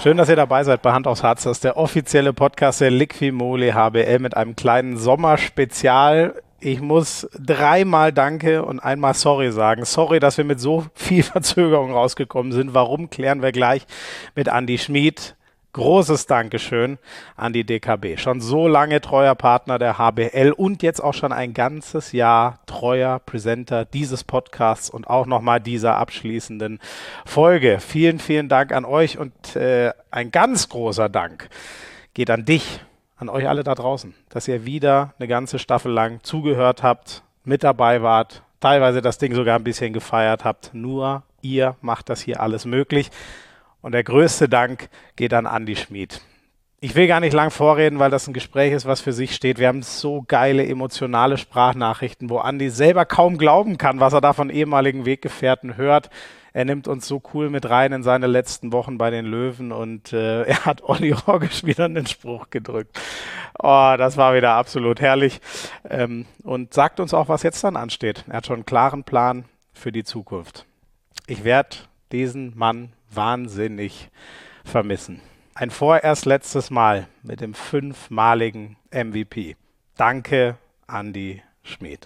Schön, dass ihr dabei seid bei Hand aufs Herz. Das ist der offizielle Podcast der Liqui-Moly HBL mit einem kleinen Sommerspezial. Ich muss 3-mal Danke und einmal Sorry sagen. Sorry, dass wir mit so viel Verzögerung rausgekommen sind. Warum, klären wir gleich mit Andi Schmid. Großes Dankeschön an die DKB. Schon so lange treuer Partner der HBL und jetzt auch schon ein ganzes Jahr treuer Presenter dieses Podcasts und auch nochmal dieser abschließenden Folge. Vielen, vielen Dank an euch und ein ganz großer Dank geht an dich, an euch alle da draußen, dass ihr wieder eine ganze Staffel lang zugehört habt, mit dabei wart, teilweise das Ding sogar ein bisschen gefeiert habt. Nur ihr macht das hier alles möglich. Und der größte Dank geht an Andi Schmid. Ich will gar nicht lang vorreden, weil das ein Gespräch ist, was für sich steht. Wir haben so geile, emotionale Sprachnachrichten, wo Andi selber kaum glauben kann, was er da von ehemaligen Weggefährten hört. Er nimmt uns so cool mit rein in seine letzten Wochen bei den Löwen und er hat Olli Rogge wieder einen Spruch gedrückt. Oh, das war wieder absolut herrlich. Und sagt uns auch, was jetzt dann ansteht. Er hat schon einen klaren Plan für die Zukunft. Ich werde diesen Mann wahnsinnig vermissen. Ein vorerst letztes Mal mit dem 5-maligen MVP. Danke, Andi Schmid.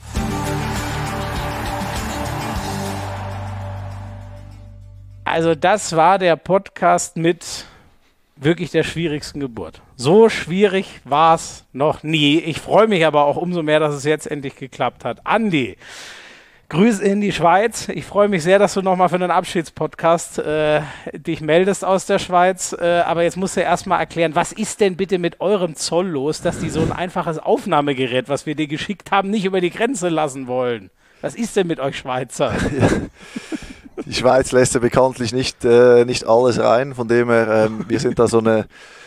Also das war der Podcast mit wirklich der schwierigsten Geburt. So schwierig war es noch nie. Ich freue mich aber auch umso mehr, dass es jetzt endlich geklappt hat. Andi, Grüße in die Schweiz. Ich freue mich sehr, dass du nochmal für einen Abschiedspodcast dich meldest aus der Schweiz. Aber jetzt musst du erstmal erklären, was ist denn bitte mit eurem Zoll los, dass die so ein einfaches Aufnahmegerät, was wir dir geschickt haben, nicht über die Grenze lassen wollen? Was ist denn mit euch Schweizer? Die Schweiz lässt ja bekanntlich nicht alles rein. Von dem her, wir sind da so eine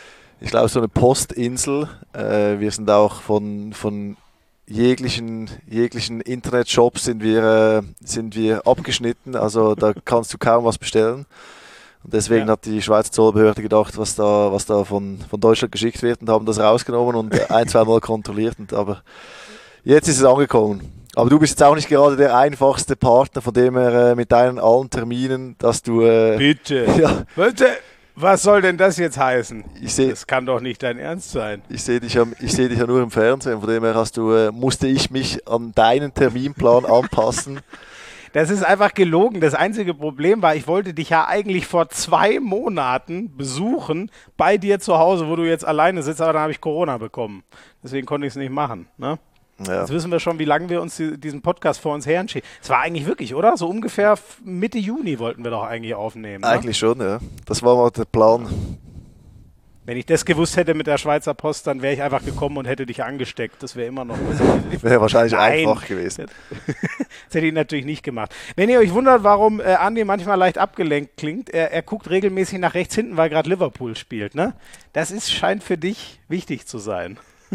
Postinsel. Wir sind auch von jeglichen Internetshops sind wir abgeschnitten, also da kannst du kaum was bestellen. Und deswegen hat die Schweizer Zollbehörde gedacht, was da von Deutschland geschickt wird und haben das rausgenommen und 1-2 Mal kontrolliert. Aber jetzt ist es angekommen. Aber du bist jetzt auch nicht gerade der einfachste Partner, von dem her mit deinen allen Terminen, dass du... Bitte! Ja. Bitte! Was soll denn das jetzt heißen? Das kann doch nicht dein Ernst sein. Ich sehe dich ja nur im Fernsehen, von dem her musste ich mich an deinen Terminplan anpassen. Das ist einfach gelogen. Das einzige Problem war, ich wollte dich ja eigentlich vor 2 Monaten besuchen, bei dir zu Hause, wo du jetzt alleine sitzt, aber dann habe ich Corona bekommen. Deswegen konnte ich es nicht machen, ne? Ja. Jetzt wissen wir schon, wie lange wir uns diesen Podcast vor uns herschieben. Es war eigentlich wirklich, oder? So ungefähr Mitte Juni wollten wir doch eigentlich aufnehmen. Eigentlich, ne? Schon, ja. Das war mal der Plan. Wenn ich das gewusst hätte mit der Schweizer Post, dann wäre ich einfach gekommen und hätte dich angesteckt. Das wäre immer noch... Wäre wahrscheinlich einfach gewesen. Das hätte ich natürlich nicht gemacht. Wenn ihr euch wundert, warum Andi manchmal leicht abgelenkt klingt, er guckt regelmäßig nach rechts hinten, weil gerade Liverpool spielt, ne? Das scheint für dich wichtig zu sein.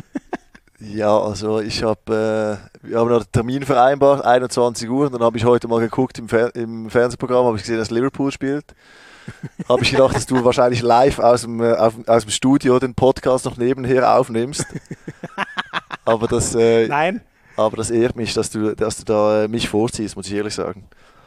Ja, also wir haben noch einen Termin vereinbart, 21 Uhr, und dann habe ich heute mal geguckt im Fernsehprogramm, habe ich gesehen, dass Liverpool spielt. Habe ich gedacht, dass du wahrscheinlich live aus dem Studio den Podcast noch nebenher aufnimmst. Aber Nein. Aber das ehrt mich, dass du da mich vorziehst, muss ich ehrlich sagen.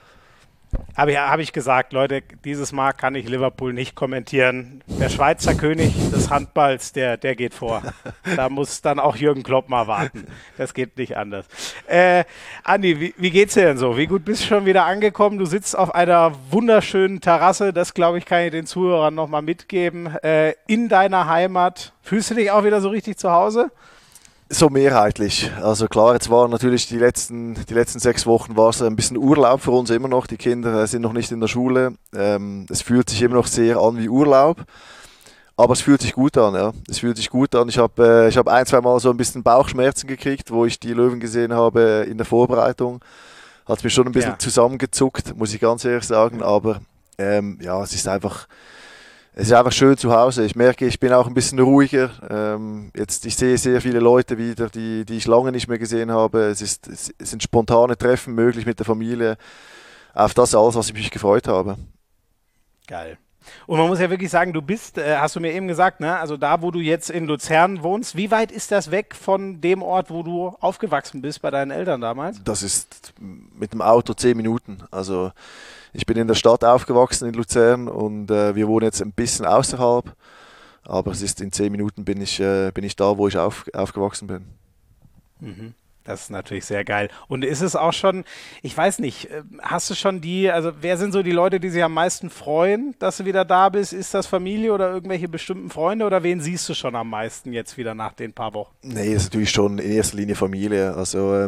Hab ich gesagt, Leute, dieses Mal kann ich Liverpool nicht kommentieren. Der Schweizer König des Handballs, der geht vor. Da muss dann auch Jürgen Klopp mal warten. Das geht nicht anders. Andi, wie geht's dir denn so? Wie gut bist du schon wieder angekommen? Du sitzt auf einer wunderschönen Terrasse. Das, glaube ich, kann ich den Zuhörern nochmal mitgeben. In deiner Heimat. Fühlst du dich auch wieder so richtig zu Hause? So mehrheitlich. Also klar, jetzt waren natürlich die letzten 6 Wochen war es ein bisschen Urlaub für uns immer noch. Die Kinder sind noch nicht in der Schule. Es fühlt sich immer noch sehr an wie Urlaub. Aber es fühlt sich gut an, ja. Es fühlt sich gut an. Ich hab 1-2 Mal so ein bisschen Bauchschmerzen gekriegt, wo ich die Löwen gesehen habe in der Vorbereitung. Hat es mir schon ein bisschen zusammengezuckt, muss ich ganz ehrlich sagen. Aber es ist einfach schön zu Hause. Ich merke, ich bin auch ein bisschen ruhiger. Ich sehe sehr viele Leute wieder, die ich lange nicht mehr gesehen habe. Es sind spontane Treffen möglich mit der Familie. Auf das alles, was ich mich gefreut habe. Geil. Und man muss ja wirklich sagen, du bist, hast du mir eben gesagt, ne? Also da, wo du jetzt in Luzern wohnst, wie weit ist das weg von dem Ort, wo du aufgewachsen bist bei deinen Eltern damals? Das ist mit dem Auto 10 Minuten. Also ich bin in der Stadt aufgewachsen in Luzern und wir wohnen jetzt ein bisschen außerhalb. Aber es ist in 10 Minuten bin ich da, wo ich aufgewachsen bin. Mhm. Das ist natürlich sehr geil. Und ist es auch schon, ich weiß nicht, hast du schon also wer sind so die Leute, die sich am meisten freuen, dass du wieder da bist? Ist das Familie oder irgendwelche bestimmten Freunde oder wen siehst du schon am meisten jetzt wieder nach den paar Wochen? Nee, das ist natürlich schon in erster Linie Familie. Also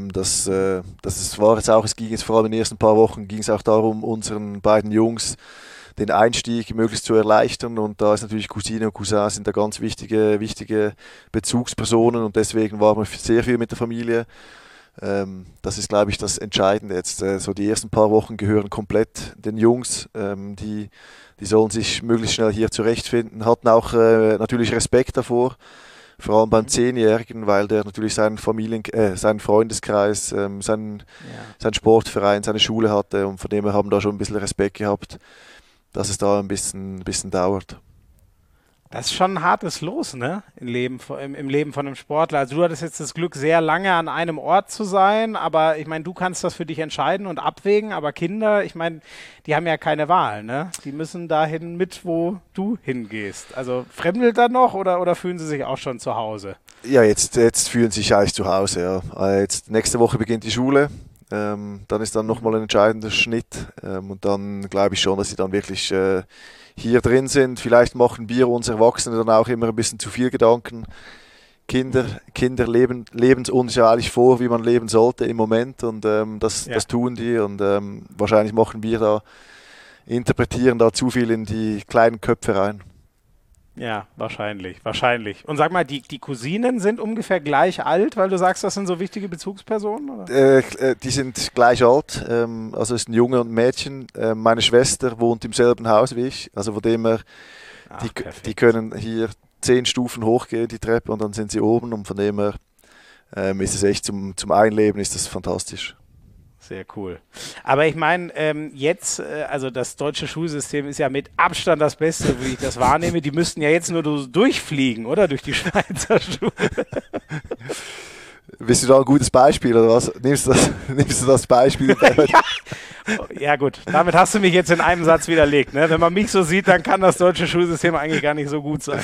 war jetzt auch, es ging jetzt vor allem in den ersten paar Wochen, ging es auch darum, unseren beiden Jungs den Einstieg möglichst zu erleichtern und da ist natürlich Cousine und Cousin sind da ganz wichtige Bezugspersonen und deswegen waren wir sehr viel mit der Familie. Das ist, glaube ich, das Entscheidende jetzt. So die ersten paar Wochen gehören komplett den Jungs, die sollen sich möglichst schnell hier zurechtfinden, hatten auch natürlich Respekt davor, vor allem beim 10-Jährigen, weil der natürlich seinen Freundeskreis, seinen Sportverein, seine Schule hatte und von dem her haben da schon ein bisschen Respekt gehabt, dass es da ein bisschen dauert. Das ist schon ein hartes Los, ne? Im Leben von einem Sportler. Also du hattest jetzt das Glück, sehr lange an einem Ort zu sein, aber ich meine, du kannst das für dich entscheiden und abwägen, aber Kinder, ich meine, die haben ja keine Wahl, ne? Die müssen dahin mit, wo du hingehst. Also fremdelt da noch oder fühlen sie sich auch schon zu Hause? Ja, jetzt fühlen sie sich eigentlich zu Hause, ja. Jetzt nächste Woche beginnt die Schule. Dann ist dann nochmal ein entscheidender Schnitt und dann glaube ich schon, dass sie dann wirklich hier drin sind. Vielleicht machen wir uns Erwachsene dann auch immer ein bisschen zu viel Gedanken. Kinder leben es uns ja eigentlich vor, wie man leben sollte im Moment und das tun die und wahrscheinlich interpretieren da zu viel in die kleinen Köpfe rein. Ja, wahrscheinlich. Und sag mal, die Cousinen sind ungefähr gleich alt, weil du sagst, das sind so wichtige Bezugspersonen? Oder? Die sind gleich alt, also es ist ein Junge und ein Mädchen. Meine Schwester wohnt im selben Haus wie ich, also von dem her, die können hier 10 Stufen hochgehen, die Treppe, und dann sind sie oben und von dem her ist es echt zum Einleben ist das fantastisch. Sehr cool. Aber ich meine, also das deutsche Schulsystem ist ja mit Abstand das Beste, wie ich das wahrnehme. Die müssten ja jetzt nur durchfliegen, oder? Durch die Schweizer Schule. Bist du da ein gutes Beispiel, oder was? Nimmst du das Beispiel? Ja gut, damit hast du mich jetzt in einem Satz widerlegt. Ne? Wenn man mich so sieht, dann kann das deutsche Schulsystem eigentlich gar nicht so gut sein.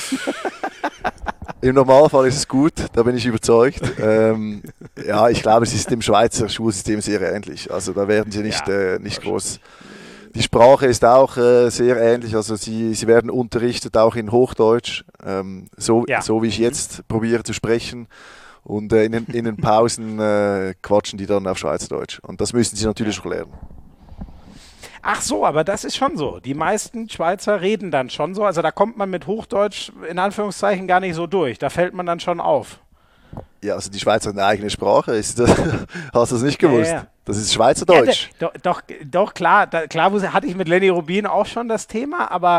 Im Normalfall ist es gut, da bin ich überzeugt. Ja, ich glaube, es ist dem Schweizer Schulsystem sehr ähnlich. Also da werden sie nicht groß. Die Sprache ist auch sehr ähnlich. Also sie werden unterrichtet auch in Hochdeutsch, so wie ich jetzt probiere zu sprechen. Und in den Pausen quatschen die dann auf Schweizerdeutsch. Und das müssen sie natürlich auch lernen. Ach so, aber das ist schon so. Die meisten Schweizer reden dann schon so. Also da kommt man mit Hochdeutsch in Anführungszeichen gar nicht so durch. Da fällt man dann schon auf. Ja, also die Schweizer hat eine eigene Sprache. Hast du das nicht gewusst? Ja. Das ist Schweizerdeutsch. Ja, doch, klar hatte ich mit Lenny Rubin auch schon das Thema, aber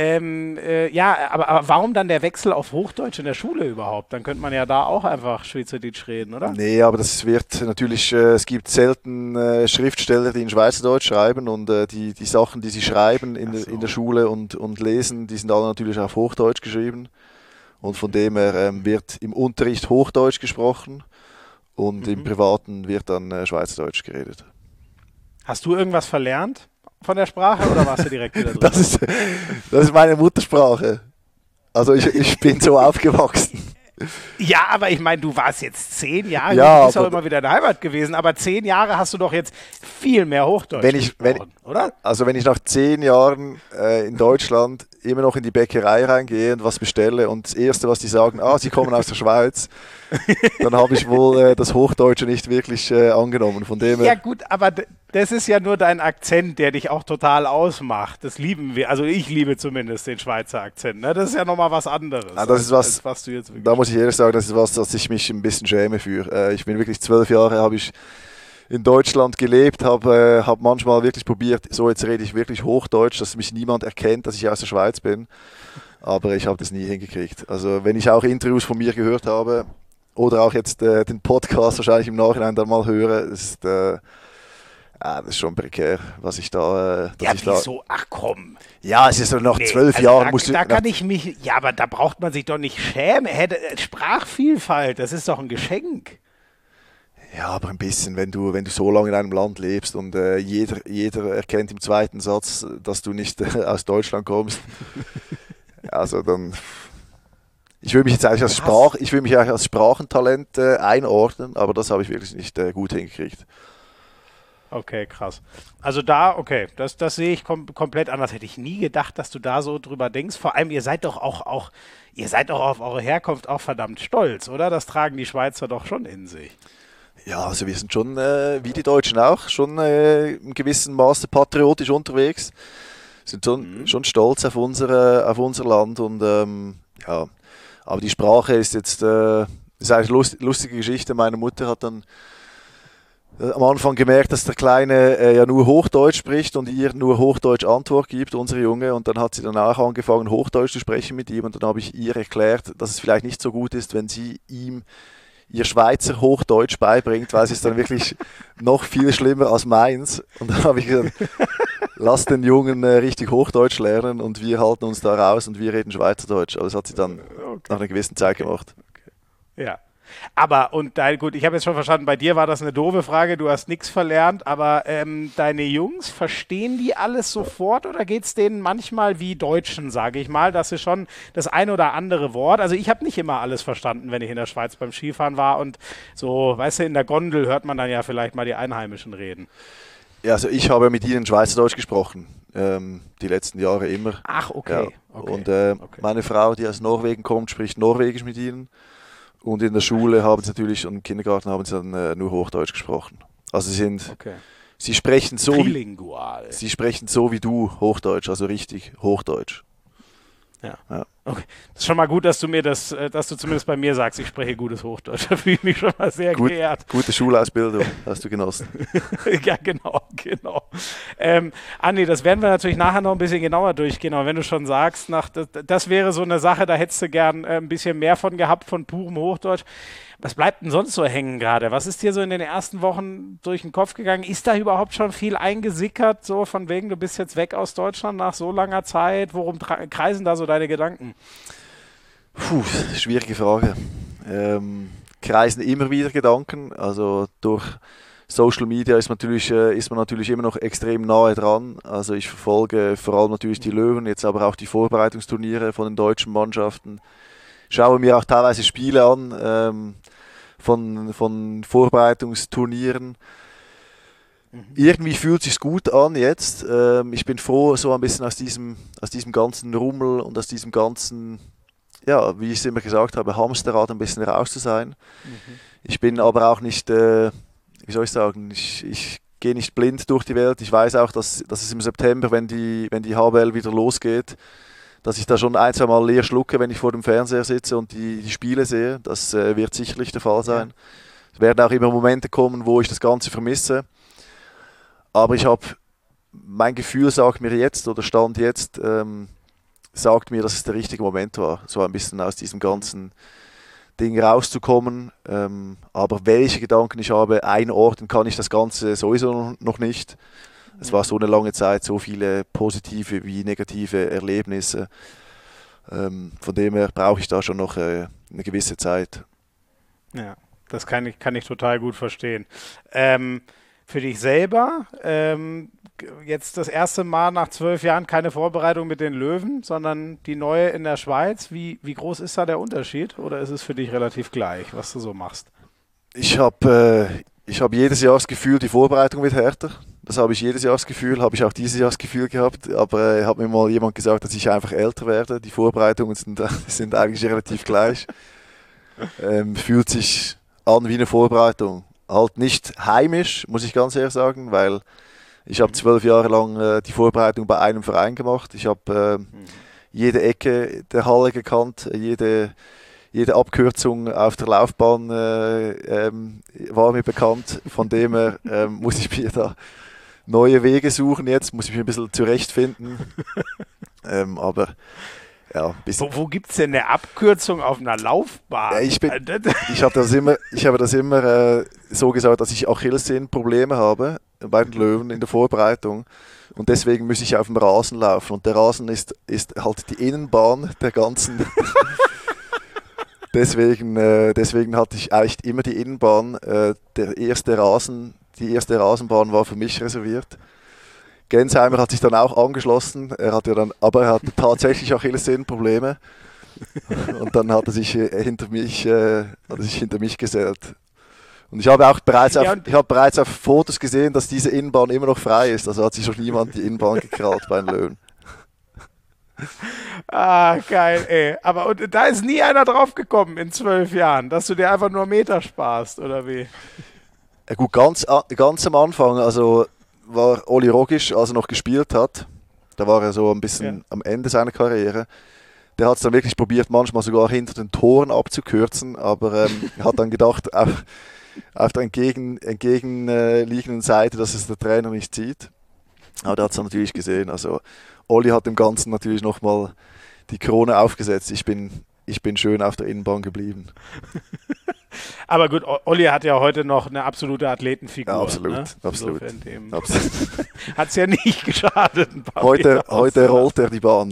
aber warum dann der Wechsel auf Hochdeutsch in der Schule überhaupt? Dann könnte man ja da auch einfach Schweizerdeutsch reden, oder? Nee, aber das wird natürlich, es gibt selten Schriftsteller, die in Schweizerdeutsch schreiben und die Sachen, die sie schreiben in der Schule und lesen, die sind alle natürlich auf Hochdeutsch geschrieben. Und von dem her wird im Unterricht Hochdeutsch gesprochen und im Privaten wird dann Schweizerdeutsch geredet. Hast du irgendwas verlernt von der Sprache oder warst du direkt wieder drin? Das ist meine Muttersprache. Also ich bin so aufgewachsen. Ja, aber ich meine, du warst jetzt 10 Jahre, ja, du bist auch immer wieder in der Heimat gewesen, aber 10 Jahre hast du doch jetzt viel mehr Hochdeutsch gesprochen, oder? Also wenn ich nach 10 Jahren in Deutschland immer noch in die Bäckerei reingehe und was bestelle und das Erste, was die sagen, sie kommen aus der Schweiz, dann habe ich wohl das Hochdeutsche nicht wirklich angenommen. Von dem ja gut, aber das ist ja nur dein Akzent, der dich auch total ausmacht. Das lieben wir, also ich liebe zumindest den Schweizer Akzent. Ne? Das ist ja nochmal was anderes. Das ist was du jetzt da muss ich ehrlich sagen, das ist was, dass ich mich ein bisschen schäme für. Ich bin wirklich 12 Jahre, habe ich in Deutschland gelebt, habe manchmal wirklich probiert, so jetzt rede ich wirklich Hochdeutsch, dass mich niemand erkennt, dass ich aus der Schweiz bin. Aber ich habe das nie hingekriegt. Also wenn ich auch Interviews von mir gehört habe oder auch jetzt den Podcast wahrscheinlich im Nachhinein dann mal höre, ist Das ist schon prekär, was ich da... Ja, wieso? Ach komm. Ja, es ist so nach 12 also Jahren... Da kann ich mich... Ja, aber da braucht man sich doch nicht schämen. Sprachvielfalt, das ist doch ein Geschenk. Ja, aber ein bisschen, wenn du so lange in einem Land lebst und jeder erkennt im zweiten Satz, dass du nicht aus Deutschland kommst. Also dann... Ich will mich jetzt eigentlich als Sprachentalent einordnen, aber das habe ich wirklich nicht gut hingekriegt. Okay, krass. Also okay, das sehe ich komplett anders. Hätte ich nie gedacht, dass du da so drüber denkst. Vor allem, ihr seid doch auch auf eure Herkunft auch verdammt stolz, oder? Das tragen die Schweizer doch schon in sich. Ja, also wir sind schon, wie die Deutschen auch, schon in gewissem Maße patriotisch unterwegs. Sind schon stolz auf unser Land und ja, aber die Sprache ist jetzt, ist eine lustige Geschichte. Meine Mutter hat dann am Anfang gemerkt, dass der Kleine ja nur Hochdeutsch spricht und ihr nur Hochdeutsch Antwort gibt, unsere Junge. Und dann hat sie dann auch angefangen, Hochdeutsch zu sprechen mit ihm. Und dann habe ich ihr erklärt, dass es vielleicht nicht so gut ist, wenn sie ihm ihr Schweizer Hochdeutsch beibringt, weil es ist dann wirklich noch viel schlimmer als meins. Und dann habe ich gesagt, lass den Jungen richtig Hochdeutsch lernen und wir halten uns da raus und wir reden Schweizerdeutsch. Aber das hat sie dann nach einer gewissen Zeit gemacht. Okay. Ja. Aber, gut, ich habe jetzt schon verstanden, bei dir war das eine doofe Frage, du hast nichts verlernt, aber deine Jungs, verstehen die alles sofort oder geht es denen manchmal wie Deutschen, sage ich mal, dass sie schon das ein oder andere Wort, also ich habe nicht immer alles verstanden, wenn ich in der Schweiz beim Skifahren war und so, weißt du, in der Gondel hört man dann ja vielleicht mal die Einheimischen reden. Ja, also ich habe mit ihnen Schweizerdeutsch gesprochen, die letzten Jahre immer. Ach, okay. Ja. Und meine Frau, die aus Norwegen kommt, spricht Norwegisch mit ihnen. Und in der Schule haben sie natürlich und im Kindergarten haben sie dann nur Hochdeutsch gesprochen. Also sie sprechen so wie du Hochdeutsch, also richtig Hochdeutsch. Ja. Okay. Das ist schon mal gut, dass du zumindest bei mir sagst, ich spreche gutes Hochdeutsch. Da fühle ich mich schon mal sehr geehrt. Gute Schulausbildung hast du genossen. Ja, genau. Andi, das werden wir natürlich nachher noch ein bisschen genauer durchgehen. Aber wenn du schon sagst, das wäre so eine Sache, da hättest du gern ein bisschen mehr von gehabt, von purem Hochdeutsch. Was bleibt denn sonst so hängen gerade? Was ist dir so in den ersten Wochen durch den Kopf gegangen? Ist da überhaupt schon viel eingesickert, so von wegen, du bist jetzt weg aus Deutschland nach so langer Zeit? Worum kreisen da so deine Gedanken? Schwierige Frage. Kreisen immer wieder Gedanken. Also durch Social Media ist man natürlich immer noch extrem nahe dran. Also ich verfolge vor allem natürlich die Löwen, jetzt aber auch die Vorbereitungsturniere von den deutschen Mannschaften. Schaue mir auch teilweise Spiele an von Vorbereitungsturnieren. Irgendwie fühlt es sich gut an jetzt. Ich bin froh, so ein bisschen aus diesem ganzen Rummel und aus diesem ganzen, ja, wie ich es immer gesagt habe, Hamsterrad ein bisschen raus zu sein. Ich bin aber auch nicht, wie soll ich sagen, ich gehe nicht blind durch die Welt. Ich weiß auch, dass es im September, wenn die HBL wieder losgeht, dass ich da schon ein, zwei Mal leer schlucke, wenn ich vor dem Fernseher sitze und die Spiele sehe. Das wird sicherlich der Fall sein. Es werden auch immer Momente kommen, wo ich das Ganze vermisse. Aber mein Gefühl sagt mir jetzt, oder Stand jetzt, sagt mir, dass es der richtige Moment war, so ein bisschen aus diesem ganzen Ding rauszukommen. Aber welche Gedanken ich habe, einordnen kann ich das Ganze sowieso noch nicht. Es war so eine lange Zeit, so viele positive wie negative Erlebnisse. Von dem her brauche ich da schon noch eine gewisse Zeit. Ja, das kann ich total gut verstehen. Für dich selber, jetzt das erste Mal nach 12 Jahren keine Vorbereitung mit den Löwen, sondern die neue in der Schweiz. Wie groß ist da der Unterschied oder ist es für dich relativ gleich, was du so machst? Ich habe jedes Jahr das Gefühl, die Vorbereitung wird härter. Das habe ich jedes Jahr das Gefühl, habe ich auch dieses Jahr das Gefühl gehabt. Aber hat mir mal jemand gesagt, dass ich einfach älter werde. Die Vorbereitungen sind eigentlich relativ gleich. Fühlt sich an wie eine Vorbereitung. Halt nicht heimisch, muss ich ganz ehrlich sagen, weil ich habe 12 Jahre lang die Vorbereitung bei einem Verein gemacht. Ich habe jede Ecke der Halle gekannt, jede Abkürzung auf der Laufbahn war mir bekannt. Von dem her muss ich mir da neue Wege suchen jetzt, muss ich mich ein bisschen zurechtfinden. Aber ja, wo gibt es denn eine Abkürzung auf einer Laufbahn? Ich habe das immer so gesagt, dass ich Achillessehnenprobleme habe. bei den Löwen in der Vorbereitung. Und deswegen muss ich auf dem Rasen laufen. Und der Rasen ist halt die Innenbahn der ganzen. deswegen hatte ich eigentlich immer die Innenbahn. Die erste Rasenbahn war für mich reserviert. Gensheimer hat sich dann auch angeschlossen. Aber er hatte tatsächlich Achillessehnenprobleme. Und dann hat er sich hinter mich gesellt. Und ich habe auch bereits auf Fotos gesehen, dass diese Innenbahn immer noch frei ist. Also hat sich schon niemand die Innenbahn gekrallt bei den Löwen. Ah, geil, ey. Aber und da ist nie einer drauf gekommen in 12 Jahren, dass du dir einfach nur Meter sparst, oder wie? Ja, gut, ganz am Anfang, also war Oli Rogisch, als er noch gespielt hat, da war er so ein bisschen am Ende seiner Karriere. Der hat es dann wirklich probiert, manchmal sogar hinter den Toren abzukürzen, aber hat dann gedacht, auf der entgegenliegenden Seite, dass es der Trainer nicht sieht. Aber der hat es natürlich gesehen. Also Olli hat dem Ganzen natürlich nochmal die Krone aufgesetzt. Ich bin schön auf der Innenbahn geblieben. Aber gut, Olli hat ja heute noch eine absolute Athletenfigur. Ja, absolut, ne? absolut. Hat es ja nicht geschadet. Heute rollt er die Bahn.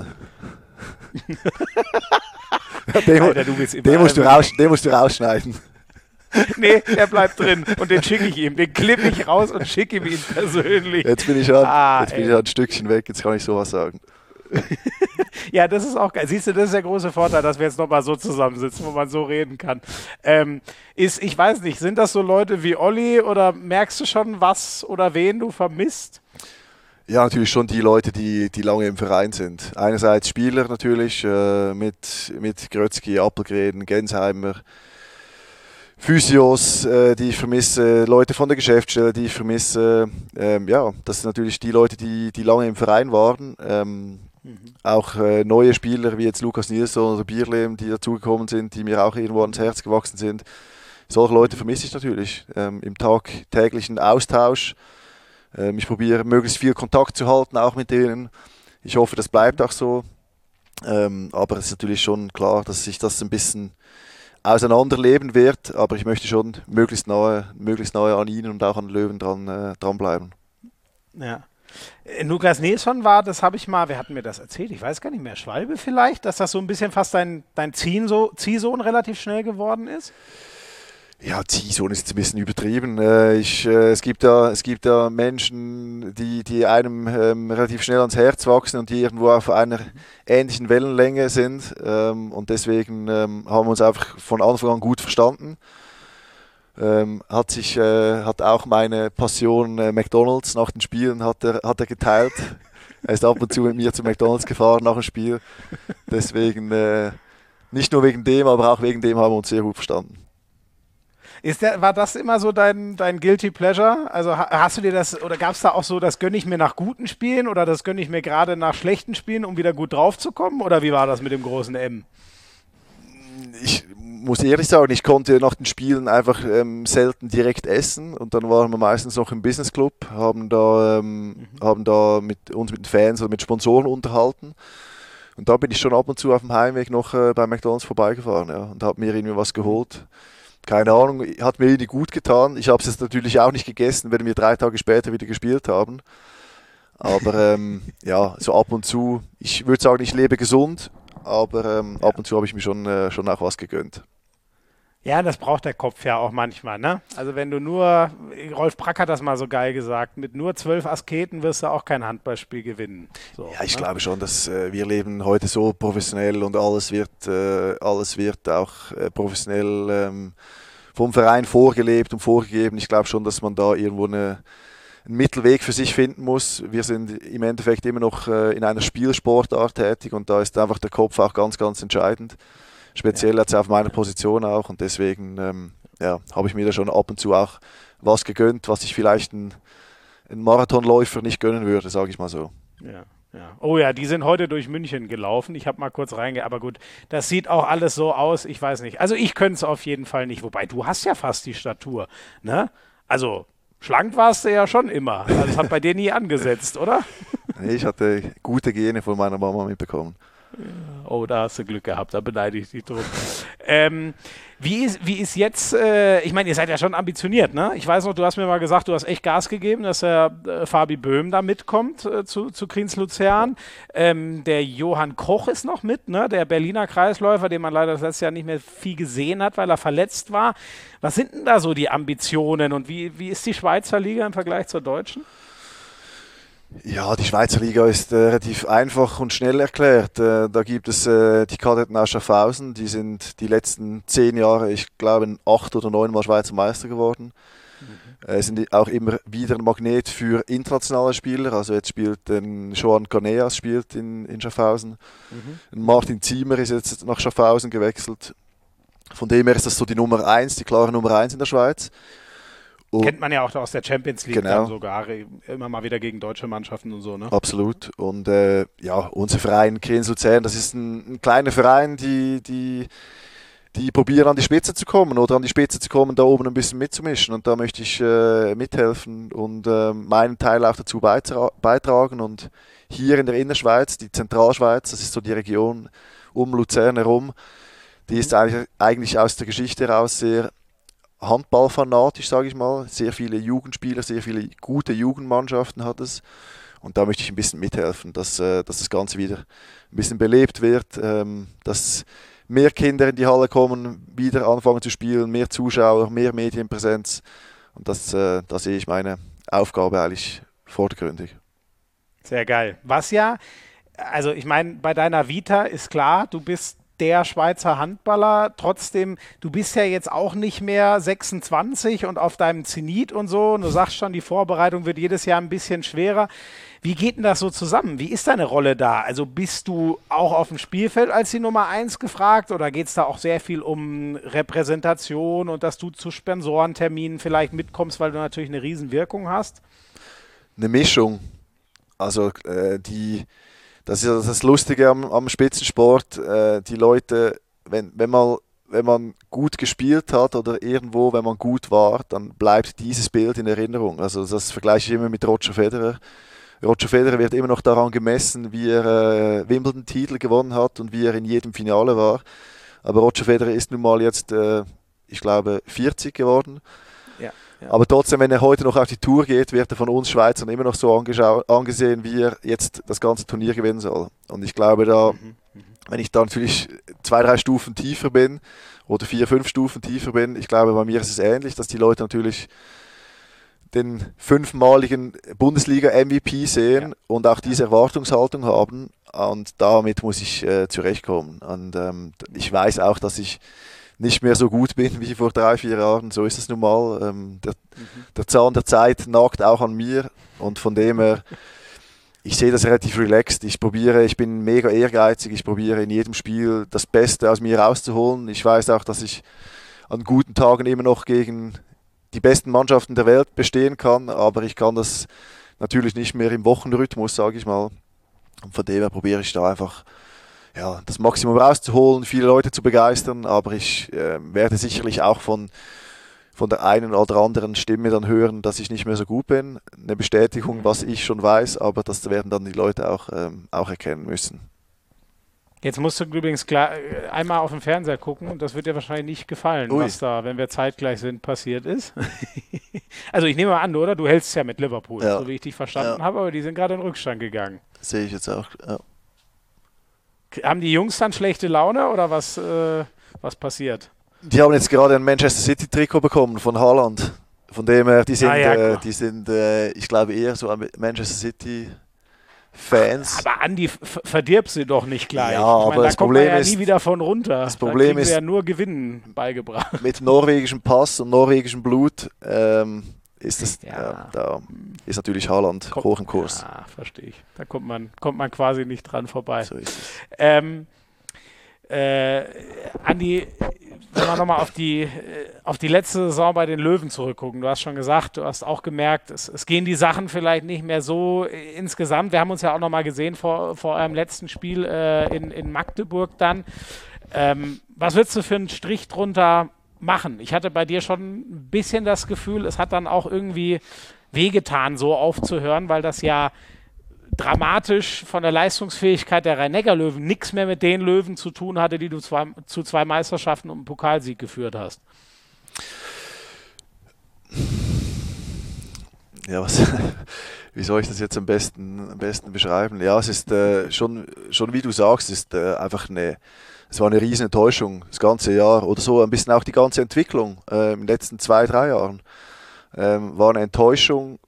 Alter, den musst du rausschneiden. Nee, der bleibt drin und den schicke ich ihm. Den klippe ich raus und schicke ihm ihn persönlich. Jetzt bin ich ein Stückchen weg, jetzt kann ich sowas sagen. Ja, das ist auch geil. Siehst du, das ist der große Vorteil, dass wir jetzt nochmal so zusammensitzen, wo man so reden kann. Ich weiß nicht, sind das so Leute wie Olli oder merkst du schon, was oder wen du vermisst? Ja, natürlich schon die Leute, die lange im Verein sind. Einerseits Spieler natürlich, mit Grötzky, Appelgren, Gensheimer, Physios, die ich vermisse, Leute von der Geschäftsstelle, die ich vermisse. Das sind natürlich die Leute, die lange im Verein waren. Auch neue Spieler wie jetzt Lukas Nilsson oder Bierlehm, die dazugekommen sind, die mir auch irgendwo ans Herz gewachsen sind. Solche Leute vermisse ich natürlich im tagtäglichen Austausch. Ich probiere möglichst viel Kontakt zu halten, auch mit denen. Ich hoffe, das bleibt auch so. Aber es ist natürlich schon klar, dass sich das ein bisschen auseinanderleben wird. Aber ich möchte schon möglichst nahe an ihnen und auch an Löwen dranbleiben. Ja. Lukas Nilsson war, das habe ich mal, wer hat mir das erzählt? Ich weiß gar nicht mehr, Schwalbe vielleicht, dass das so ein bisschen fast dein Ziehsohn relativ schnell geworden ist? Ja, Ziehsohn ist jetzt ein bisschen übertrieben. Es gibt da Menschen, die einem relativ schnell ans Herz wachsen und die irgendwo auf einer ähnlichen Wellenlänge sind. Und deswegen haben wir uns einfach von Anfang an gut verstanden. Hat auch meine Passion McDonald's nach den Spielen hat er geteilt. Er ist ab und zu mit mir zu McDonald's gefahren nach dem Spiel. Deswegen, nicht nur wegen dem, aber auch wegen dem haben wir uns sehr gut verstanden. War das immer so dein Guilty Pleasure? Also hast du dir das, oder gab es da auch so, das gönne ich mir nach guten Spielen oder das gönne ich mir gerade nach schlechten Spielen, um wieder gut drauf zu kommen? Oder wie war das mit dem großen M? Ich muss ehrlich sagen, ich konnte nach den Spielen einfach selten direkt essen und dann waren wir meistens noch im Business Club, haben da mit den Fans oder mit Sponsoren unterhalten. Und da bin ich schon ab und zu auf dem Heimweg noch bei McDonald's vorbeigefahren, ja, und habe mir irgendwie was geholt. Keine Ahnung, hat mir irgendwie gut getan. Ich habe es jetzt natürlich auch nicht gegessen, wenn wir 3 Tage später wieder gespielt haben. Aber so ab und zu, ich würde sagen, ich lebe gesund, aber ab und zu habe ich mir schon auch was gegönnt. Ja, das braucht der Kopf ja auch manchmal, ne? Also wenn du nur, Rolf Brack hat das mal so geil gesagt, mit nur 12 Asketen wirst du auch kein Handballspiel gewinnen. So, ja, ich glaube schon, dass wir leben heute so professionell und alles wird auch professionell vom Verein vorgelebt und vorgegeben. Ich glaube schon, dass man da irgendwo einen Mittelweg für sich finden muss. Wir sind im Endeffekt immer noch in einer Spielsportart tätig und da ist einfach der Kopf auch ganz, ganz entscheidend. Speziell jetzt auf meiner Position auch und deswegen habe ich mir da schon ab und zu auch was gegönnt, was ich vielleicht ein Marathonläufer nicht gönnen würde, sage ich mal so. Ja. Ja. Oh ja, die sind heute durch München gelaufen. Ich habe mal kurz aber gut, das sieht auch alles so aus, ich weiß nicht. Also ich könnte es auf jeden Fall nicht, wobei du hast ja fast die Statur, ne? Also schlank warst du ja schon immer. Also das hat bei dir nie angesetzt, oder? Nee, ich hatte gute Gene von meiner Mama mitbekommen. Oh, da hast du Glück gehabt, da beneide ich dich drum. Wie ist jetzt, ich meine, ihr seid ja schon ambitioniert, ne? Ich weiß noch, du hast mir mal gesagt, du hast echt Gas gegeben, dass der Fabi Böhm da mitkommt zu Kriens Luzern. Der Johann Koch ist noch mit, ne? Der Berliner Kreisläufer, den man leider das letzte Jahr nicht mehr viel gesehen hat, weil er verletzt war. Was sind denn da so die Ambitionen und wie ist die Schweizer Liga im Vergleich zur deutschen? Ja, die Schweizer Liga ist relativ einfach und schnell erklärt. Da gibt es die Kadetten aus Schaffhausen, die sind die letzten 10 Jahre, ich glaube, 8 oder 9 Mal Schweizer Meister geworden. Sind auch immer wieder ein Magnet für internationale Spieler. Also jetzt spielt Joan Caneas spielt in Schaffhausen. Martin Ziemer ist jetzt nach Schaffhausen gewechselt. Von dem her ist das so die Nummer 1, die klare Nummer 1 in der Schweiz. Und kennt man ja auch aus der Champions League genau. dann sogar, immer mal wieder gegen deutsche Mannschaften und so, ne? Absolut. Und ja, unser Verein Kriens Luzern, das ist ein kleiner Verein, die probieren an die Spitze zu kommen oder an die Spitze zu kommen, da oben ein bisschen mitzumischen. Und da möchte ich mithelfen und meinen Teil auch dazu beitragen. Und hier in der Innerschweiz, die Zentralschweiz, das ist so die Region um Luzern herum, die ist eigentlich aus der Geschichte heraus sehr handballfanatisch, sage ich mal. Sehr viele Jugendspieler, sehr viele gute Jugendmannschaften hat es. Und da möchte ich ein bisschen mithelfen, dass das Ganze wieder ein bisschen belebt wird, dass mehr Kinder in die Halle kommen, wieder anfangen zu spielen, mehr Zuschauer, mehr Medienpräsenz. Und da sehe ich meine Aufgabe eigentlich vordergründig. Sehr geil. Was ja, also ich meine, bei deiner Vita ist klar, du bist der Schweizer Handballer, trotzdem, du bist ja jetzt auch nicht mehr 26 und auf deinem Zenit und so, und du sagst schon, die Vorbereitung wird jedes Jahr ein bisschen schwerer. Wie geht denn das so zusammen? Wie ist deine Rolle da? Also bist du auch auf dem Spielfeld als die Nummer 1 gefragt oder geht es da auch sehr viel um Repräsentation und dass du zu Sponsorenterminen vielleicht mitkommst, weil du natürlich eine Riesenwirkung hast? Eine Mischung. Also das ist ja das Lustige am Spitzensport. Die Leute, wenn man gut gespielt hat oder irgendwo, wenn man gut war, dann bleibt dieses Bild in Erinnerung. Also das vergleiche ich immer mit Roger Federer. Roger Federer wird immer noch daran gemessen, wie er Wimbledon-Titel gewonnen hat und wie er in jedem Finale war. Aber Roger Federer ist nun mal jetzt, ich glaube, 40 geworden. Ja. Aber trotzdem, wenn er heute noch auf die Tour geht, wird er von uns Schweizern immer noch so angesehen, wie er jetzt das ganze Turnier gewinnen soll. Und ich glaube, wenn ich da natürlich 2, 3 Stufen tiefer bin oder 4, 5 Stufen tiefer bin, ich glaube, bei mir ist es ähnlich, dass die Leute natürlich den 5-maligen Bundesliga-MVP sehen und auch diese Erwartungshaltung haben. Und damit muss ich zurechtkommen. Und ich weiß auch, dass ich nicht mehr so gut bin wie vor 3, 4 Jahren. So ist es nun mal. Der Zahn der Zeit nagt auch an mir. Und von dem her, ich sehe das relativ relaxed. Ich bin mega ehrgeizig. Ich probiere in jedem Spiel das Beste aus mir rauszuholen. Ich weiß auch, dass ich an guten Tagen immer noch gegen die besten Mannschaften der Welt bestehen kann. Aber ich kann das natürlich nicht mehr im Wochenrhythmus, sage ich mal. Und von dem her probiere ich da einfach das Maximum rauszuholen, viele Leute zu begeistern, aber ich werde sicherlich auch von der einen oder anderen Stimme dann hören, dass ich nicht mehr so gut bin. Eine Bestätigung, was ich schon weiß, aber das werden dann die Leute auch erkennen müssen. Jetzt musst du übrigens einmal auf den Fernseher gucken und das wird dir wahrscheinlich nicht gefallen, was da, wenn wir zeitgleich sind, passiert ist. Also ich nehme mal an, oder? Du hältst ja mit Liverpool, so wie ich dich verstanden habe, aber die sind gerade in Rückstand gegangen. Sehe ich jetzt auch, ja. Haben die Jungs dann schlechte Laune oder was passiert? Die haben jetzt gerade ein Manchester City Trikot bekommen von Haaland. Von dem her, die sind, ich glaube, eher so Manchester City Fans. Aber Andi, verdirb sie doch nicht gleich. Ja, aber das Problem ist, nie wieder von runter. Das Problem ist, ja nur Gewinnen beigebracht. Mit norwegischem Pass und norwegischem Blut ist das, da ist natürlich Haaland hoch im Kurs. Ja, verstehe ich. Da kommt man quasi nicht dran vorbei. So ist es. Andi, wenn wir nochmal auf die letzte Saison bei den Löwen zurückgucken, du hast schon gesagt, du hast auch gemerkt, es gehen die Sachen vielleicht nicht mehr so insgesamt. Wir haben uns ja auch nochmal gesehen vor eurem letzten Spiel in Magdeburg dann. Was würdest du für einen Strich drunter machen? Ich hatte bei dir schon ein bisschen das Gefühl, es hat dann auch irgendwie wehgetan, so aufzuhören, weil das ja dramatisch von der Leistungsfähigkeit der Rhein-Neckar-Löwen nichts mehr mit den Löwen zu tun hatte, die du zu 2 Meisterschaften und einem Pokalsieg geführt hast? Ja, wie soll ich das jetzt am besten beschreiben? Ja, es ist schon wie du sagst, es ist es war eine riesen Enttäuschung, das ganze Jahr oder so, ein bisschen auch die ganze Entwicklung in den letzten 2, 3 Jahren. War eine Enttäuschung,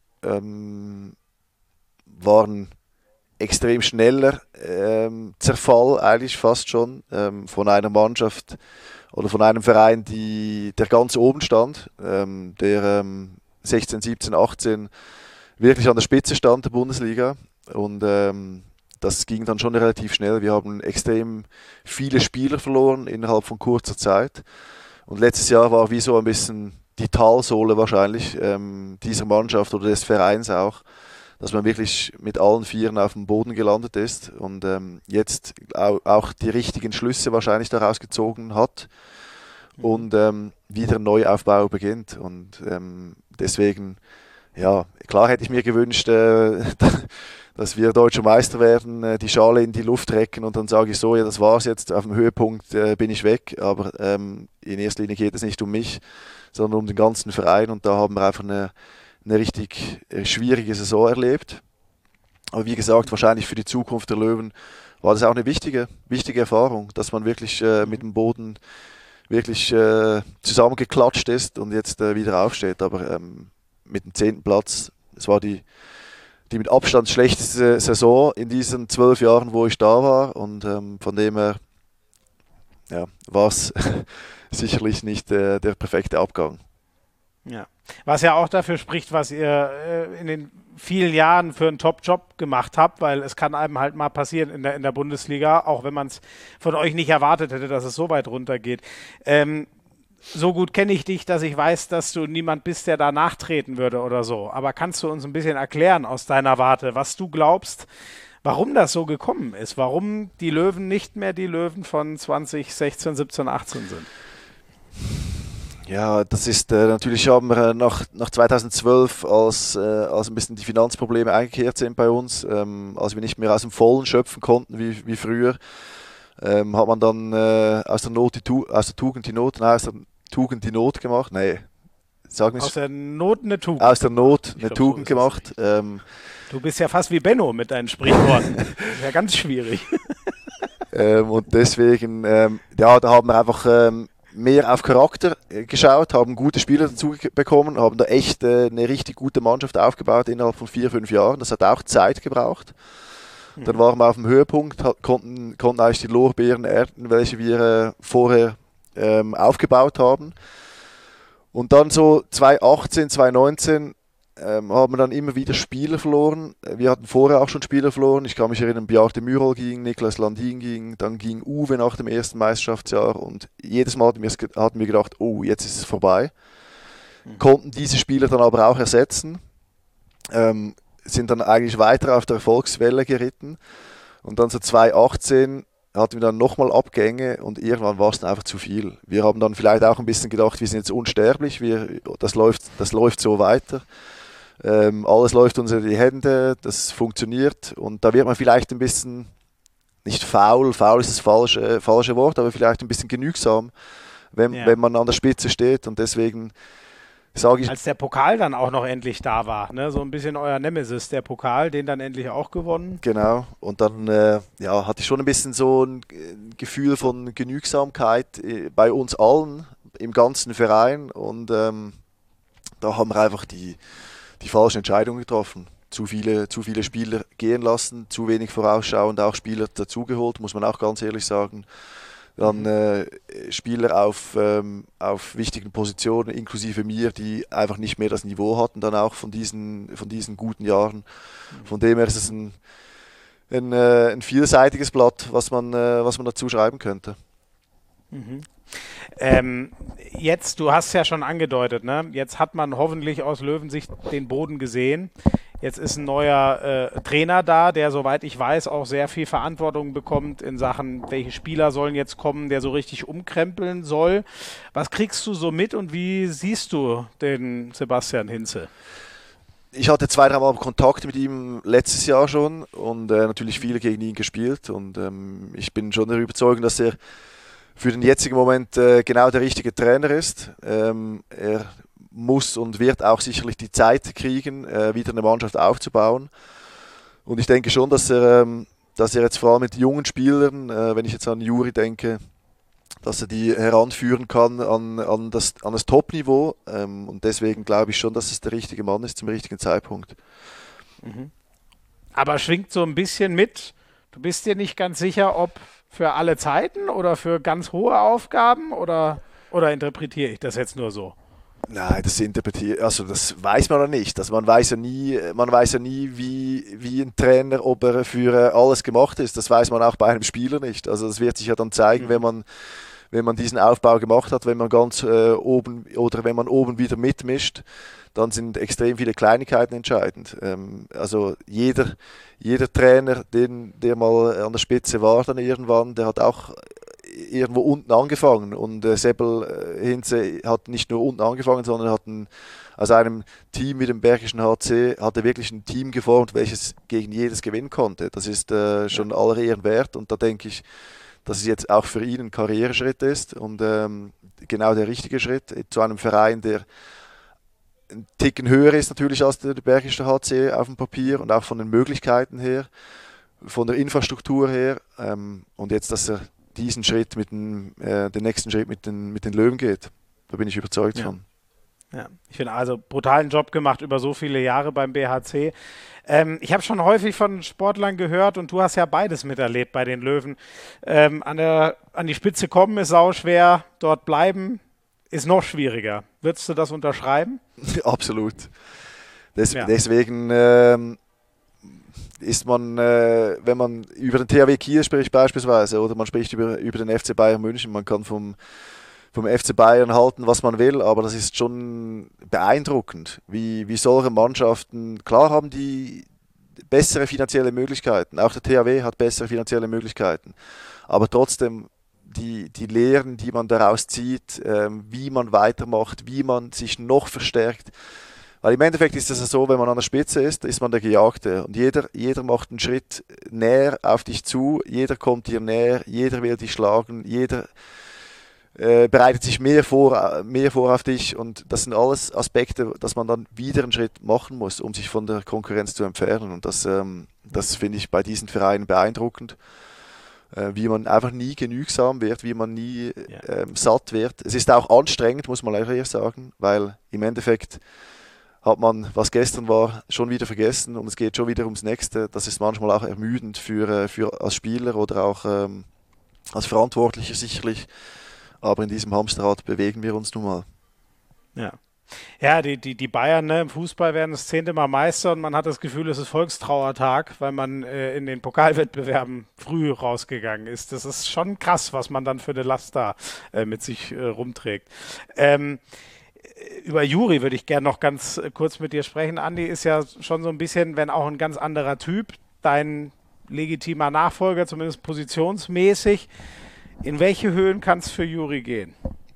war ein extrem schneller Zerfall eigentlich fast schon von einer Mannschaft oder von einem Verein, der ganz oben stand, der 16, 17, 18 wirklich an der Spitze stand der Bundesliga und das ging dann schon relativ schnell. Wir haben extrem viele Spieler verloren innerhalb von kurzer Zeit und letztes Jahr war wie so ein bisschen die Talsohle wahrscheinlich dieser Mannschaft oder des Vereins auch, dass man wirklich mit allen Vieren auf dem Boden gelandet ist und jetzt auch die richtigen Schlüsse wahrscheinlich daraus gezogen hat und wieder ein Neuaufbau beginnt. Und deswegen, ja, klar hätte ich mir gewünscht, dass wir Deutscher Meister werden, die Schale in die Luft recken und dann sage ich so, ja, das war's jetzt, auf dem Höhepunkt bin ich weg, aber in erster Linie geht es nicht um mich, sondern um den ganzen Verein und da haben wir einfach eine richtig schwierige Saison erlebt. Aber wie gesagt, wahrscheinlich für die Zukunft der Löwen war das auch eine wichtige Erfahrung, dass man wirklich mit dem Boden wirklich zusammengeklatscht ist und jetzt wieder aufsteht. Aber mit dem 10. Platz, es war die mit Abstand schlechteste Saison in diesen 12 Jahren, wo ich da war. Und von dem her ja, war es sicherlich nicht der perfekte Abgang. Ja. Was ja auch dafür spricht, was ihr in den vielen Jahren für einen Top-Job gemacht habt, weil es kann einem halt mal passieren in der Bundesliga, auch wenn man es von euch nicht erwartet hätte, dass es so weit runtergeht. So gut kenne ich dich, dass ich weiß, dass du niemand bist, der da nachtreten würde oder so. Aber kannst du uns ein bisschen erklären aus deiner Warte, was du glaubst, warum das so gekommen ist? Warum die Löwen nicht mehr die Löwen von 2016, 17, 18 sind? Ja, das ist natürlich haben wir nach 2012, als ein bisschen die Finanzprobleme eingekehrt sind bei uns, als wir nicht mehr aus dem Vollen schöpfen konnten wie früher, hat man dann aus der Tugend die Not gemacht. Nee, sagen wir aus der Not eine Tugend. Aus der Not eine Tugend gemacht. Du bist ja fast wie Benno mit deinen Sprichworten. Das ist ja ganz schwierig. Und deswegen, ja, da haben wir einfach mehr auf Charakter geschaut, haben gute Spieler dazu bekommen, haben da echt eine richtig gute Mannschaft aufgebaut innerhalb von 4, 5 Jahren. Das hat auch Zeit gebraucht. Dann waren wir auf dem Höhepunkt, konnten eigentlich die Lorbeeren ernten, welche wir vorher aufgebaut haben. Und dann so 2018, 2019 haben wir dann immer wieder Spieler verloren. Wir hatten vorher auch schon Spieler verloren. Ich kann mich erinnern, Bjarte Myrhol ging, Niklas Landin ging, dann ging Uwe nach dem ersten Meisterschaftsjahr und jedes Mal hatten wir gedacht, oh, jetzt ist es vorbei. Konnten diese Spieler dann aber auch ersetzen, sind dann eigentlich weiter auf der Erfolgswelle geritten und dann so 2018 hatten wir dann nochmal Abgänge und irgendwann war es dann einfach zu viel. Wir haben dann vielleicht auch ein bisschen gedacht, wir sind jetzt unsterblich, das läuft so weiter. Alles läuft uns in die Hände, das funktioniert und da wird man vielleicht ein bisschen, nicht faul ist das falsche Wort, aber vielleicht ein bisschen genügsam, wenn man an der Spitze steht und deswegen sage ich... Als der Pokal dann auch noch endlich da war, ne? So ein bisschen euer Nemesis, der Pokal, den dann endlich auch gewonnen. Genau, und dann ja, hatte ich schon ein bisschen so ein Gefühl von Genügsamkeit bei uns allen, im ganzen Verein und da haben wir einfach die falschen Entscheidungen getroffen. Zu viele Spieler gehen lassen, zu wenig vorausschauend auch Spieler dazugeholt, muss man auch ganz ehrlich sagen. Dann Spieler auf wichtigen Positionen, inklusive mir, die einfach nicht mehr das Niveau hatten, dann auch von diesen guten Jahren. Von dem her ist es ein vielseitiges Blatt, was man dazu schreiben könnte. Mhm. Jetzt, du hast es ja schon angedeutet, ne? Jetzt hat man hoffentlich aus Löwensicht den Boden gesehen. Jetzt ist ein neuer Trainer da, der, soweit ich weiß, auch sehr viel Verantwortung bekommt in Sachen, welche Spieler sollen jetzt kommen, der so richtig umkrempeln soll. Was kriegst du so mit und wie siehst du den Sebastian Hinze? Ich hatte 2-3 Mal Kontakt mit ihm letztes Jahr schon und natürlich viele gegen ihn gespielt und ich bin schon der Überzeugung, dass er für den jetzigen Moment genau der richtige Trainer ist. Er muss und wird auch sicherlich die Zeit kriegen, wieder eine Mannschaft aufzubauen. Und ich denke schon, dass er jetzt vor allem mit jungen Spielern, wenn ich jetzt an Juri denke, dass er die heranführen kann an das Top-Niveau. Und deswegen glaube ich schon, dass es der richtige Mann ist zum richtigen Zeitpunkt. Mhm. Aber schwingt so ein bisschen mit, du bist dir nicht ganz sicher, ob für alle Zeiten oder für ganz hohe Aufgaben oder interpretiere ich das jetzt nur so? Nein, das weiß man noch nicht. Also man weiß ja nie, wie ein Trainer, ob er für alles gemacht ist. Das weiß man auch bei einem Spieler nicht. Also das wird sich ja dann zeigen, wenn man diesen Aufbau gemacht hat, wenn man ganz oben oder wenn man oben wieder mitmischt, dann sind extrem viele Kleinigkeiten entscheidend. Also jeder Trainer, der mal an der Spitze war dann irgendwann, der hat auch irgendwo unten angefangen und Seppel Hinze hat nicht nur unten angefangen, sondern aus einem Team wie dem Bergischen HC hat er wirklich ein Team geformt, welches gegen jedes gewinnen konnte. Das ist schon aller Ehren wert und da denke ich, dass es jetzt auch für ihn ein Karriereschritt ist und genau der richtige Schritt zu einem Verein, der ein Ticken höher ist natürlich als der Bergische HC auf dem Papier und auch von den Möglichkeiten her, von der Infrastruktur her und jetzt, dass er diesen Schritt den nächsten Schritt mit den Löwen geht. Da bin ich überzeugt von. Ja, ich finde also brutalen Job gemacht über so viele Jahre beim BHC. Ich habe schon häufig von Sportlern gehört und du hast ja beides miterlebt bei den Löwen. An die Spitze kommen ist sauschwer, dort bleiben ist noch schwieriger. Würdest du das unterschreiben? Absolut. Ja. Deswegen ist man, wenn man über den THW Kiel spricht beispielsweise oder man spricht über den FC Bayern München, man kann vom FC Bayern halten, was man will, aber das ist schon beeindruckend, wie solche Mannschaften, klar haben die bessere finanzielle Möglichkeiten, auch der THW hat bessere finanzielle Möglichkeiten, aber trotzdem die Lehren, die man daraus zieht, wie man weitermacht, wie man sich noch verstärkt, weil im Endeffekt ist es ja so, wenn man an der Spitze ist man der Gejagte und jeder macht einen Schritt näher auf dich zu, jeder kommt dir näher, jeder will dich schlagen, jeder bereitet sich mehr vor auf dich und das sind alles Aspekte, dass man dann wieder einen Schritt machen muss, um sich von der Konkurrenz zu entfernen und das finde ich bei diesen Vereinen beeindruckend, wie man einfach nie genügsam wird, wie man nie satt wird. Es ist auch anstrengend, muss man ehrlich sagen, weil im Endeffekt hat man, was gestern war, schon wieder vergessen und es geht schon wieder ums Nächste. Das ist manchmal auch ermüdend für als Spieler oder auch als Verantwortlicher sicherlich. Aber in diesem Hamsterrad bewegen wir uns nun mal. Ja. Ja, die Bayern, ne, im Fußball werden das 10. Mal Meister und man hat das Gefühl, es ist Volkstrauertag, weil man in den Pokalwettbewerben früh rausgegangen ist. Das ist schon krass, was man dann für eine Last da mit sich rumträgt. Über Juri würde ich gerne noch ganz kurz mit dir sprechen. Andi ist ja schon so ein bisschen, wenn auch ein ganz anderer Typ, dein legitimer Nachfolger, zumindest positionsmäßig. In welche Höhen kann es für Juri gehen?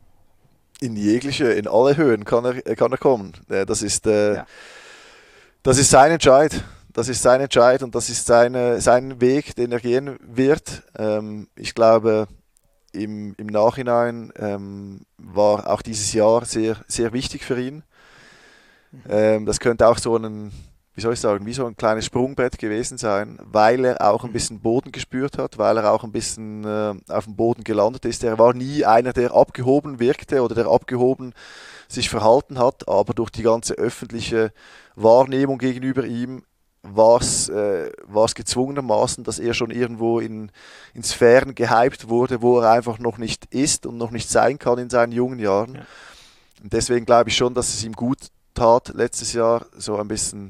In alle Höhen kann er kommen. Das ist sein Entscheid. Das ist sein Entscheid und das ist sein Weg, den er gehen wird. Ich glaube, im Nachhinein war auch dieses Jahr sehr, sehr wichtig für ihn. Das könnte auch wie soll ich sagen, wie so ein kleines Sprungbrett gewesen sein, weil er auch ein bisschen Boden gespürt hat, weil er auch ein bisschen auf dem Boden gelandet ist. Er war nie einer, der abgehoben wirkte oder der abgehoben sich verhalten hat, aber durch die ganze öffentliche Wahrnehmung gegenüber ihm war es gezwungenermaßen, dass er schon irgendwo in Sphären gehypt wurde, wo er einfach noch nicht ist und noch nicht sein kann in seinen jungen Jahren. Ja. Und deswegen glaube ich schon, dass es ihm gut tat, letztes Jahr so ein bisschen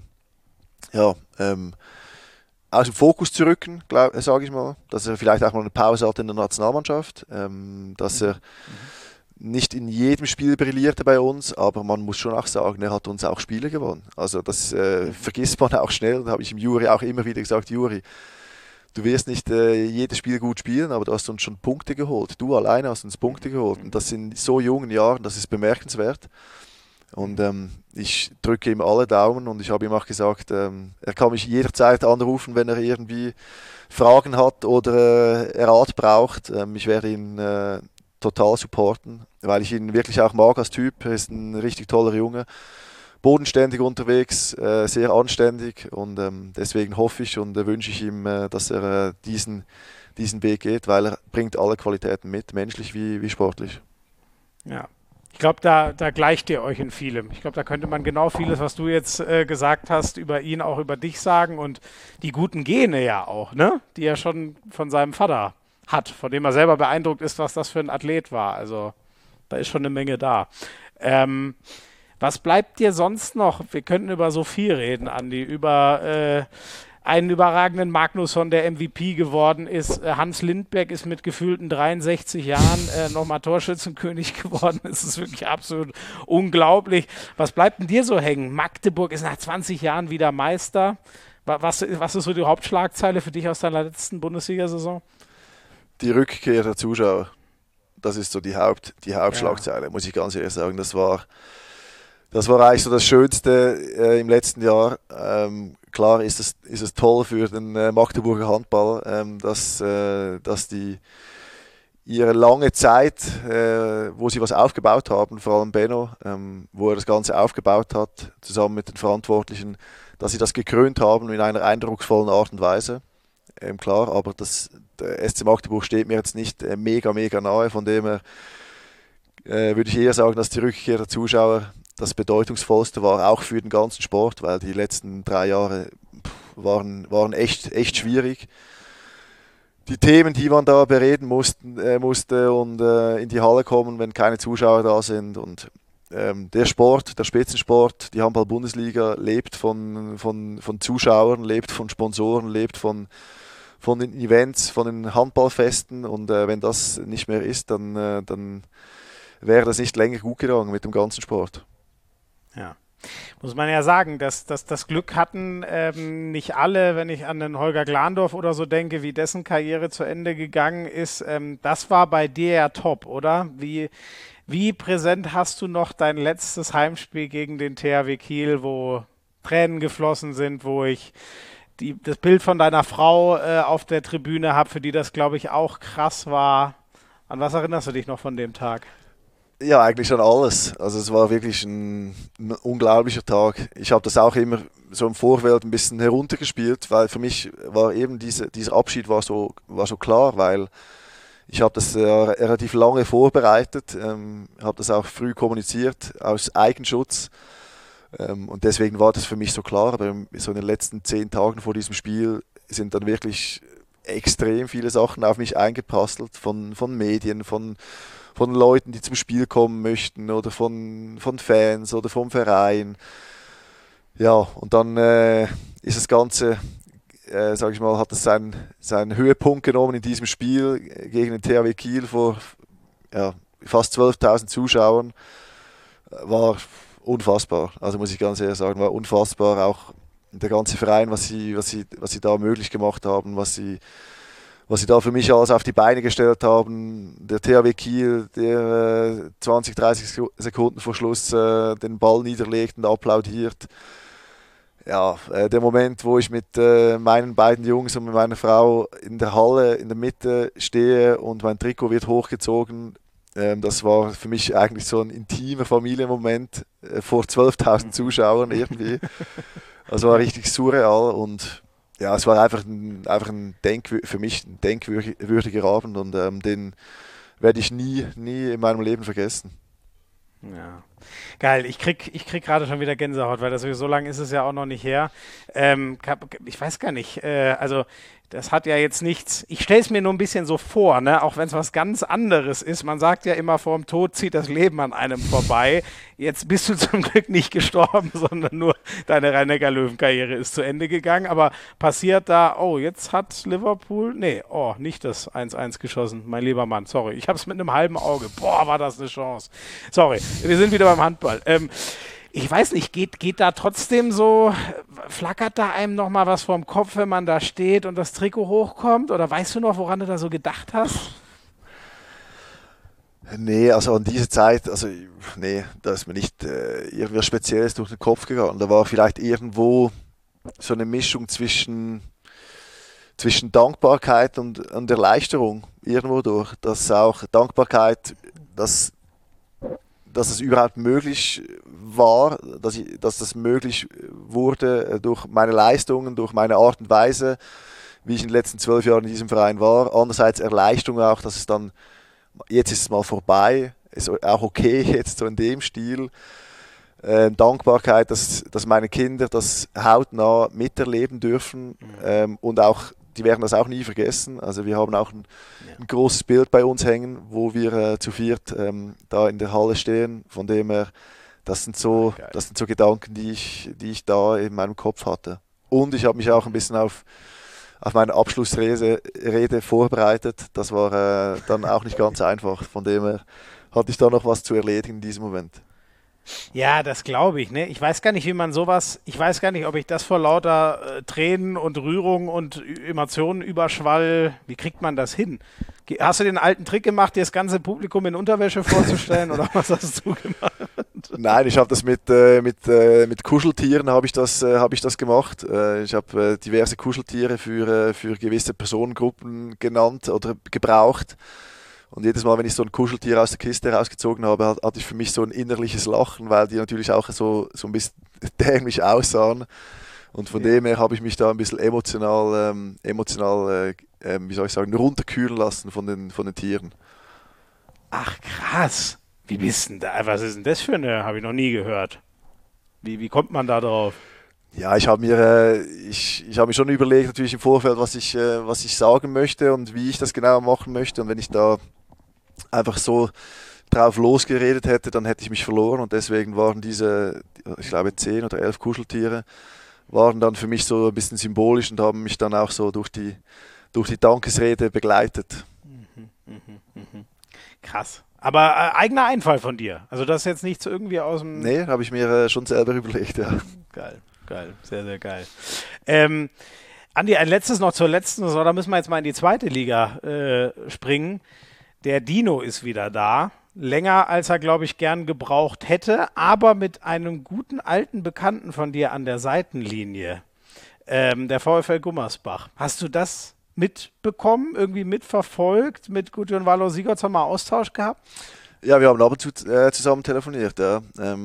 aus dem Fokus zu rücken, sage ich mal, dass er vielleicht auch mal eine Pause hatte in der Nationalmannschaft, dass er nicht in jedem Spiel brillierte bei uns, aber man muss schon auch sagen, er hat uns auch Spiele gewonnen. Also das vergisst man auch schnell, da habe ich im Juri auch immer wieder gesagt, Juri, du wirst nicht jedes Spiel gut spielen, aber du hast uns schon Punkte geholt. Du alleine hast uns Punkte geholt und das in so jungen Jahren, das ist bemerkenswert. Und ich drücke ihm alle Daumen und ich habe ihm auch gesagt, er kann mich jederzeit anrufen, wenn er irgendwie Fragen hat oder Rat braucht. Ich werde ihn total supporten, weil ich ihn wirklich auch mag als Typ. Er ist ein richtig toller Junge, bodenständig unterwegs, sehr anständig und deswegen hoffe ich und wünsche ich ihm, dass er diesen Weg geht, weil er bringt alle Qualitäten mit, menschlich wie sportlich. Ja. Ich glaube, da gleicht ihr euch in vielem. Ich glaube, da könnte man genau vieles, was du jetzt gesagt hast, über ihn auch über dich sagen und die guten Gene ja auch, ne? Die er schon von seinem Vater hat, von dem er selber beeindruckt ist, was das für ein Athlet war. Also da ist schon eine Menge da. Was bleibt dir sonst noch? Wir könnten über so viel reden, Andi, über einen überragenden Magnusson, der MVP geworden ist. Hans Lindberg ist mit gefühlten 63 Jahren nochmal Torschützenkönig geworden. Es ist wirklich absolut unglaublich. Was bleibt denn dir so hängen? Magdeburg ist nach 20 Jahren wieder Meister. Was ist so die Hauptschlagzeile für dich aus deiner letzten Bundesliga-Saison? Die Rückkehr der Zuschauer, das ist so die Hauptschlagzeile, muss ich ganz ehrlich sagen. Das war eigentlich so das Schönste im letzten Jahr. Klar ist es toll für den Magdeburger Handball, dass die ihre lange Zeit, wo sie was aufgebaut haben, vor allem Benno, wo er das Ganze aufgebaut hat, zusammen mit den Verantwortlichen, dass sie das gekrönt haben in einer eindrucksvollen Art und Weise. Klar, aber der SC Magdeburg steht mir jetzt nicht mega nahe, von dem her würde ich eher sagen, dass die Rückkehr der Zuschauer das Bedeutungsvollste war, auch für den ganzen Sport, weil die letzten 3 Jahre waren echt schwierig. Die Themen, die man da bereden musste und in die Halle kommen, wenn keine Zuschauer da sind. Und der Sport, der Spitzensport, die Handball-Bundesliga lebt von Zuschauern, lebt von Sponsoren, lebt von den Events, von den Handballfesten. Und wenn das nicht mehr ist, dann wäre das nicht länger gut gegangen mit dem ganzen Sport. Ja, muss man ja sagen, dass das Glück hatten nicht alle, wenn ich an den Holger Glandorf oder so denke, wie dessen Karriere zu Ende gegangen ist. Das war bei dir ja top, oder? Wie präsent hast du noch dein letztes Heimspiel gegen den THW Kiel, wo Tränen geflossen sind, wo ich das Bild von deiner Frau auf der Tribüne habe, für die das, glaube ich, auch krass war. An was erinnerst du dich noch von dem Tag? Ja, eigentlich an alles. Also es war wirklich ein unglaublicher Tag. Ich habe das auch immer so im Vorfeld ein bisschen heruntergespielt, weil für mich war eben dieser Abschied war so klar, weil ich habe das relativ lange vorbereitet, habe das auch früh kommuniziert aus Eigenschutz und deswegen war das für mich so klar. Aber so in den letzten 10 Tagen vor diesem Spiel sind dann wirklich extrem viele Sachen auf mich eingeprasselt von Medien, von Leuten, die zum Spiel kommen möchten oder von Fans oder vom Verein. Ja, und dann ist das Ganze, sage ich mal, hat es seinen Höhepunkt genommen in diesem Spiel gegen den THW Kiel vor fast 12.000 Zuschauern. War unfassbar, also muss ich ganz ehrlich sagen, war unfassbar. Auch der ganze Verein, was sie da möglich gemacht haben, was sie da für mich alles auf die Beine gestellt haben. Der THW Kiel, der 20, 30 Sekunden vor Schluss den Ball niederlegt und applaudiert. Ja, der Moment, wo ich mit meinen beiden Jungs und mit meiner Frau in der Halle in der Mitte stehe und mein Trikot wird hochgezogen, das war für mich eigentlich so ein intimer Familienmoment vor 12.000 Zuschauern irgendwie. Das war richtig surreal und ja, es war einfach für mich ein denkwürdiger Abend und den werde ich nie in meinem Leben vergessen. Ja, geil. Ich krieg gerade schon wieder Gänsehaut, weil so lange ist es ja auch noch nicht her. Ich weiß gar nicht. Also das hat ja jetzt nichts. Ich stelle es mir nur ein bisschen so vor, ne? Auch wenn es was ganz anderes ist. Man sagt ja immer, vorm Tod zieht das Leben an einem vorbei. Jetzt bist du zum Glück nicht gestorben, sondern nur deine Rhein-Neckar-Löwen-Karriere ist zu Ende gegangen. Aber passiert da, oh, jetzt hat Liverpool, nicht das 1-1 geschossen, mein lieber Mann, sorry. Ich habe es mit einem halben Auge. Boah, war das eine Chance. Sorry, wir sind wieder beim Handball. Ich weiß nicht, geht da trotzdem so, flackert da einem nochmal was vorm Kopf, wenn man da steht und das Trikot hochkommt? Oder weißt du noch, woran du da so gedacht hast? Nee, also an diese Zeit, nee, da ist mir nicht irgendwas Spezielles durch den Kopf gegangen. Da war vielleicht irgendwo so eine Mischung zwischen Dankbarkeit und Erleichterung irgendwo durch. Dass auch Dankbarkeit, dass es überhaupt möglich war, dass das möglich wurde durch meine Leistungen, durch meine Art und Weise, wie ich in den letzten 12 Jahren in diesem Verein war. Andererseits Erleichterung auch, dass es dann, jetzt ist es mal vorbei, ist auch okay jetzt so in dem Stil. Dankbarkeit, dass meine Kinder das hautnah miterleben dürfen, und auch, die werden das auch nie vergessen. Also wir haben auch ein großes Bild bei uns hängen, wo wir zu viert da in der Halle stehen. Von dem her, das sind so Gedanken, die ich da in meinem Kopf hatte. Und ich habe mich auch ein bisschen auf meine Abschlussrede vorbereitet. Das war dann auch nicht ganz einfach. Von dem her hatte ich da noch was zu erledigen in diesem Moment. Ja, das glaube ich, ne? Ich weiß gar nicht, ich weiß gar nicht, ob ich das vor lauter Tränen und Rührung und Emotionen überschwall, wie kriegt man das hin? Hast du den alten Trick gemacht, dir das ganze Publikum in Unterwäsche vorzustellen, oder was hast du gemacht? Nein, ich habe das mit Kuscheltieren habe ich das gemacht. Ich habe diverse Kuscheltiere für gewisse Personengruppen genannt oder gebraucht. Und jedes Mal, wenn ich so ein Kuscheltier aus der Kiste rausgezogen habe, hatte ich für mich so ein innerliches Lachen, weil die natürlich auch so ein bisschen dämlich aussahen. Und von dem her habe ich mich da ein bisschen emotional, wie soll ich sagen, runterkühlen lassen von den Tieren. Ach krass, wie bist denn da? Was ist denn das für eine? Habe ich noch nie gehört. Wie kommt man da drauf? Ja, ich habe mir schon überlegt, natürlich im Vorfeld, was ich sagen möchte und wie ich das genau machen möchte. Und wenn ich da einfach so drauf losgeredet hätte, dann hätte ich mich verloren. Und deswegen waren diese, ich glaube 10 oder 11 Kuscheltiere, waren dann für mich so ein bisschen symbolisch und haben mich dann auch so durch die Dankesrede begleitet. Krass. Aber eigener Einfall von dir. Also das ist jetzt nichts irgendwie aus dem... Nee, habe ich mir schon selber überlegt, ja. Geil. Sehr, sehr geil. Andi, ein letztes noch zur letzten Saison. Da müssen wir jetzt mal in die zweite Liga springen. Der Dino ist wieder da. Länger, als er, glaube ich, gern gebraucht hätte, aber mit einem guten alten Bekannten von dir an der Seitenlinie. Der VfL Gummersbach. Hast du das mitbekommen, irgendwie mitverfolgt? Mit Gudjon Valo-Sigurdsson mal Austausch gehabt? Ja, wir haben ab und zu zusammen telefoniert. Ja.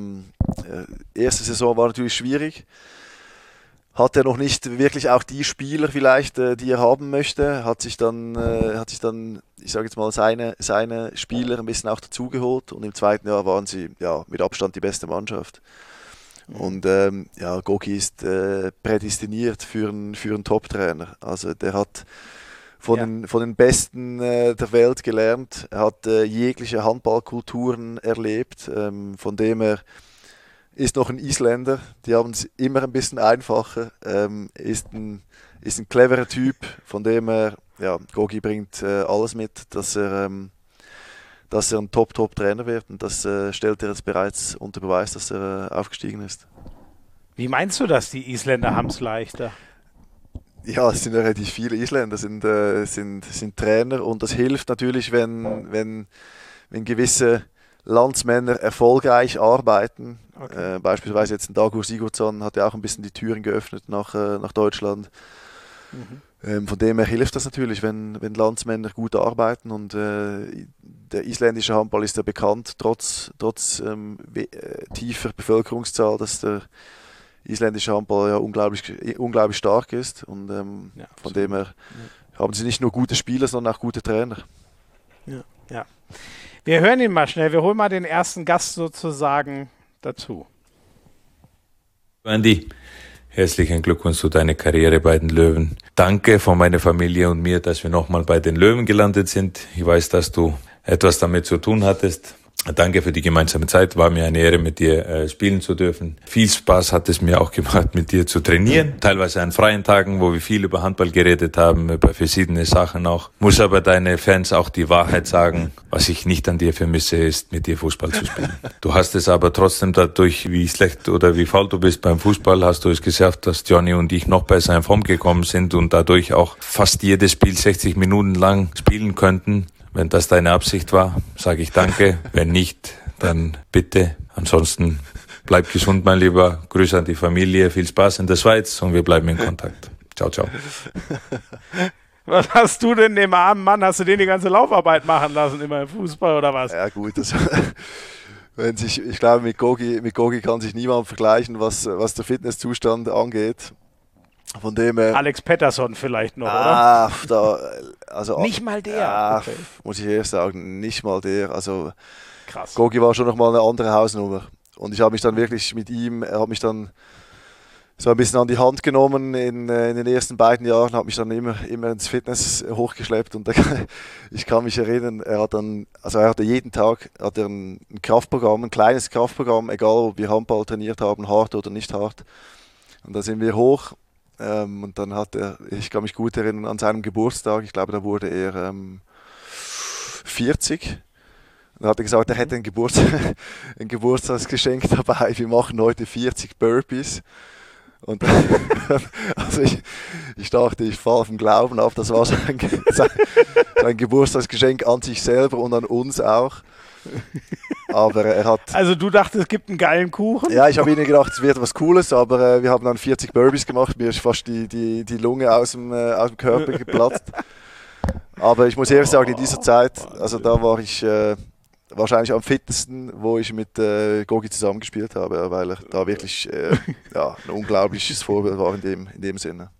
Erste Saison war natürlich schwierig. Hat er noch nicht wirklich auch die Spieler vielleicht, die er haben möchte. Hat sich dann, ich sage jetzt mal, seine Spieler ein bisschen auch dazugeholt. Und im zweiten Jahr waren sie ja mit Abstand die beste Mannschaft. Und Gogi ist prädestiniert für einen Top-Trainer. Also der hat von den Besten der Welt gelernt. Er hat jegliche Handballkulturen erlebt. Von dem er ist noch ein Isländer. Die haben es immer ein bisschen einfacher. Ist ein cleverer Typ. Von dem er, Gogi bringt alles mit, dass er ein Top-Trainer wird. Und das stellt er jetzt bereits unter Beweis, dass er aufgestiegen ist. Wie meinst du das, die Isländer haben es leichter? Ja, es sind ja relativ viele Isländer, sind Trainer und das hilft natürlich, wenn gewisse Landsmänner erfolgreich arbeiten. Okay. Beispielsweise jetzt ein Dagur Sigurdsson hat ja auch ein bisschen die Türen geöffnet nach Deutschland. Von dem her hilft das natürlich, wenn Landsmänner gut arbeiten und der isländische Handball ist ja bekannt, trotz tiefer Bevölkerungszahl, dass der isländische Handball ja unglaublich stark ist und von dem her haben sie nicht nur gute Spieler, sondern auch gute Trainer. Ja. Wir hören ihn mal schnell, wir holen mal den ersten Gast sozusagen dazu. Andi, herzlichen Glückwunsch zu deiner Karriere bei den Löwen. Danke von meiner Familie und mir, dass wir nochmal bei den Löwen gelandet sind. Ich weiß, dass du etwas damit zu tun hattest. Danke für die gemeinsame Zeit. War mir eine Ehre, mit dir spielen zu dürfen. Viel Spaß hat es mir auch gemacht, mit dir zu trainieren. Teilweise an freien Tagen, wo wir viel über Handball geredet haben, über verschiedene Sachen auch. Muss aber deine Fans auch die Wahrheit sagen. Was ich nicht an dir vermisse, ist, mit dir Fußball zu spielen. Du hast es aber trotzdem dadurch, wie schlecht oder wie faul du bist beim Fußball, hast du es geschafft, dass Johnny und ich noch besser in Form gekommen sind und dadurch auch fast jedes Spiel 60 Minuten lang spielen könnten. Wenn das deine Absicht war, sage ich danke. Wenn nicht, dann bitte. Ansonsten bleib gesund, mein Lieber. Grüße an die Familie. Viel Spaß in der Schweiz und wir bleiben in Kontakt. Ciao, ciao. Was hast du denn dem armen Mann? Hast du den die ganze Laufarbeit machen lassen, immer im Fußball oder was? Ja gut, ich glaube, mit Gogi kann sich niemand vergleichen, was der Fitnesszustand angeht. Von dem Alex Pettersson vielleicht noch, oder? Also, nicht mal der. Ja, okay. Muss ich ehrlich sagen, nicht mal der. Also krass. Gogi war schon nochmal eine andere Hausnummer. Und ich habe mich dann wirklich mit ihm, er hat mich dann so ein bisschen an die Hand genommen in den ersten beiden Jahren, hat mich dann immer ins Fitness hochgeschleppt und ich kann mich erinnern, er hatte jeden Tag ein Kraftprogramm, ein kleines Kraftprogramm, egal ob wir Handball trainiert haben, hart oder nicht hart. Und da sind wir hoch und dann ich kann mich gut erinnern, an seinem Geburtstag, ich glaube, da wurde er 40. Dann hat er gesagt, er hätte ein Geburtstagsgeschenk dabei, wir machen heute 40 Burpees. Und also ich dachte, ich falle vom Glauben ab, das war sein Geburtstagsgeschenk an sich selber und an uns auch. Aber er hat... Also du dachtest, es gibt einen geilen Kuchen? Ja, ich habe ihnen gedacht, es wird was Cooles, aber wir haben dann 40 Burpees gemacht, mir ist fast die Lunge aus dem Körper geplatzt. Aber ich muss ehrlich sagen, in dieser Zeit, also da war ich... wahrscheinlich am fittesten, wo ich mit Gogi zusammengespielt habe, weil er da wirklich ein unglaubliches Vorbild war in dem Sinne.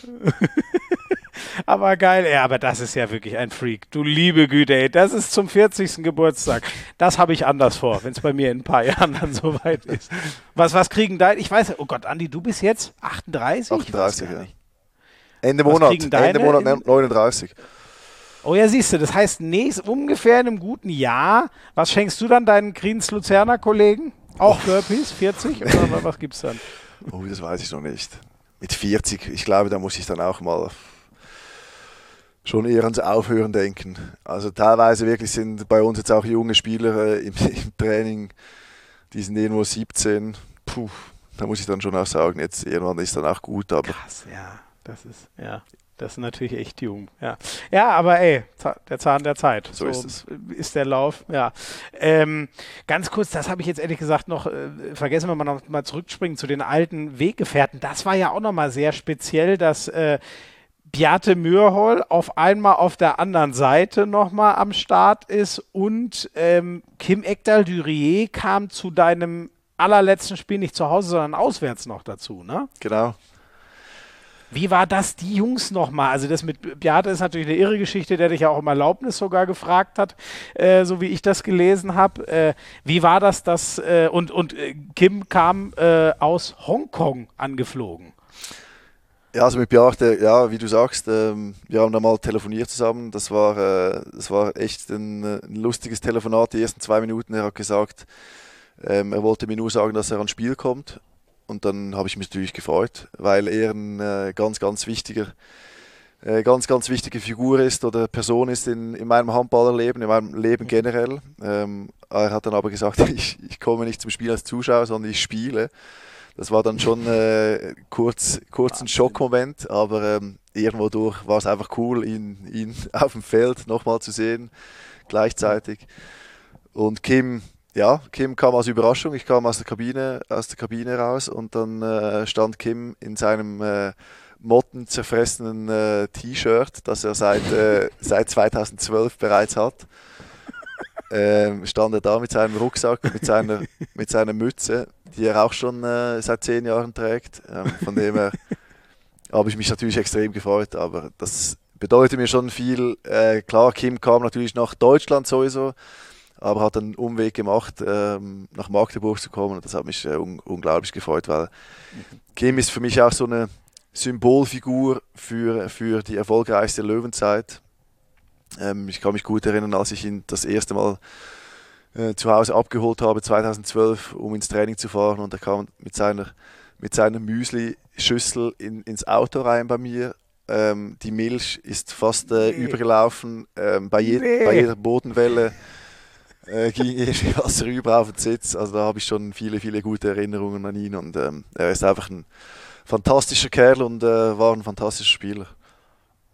Aber geil, aber das ist ja wirklich ein Freak. Du liebe Güte, ey, das ist zum 40. Geburtstag. Das habe ich anders vor, wenn es bei mir in ein paar Jahren dann soweit ist. Was kriegen deine, ich weiß, oh Gott, Andi, du bist jetzt 38? 38, ja. Ende Monat 39. Oh ja, siehst du, das heißt ungefähr in einem guten Jahr. Was schenkst du dann deinen Kriens-Luzerner Kollegen? Auch Burpees, 40? Oder was gibt's dann? Oh, das weiß ich noch nicht. Mit 40, ich glaube, da muss ich dann auch mal schon eher ans Aufhören denken. Also teilweise wirklich sind bei uns jetzt auch junge Spieler im Training, die sind irgendwo 17. Puh, da muss ich dann schon auch sagen, jetzt irgendwann ist dann auch gut. Aber krass, ja, das ist natürlich echt jung. Ja, aber ey, der Zahn der Zeit. So ist es. Ist der Lauf, ja. Ganz kurz, das habe ich jetzt ehrlich gesagt noch vergessen, wenn wir noch mal zurückspringen zu den alten Weggefährten. Das war ja auch noch mal sehr speziell, dass Bjarte Mürhol auf einmal auf der anderen Seite noch mal am Start ist und Kim Ekdal-Dürier kam zu deinem allerletzten Spiel nicht zu Hause, sondern auswärts noch dazu, ne? Genau. Wie war das, die Jungs nochmal? Also das mit Bjarte ist natürlich eine irre Geschichte, der dich ja auch um Erlaubnis sogar gefragt hat, so wie ich das gelesen habe. Wie war das, und Kim kam aus Hongkong angeflogen? Ja, also mit Bjarte, ja, wie du sagst, wir haben da mal telefoniert zusammen. Das war echt ein lustiges Telefonat, die ersten 2 Minuten. Er hat gesagt, er wollte mir nur sagen, dass er ans Spiel kommt. Und dann habe ich mich natürlich gefreut, weil er ein ganz wichtige Figur ist oder Person ist in meinem Handballerleben, in meinem Leben generell. Er hat dann aber gesagt, ich komme nicht zum Spiel als Zuschauer, sondern ich spiele. Das war dann schon kurz ein Schockmoment, aber irgendwo durch war es einfach cool, ihn auf dem Feld nochmal zu sehen, gleichzeitig. Und Kim kam als Überraschung. Ich kam aus der Kabine raus und dann stand Kim in seinem mottenzerfressenen T-Shirt, das er seit 2012 bereits hat. Stand er da mit seinem Rucksack, mit seiner Mütze, die er auch schon seit 10 Jahren trägt. Von dem her habe ich mich natürlich extrem gefreut, aber das bedeutet mir schon viel. Klar, Kim kam natürlich nach Deutschland sowieso, aber hat einen Umweg gemacht, nach Magdeburg zu kommen. Und das hat mich unglaublich gefreut, weil Kim ist für mich auch so eine Symbolfigur für die erfolgreichste Löwenzeit. Ich kann mich gut erinnern, als ich ihn das erste Mal zu Hause abgeholt habe, 2012, um ins Training zu fahren. Und er kam mit seiner Müsli-Schüssel ins Auto rein bei mir. Die Milch ist fast übergelaufen. Bei jeder Bodenwelle ging irgendwie was rüber auf den Sitz. Also da habe ich schon viele gute Erinnerungen an ihn. Und er ist einfach ein fantastischer Kerl und war ein fantastischer Spieler.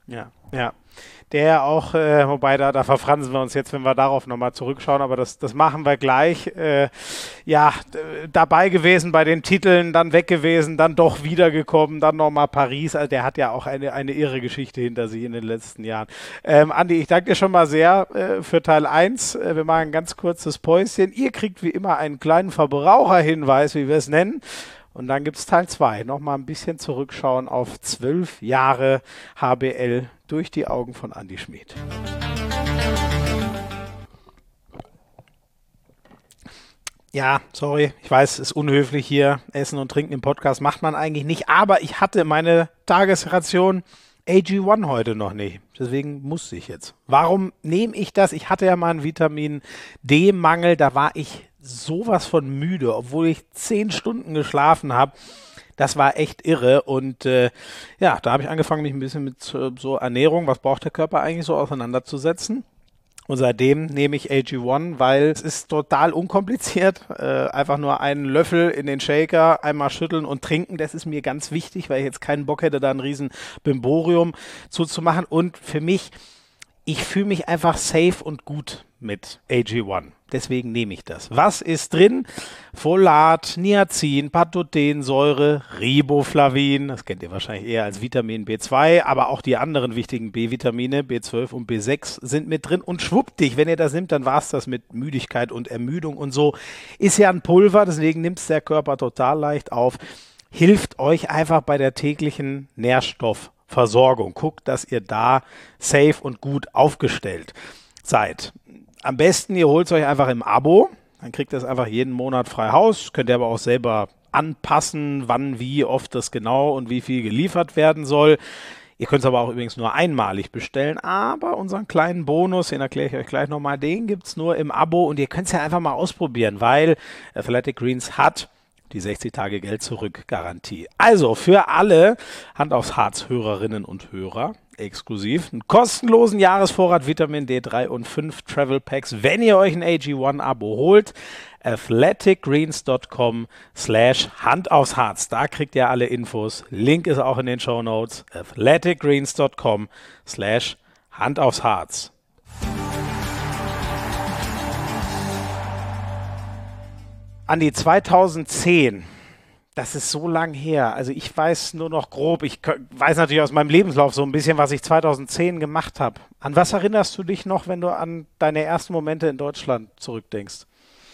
Ja, ja. Der auch, wobei da verfransen wir uns jetzt, wenn wir darauf nochmal zurückschauen, aber das machen wir gleich. Dabei gewesen bei den Titeln, dann weg gewesen, dann doch wiedergekommen, dann nochmal Paris. Also der hat ja auch eine irre Geschichte hinter sich in den letzten Jahren. Andi, ich danke dir schon mal sehr für Teil 1. Wir machen ein ganz kurzes Päuschen. Ihr kriegt wie immer einen kleinen Verbraucherhinweis, wie wir es nennen. Und dann gibt es Teil 2. Nochmal ein bisschen zurückschauen auf 12 Jahre HBL durch die Augen von Andi Schmid. Ja, sorry, ich weiß, es ist unhöflich hier. Essen und Trinken im Podcast macht man eigentlich nicht. Aber ich hatte meine Tagesration AG1 heute noch nicht. Deswegen musste ich jetzt. Warum nehme ich das? Ich hatte ja mal einen Vitamin D-Mangel. Da war ich sowas von müde, obwohl ich 10 Stunden geschlafen habe. Das war echt irre und da habe ich angefangen, mich ein bisschen mit so Ernährung, was braucht der Körper eigentlich so, auseinanderzusetzen. Und seitdem nehme ich AG1, weil es ist total unkompliziert. Einfach nur einen Löffel in den Shaker, einmal schütteln und trinken. Das ist mir ganz wichtig, weil ich jetzt keinen Bock hätte, da ein riesen Bimborium zuzumachen. Und für mich, ich fühle mich einfach safe und gut mit AG1. Deswegen nehme ich das. Was ist drin? Folat, Niacin, Pantothensäure, Riboflavin, das kennt ihr wahrscheinlich eher als Vitamin B2, aber auch die anderen wichtigen B-Vitamine, B12 und B6 sind mit drin. Und schwuppdig, wenn ihr das nimmt, dann war es das mit Müdigkeit und Ermüdung und so. Ist ja ein Pulver, deswegen nimmt es der Körper total leicht auf. Hilft euch einfach bei der täglichen Nährstoffversorgung. Guckt, dass ihr da safe und gut aufgestellt seid. Am besten, ihr holt es euch einfach im Abo, dann kriegt ihr es einfach jeden Monat frei Haus, könnt ihr aber auch selber anpassen, wann, wie oft das genau und wie viel geliefert werden soll. Ihr könnt es aber auch übrigens nur einmalig bestellen, aber unseren kleinen Bonus, den erkläre ich euch gleich nochmal, den gibt es nur im Abo und ihr könnt es ja einfach mal ausprobieren, weil Athletic Greens hat die 60 Tage Geld zurück Garantie. Also für alle Hand aufs Harz Hörerinnen und Hörer exklusiv einen kostenlosen Jahresvorrat Vitamin D3 und 5 Travel Packs, wenn ihr euch ein AG1 Abo holt. athleticgreens.com/Hand aufs Harz. Da kriegt ihr alle Infos. Link ist auch in den Shownotes. athleticgreens.com/Hand aufs Harz. Andi, 2010, das ist so lang her. Also ich weiß nur noch grob, ich weiß natürlich aus meinem Lebenslauf so ein bisschen, was ich 2010 gemacht habe. An was erinnerst du dich noch, wenn du an deine ersten Momente in Deutschland zurückdenkst?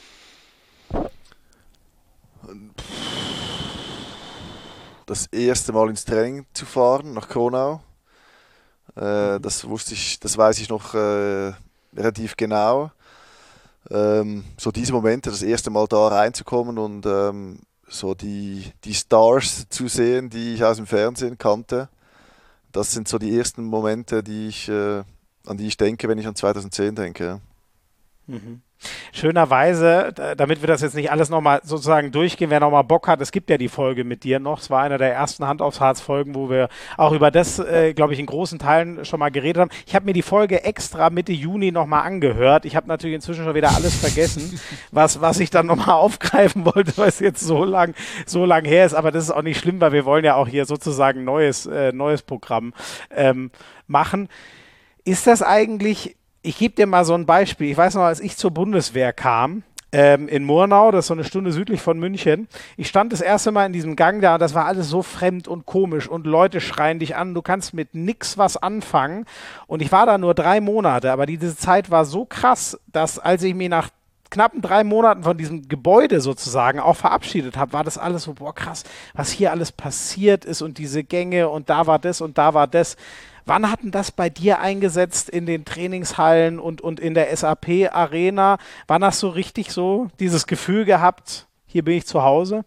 Das erste Mal ins Training zu fahren, nach Kronau. Das weiß ich noch relativ genau. So diese Momente, das erste Mal da reinzukommen und so die Stars zu sehen, die ich aus dem Fernsehen kannte. Das sind so die ersten Momente, an die ich denke, wenn ich an 2010 denke. Ja. Mhm. Schönerweise, damit wir das jetzt nicht alles nochmal sozusagen durchgehen, wer nochmal Bock hat, es gibt ja die Folge mit dir noch, es war einer der ersten Hand aufs Harz Folgen, wo wir auch über das, glaube ich, in großen Teilen schon mal geredet haben. Ich habe mir die Folge extra Mitte Juni nochmal angehört. Ich habe natürlich inzwischen schon wieder alles vergessen, was ich dann nochmal aufgreifen wollte, weil es jetzt so lang her ist, aber das ist auch nicht schlimm, weil wir wollen ja auch hier sozusagen neues Programm machen. Ist das eigentlich... Ich gebe dir mal so ein Beispiel. Ich weiß noch, als ich zur Bundeswehr kam, in Murnau, das ist so eine Stunde südlich von München. Ich stand das erste Mal in diesem Gang da und das war alles so fremd und komisch und Leute schreien dich an, du kannst mit nix was anfangen. Und ich war da nur 3 Monate, aber diese Zeit war so krass, dass als ich mich nach knappen 3 Monaten von diesem Gebäude sozusagen auch verabschiedet habe, war das alles so, boah krass, was hier alles passiert ist und diese Gänge und da war das und da war das. Wann hat denn das bei dir eingesetzt in den Trainingshallen und in der SAP-Arena? Wann hast du richtig so dieses Gefühl gehabt, hier bin ich zu Hause?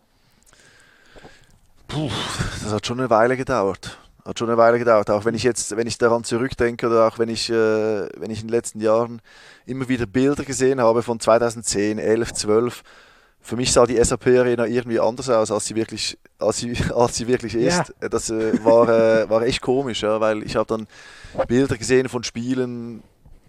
Das hat schon eine Weile gedauert. Auch wenn ich daran zurückdenke oder auch wenn ich in den letzten Jahren immer wieder Bilder gesehen habe von 2010, 11, 12. Für mich sah die SAP-Arena irgendwie anders aus, als sie wirklich ist. Ja. Das war echt komisch, ja, weil ich habe dann Bilder gesehen von Spielen.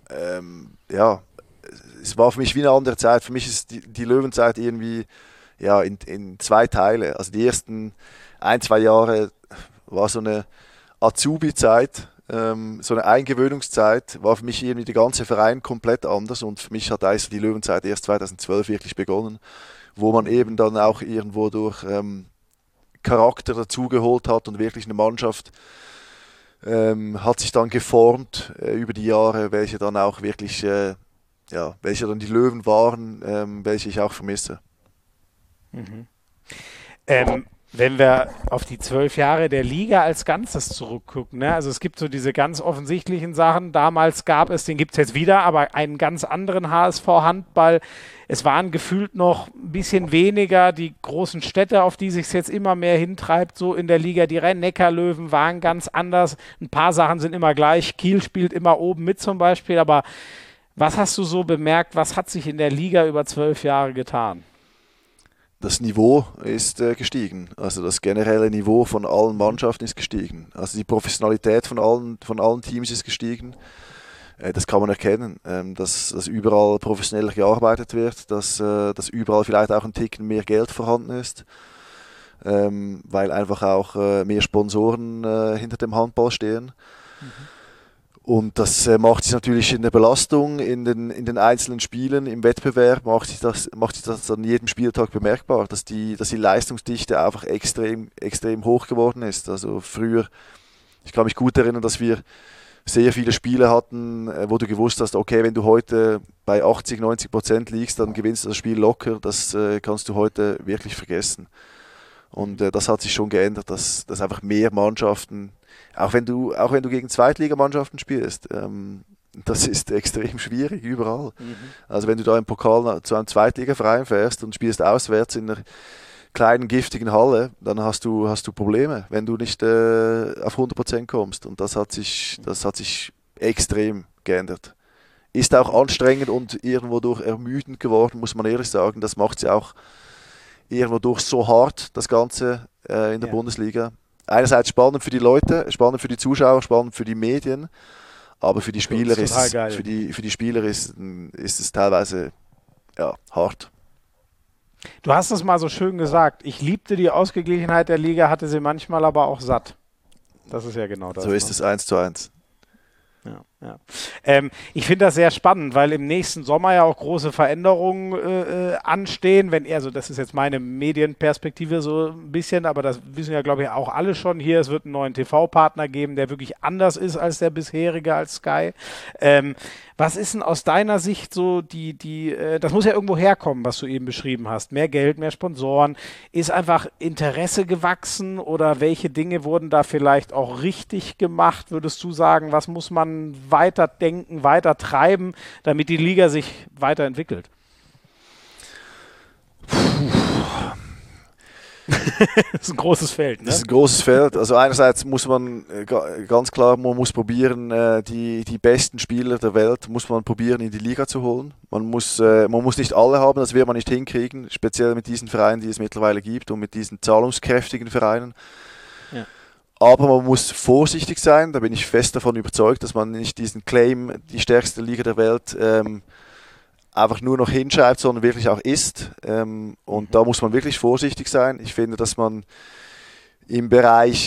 Es war für mich wie eine andere Zeit. Für mich ist die Löwenzeit irgendwie in 2 Teile. Also die ersten 1-2 Jahre war so eine Azubi-Zeit, So eine Eingewöhnungszeit war für mich irgendwie der ganze Verein komplett anders und für mich hat eigentlich die Löwenzeit erst 2012 wirklich begonnen, wo man eben dann auch irgendwo durch Charakter dazugeholt hat und wirklich eine Mannschaft hat sich dann geformt über die Jahre, welche dann auch wirklich, welche dann die Löwen waren, welche ich auch vermisse. Mhm. Wenn wir auf die 12 Jahre der Liga als Ganzes zurückgucken, ne? Also es gibt so diese ganz offensichtlichen Sachen, damals gab es, den gibt es jetzt wieder, aber einen ganz anderen HSV-Handball. Es waren gefühlt noch ein bisschen weniger die großen Städte, auf die sich es jetzt immer mehr hintreibt, so in der Liga. Die Rhein-Neckar-Löwen waren ganz anders. Ein paar Sachen sind immer gleich. Kiel spielt immer oben mit zum Beispiel, aber was hast du so bemerkt, was hat sich in der Liga über 12 Jahre getan? Das Niveau ist gestiegen. Also das generelle Niveau von allen Mannschaften ist gestiegen. Also die Professionalität von allen Teams ist gestiegen. Das kann man erkennen, dass überall professioneller gearbeitet wird, dass überall vielleicht auch ein Ticken mehr Geld vorhanden ist, weil einfach auch mehr Sponsoren hinter dem Handball stehen. Mhm. Und das macht sich natürlich in der Belastung, in den einzelnen Spielen, im Wettbewerb, macht sich das an jedem Spieltag bemerkbar, dass die Leistungsdichte einfach extrem hoch geworden ist. Also früher, ich kann mich gut erinnern, dass wir sehr viele Spiele hatten, wo du gewusst hast, okay, wenn du heute bei 80-90% liegst, dann gewinnst du das Spiel locker. Das kannst du heute wirklich vergessen. Und das hat sich schon geändert, dass einfach mehr Mannschaften, auch wenn du gegen Zweitligamannschaften spielst, das ist extrem schwierig überall. Mhm. Also wenn du da im Pokal zu einem Zweitligaverein fährst und spielst auswärts in einer kleinen giftigen Halle, dann hast du Probleme, wenn du nicht auf 100% kommst. Und das hat sich extrem geändert. Ist auch anstrengend und irgendwo durch ermüdend geworden, muss man ehrlich sagen. Das macht sie auch irgendwo durch so hart, das Ganze in der Bundesliga. Einerseits spannend für die Leute, spannend für die Zuschauer, spannend für die Medien, aber für die Spieler ist es teilweise hart. Du hast es mal so schön gesagt, ich liebte die Ausgeglichenheit der Liga, hatte sie manchmal aber auch satt. Das ist ja genau das. So ist es 1:1. Ja. Ich finde das sehr spannend, weil im nächsten Sommer ja auch große Veränderungen anstehen. Also das ist jetzt meine Medienperspektive so ein bisschen, aber das wissen ja, glaube ich, auch alle schon hier. Es wird einen neuen TV-Partner geben, der wirklich anders ist als der bisherige, als Sky. Was ist denn aus deiner Sicht so das muss ja irgendwo herkommen, was du eben beschrieben hast. Mehr Geld, mehr Sponsoren. Ist einfach Interesse gewachsen oder welche Dinge wurden da vielleicht auch richtig gemacht? Würdest du sagen, was muss man weiter denken, weiter treiben, damit die Liga sich weiterentwickelt? Das ist ein großes Feld, ne? Das ist ein großes Feld. Also einerseits muss man ganz klar, man muss probieren, die besten Spieler der Welt muss man probieren, in die Liga zu holen. Man muss nicht alle haben, das wird man nicht hinkriegen, speziell mit diesen Vereinen, die es mittlerweile gibt und mit diesen zahlungskräftigen Vereinen. Ja. Aber man muss vorsichtig sein, da bin ich fest davon überzeugt, dass man nicht diesen Claim, die stärkste Liga der Welt, einfach nur noch hinschreibt, sondern wirklich auch ist. Und da muss man wirklich vorsichtig sein. Ich finde, dass man im Bereich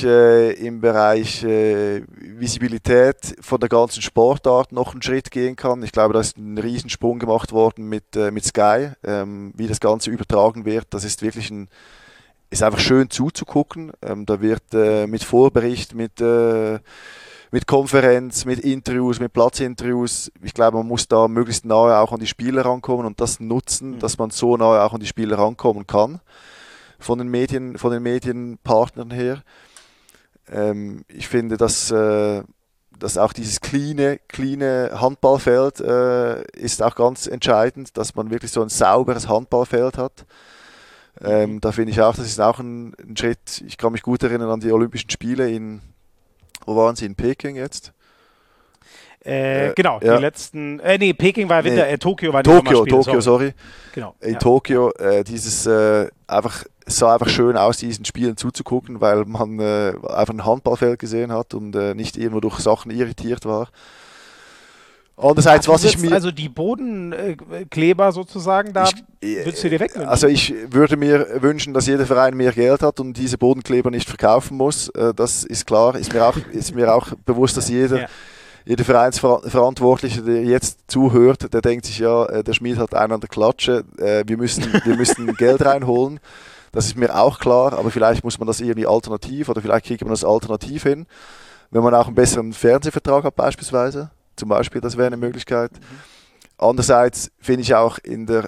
Visibilität von der ganzen Sportart noch einen Schritt gehen kann. Ich glaube, da ist ein Riesensprung gemacht worden mit Sky, wie das Ganze übertragen wird. Das ist wirklich ist einfach schön zuzugucken. Da wird mit Vorbericht, mit Konferenz, mit Interviews, mit Platzinterviews. Ich glaube, man muss da möglichst nahe auch an die Spieler rankommen und das nutzen, dass man so nahe auch an die Spieler rankommen kann. Von den Medienpartnern her. Ich finde, dass auch dieses cleane Handballfeld ist auch ganz entscheidend, dass man wirklich so ein sauberes Handballfeld hat. Da finde ich auch, das ist auch ein Schritt. Ich kann mich gut erinnern an die Olympischen Spiele wo waren sie? In Peking jetzt? Genau, ja. Die letzten, Peking war Winter, Tokio war die Sommerspiele. Tokio, sorry. Genau. In Tokio, sah einfach schön aus, diesen Spielen zuzugucken, weil man einfach ein Handballfeld gesehen hat und nicht irgendwo durch Sachen irritiert war. Andererseits, was ich mir... Also die Bodenkleber sozusagen, da würdest du dir wegnehmen? Also ich würde mir wünschen, dass jeder Verein mehr Geld hat und diese Bodenkleber nicht verkaufen muss. Das ist klar. Ist mir auch bewusst, dass jeder Vereinsverantwortliche, der jetzt zuhört, der denkt sich, ja, der Schmied hat einen an der Klatsche, wir müssen Geld reinholen. Das ist mir auch klar, aber vielleicht muss man das irgendwie alternativ oder vielleicht kriegt man das alternativ hin, wenn man auch einen besseren Fernsehvertrag hat beispielsweise. Zum Beispiel, das wäre eine Möglichkeit. Andererseits finde ich auch in der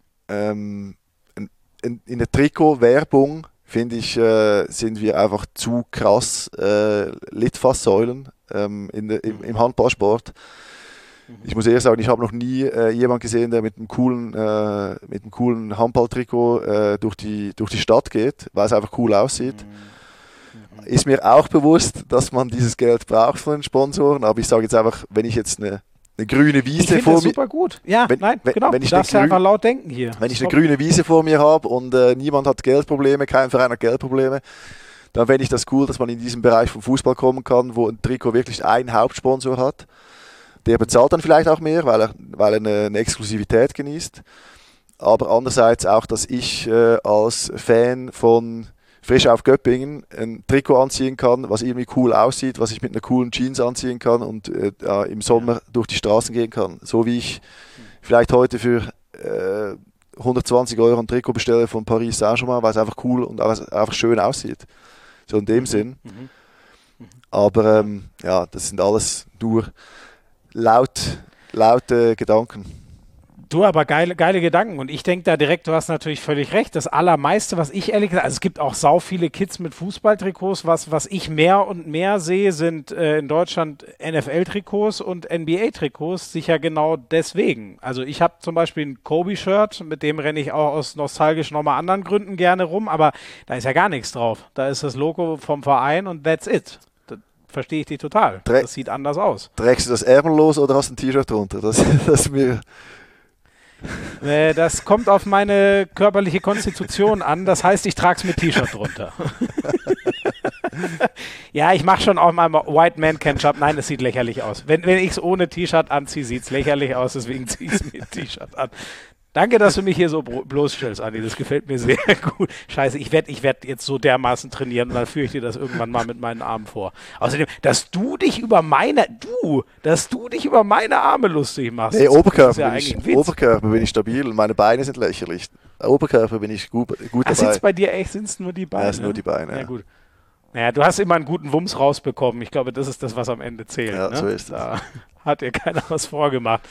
Trikotwerbung sind wir einfach zu krass Litfaßsäulen im Handballsport. Ich muss ehrlich sagen, ich habe noch nie jemanden gesehen, der mit einem coolen Handballtrikot durch die Stadt geht, weil es einfach cool aussieht. Ist mir auch bewusst, dass man dieses Geld braucht von den Sponsoren, aber ich sage jetzt einfach, wenn ich jetzt eine grüne Wiese vor mir... super gut. Ja, genau. Wenn ich du darfst ja einfach laut denken hier. Wenn ich eine grüne Wiese vor mir habe und niemand hat Geldprobleme, kein Verein hat Geldprobleme, dann fände ich das cool, dass man in diesen Bereich vom Fußball kommen kann, wo ein Trikot wirklich einen Hauptsponsor hat. Der bezahlt dann vielleicht auch mehr, weil er eine Exklusivität genießt. Aber andererseits auch, dass ich als Fan von Frisch auf Göppingen ein Trikot anziehen kann, was irgendwie cool aussieht, was ich mit einer coolen Jeans anziehen kann und im Sommer durch die Straßen gehen kann. So wie ich vielleicht heute für 120 € ein Trikot bestelle von Paris Saint-Germain, weil es einfach cool und einfach schön aussieht. So in dem Sinn. Aber das sind alles nur laute Gedanken. Du, aber geile Gedanken. Und ich denke da direkt, du hast natürlich völlig recht. Das Allermeiste, was ich ehrlich gesagt, also es gibt auch sau viele Kids mit Fußballtrikots. Was ich mehr und mehr sehe, sind in Deutschland NFL-Trikots und NBA-Trikots. Sicher genau deswegen. Also ich habe zum Beispiel ein Kobe-Shirt, mit dem renne ich auch aus nostalgisch nochmal anderen Gründen gerne rum. Aber da ist ja gar nichts drauf. Da ist das Logo vom Verein und that's it. Verstehe ich dich total. Das sieht anders aus. Trägst du das ärmellos oder hast du ein T-Shirt drunter? Das mir... Das kommt auf meine körperliche Konstitution an. Das heißt, ich trage es mit T-Shirt drunter. Ja, ich mache schon auch mal White Man Can Jump. Nein, es sieht lächerlich aus. Wenn ich es ohne T-Shirt anziehe, sieht es lächerlich aus. Deswegen ziehe ich es mit T-Shirt an. Danke, dass du mich hier so bloßstellst, Andi. Das gefällt mir sehr gut. Scheiße, ich werd jetzt so dermaßen trainieren und dann führe ich dir das irgendwann mal mit meinen Armen vor. Außerdem, dass du dich über meine Arme lustig machst. Nee, Oberkörper bin ich stabil und meine Beine sind lächerlich. Oberkörper bin ich gut dabei. Sind's bei dir echt, sind's nur die Beine? Ja, es sind nur die Beine. Ja, gut. Naja, du hast immer einen guten Wumms rausbekommen. Ich glaube, das ist das, was am Ende zählt. Ja, ne? So ist es. Da hat dir keiner was vorgemacht.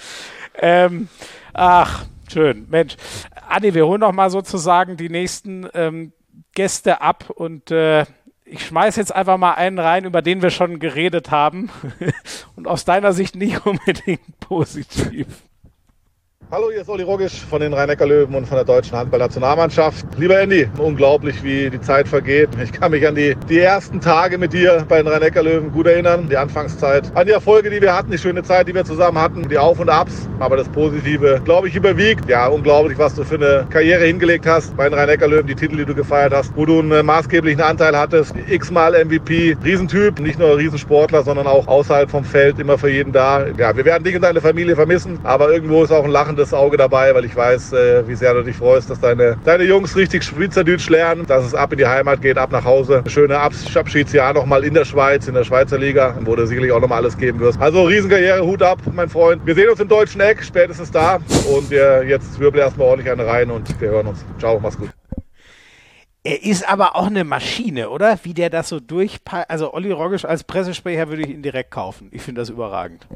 Schön. Mensch, Adi, wir holen noch mal sozusagen die nächsten Gäste ab und ich schmeiße jetzt einfach mal einen rein, über den wir schon geredet haben und aus deiner Sicht nicht unbedingt positiv. Hallo, hier ist Olli Rogisch von den Rhein-Neckar-Löwen und von der deutschen Handballnationalmannschaft. Lieber Andy, unglaublich, wie die Zeit vergeht. Ich kann mich an die ersten Tage mit dir bei den Rhein-Neckar-Löwen gut erinnern, die Anfangszeit. An die Erfolge, die wir hatten, die schöne Zeit, die wir zusammen hatten, die Auf- und Abs. Aber das Positive, glaube ich, überwiegt. Ja, unglaublich, was du für eine Karriere hingelegt hast bei den Rhein-Neckar-Löwen, die Titel, die du gefeiert hast, wo du einen maßgeblichen Anteil hattest. X-mal MVP, Riesentyp, nicht nur Riesensportler, sondern auch außerhalb vom Feld, immer für jeden da. Ja, wir werden dich und deine Familie vermissen, aber irgendwo ist auch ein Lachen das Auge dabei, weil ich weiß, wie sehr du dich freust, dass deine Jungs richtig Schweizerdeutsch lernen, dass es ab in die Heimat geht, ab nach Hause. Ein schöner Abschiedsjahr nochmal in der Schweiz, in der Schweizer Liga, wo du sicherlich auch nochmal alles geben wirst. Also Riesenkarriere, Hut ab, mein Freund. Wir sehen uns im deutschen Eck, spätestens da und jetzt wirbeln erstmal ordentlich eine rein und wir hören uns. Ciao, mach's gut. Er ist aber auch eine Maschine, oder? Wie der das so durchpackt. Also Olli Rogisch als Pressesprecher würde ich ihn direkt kaufen. Ich finde das überragend.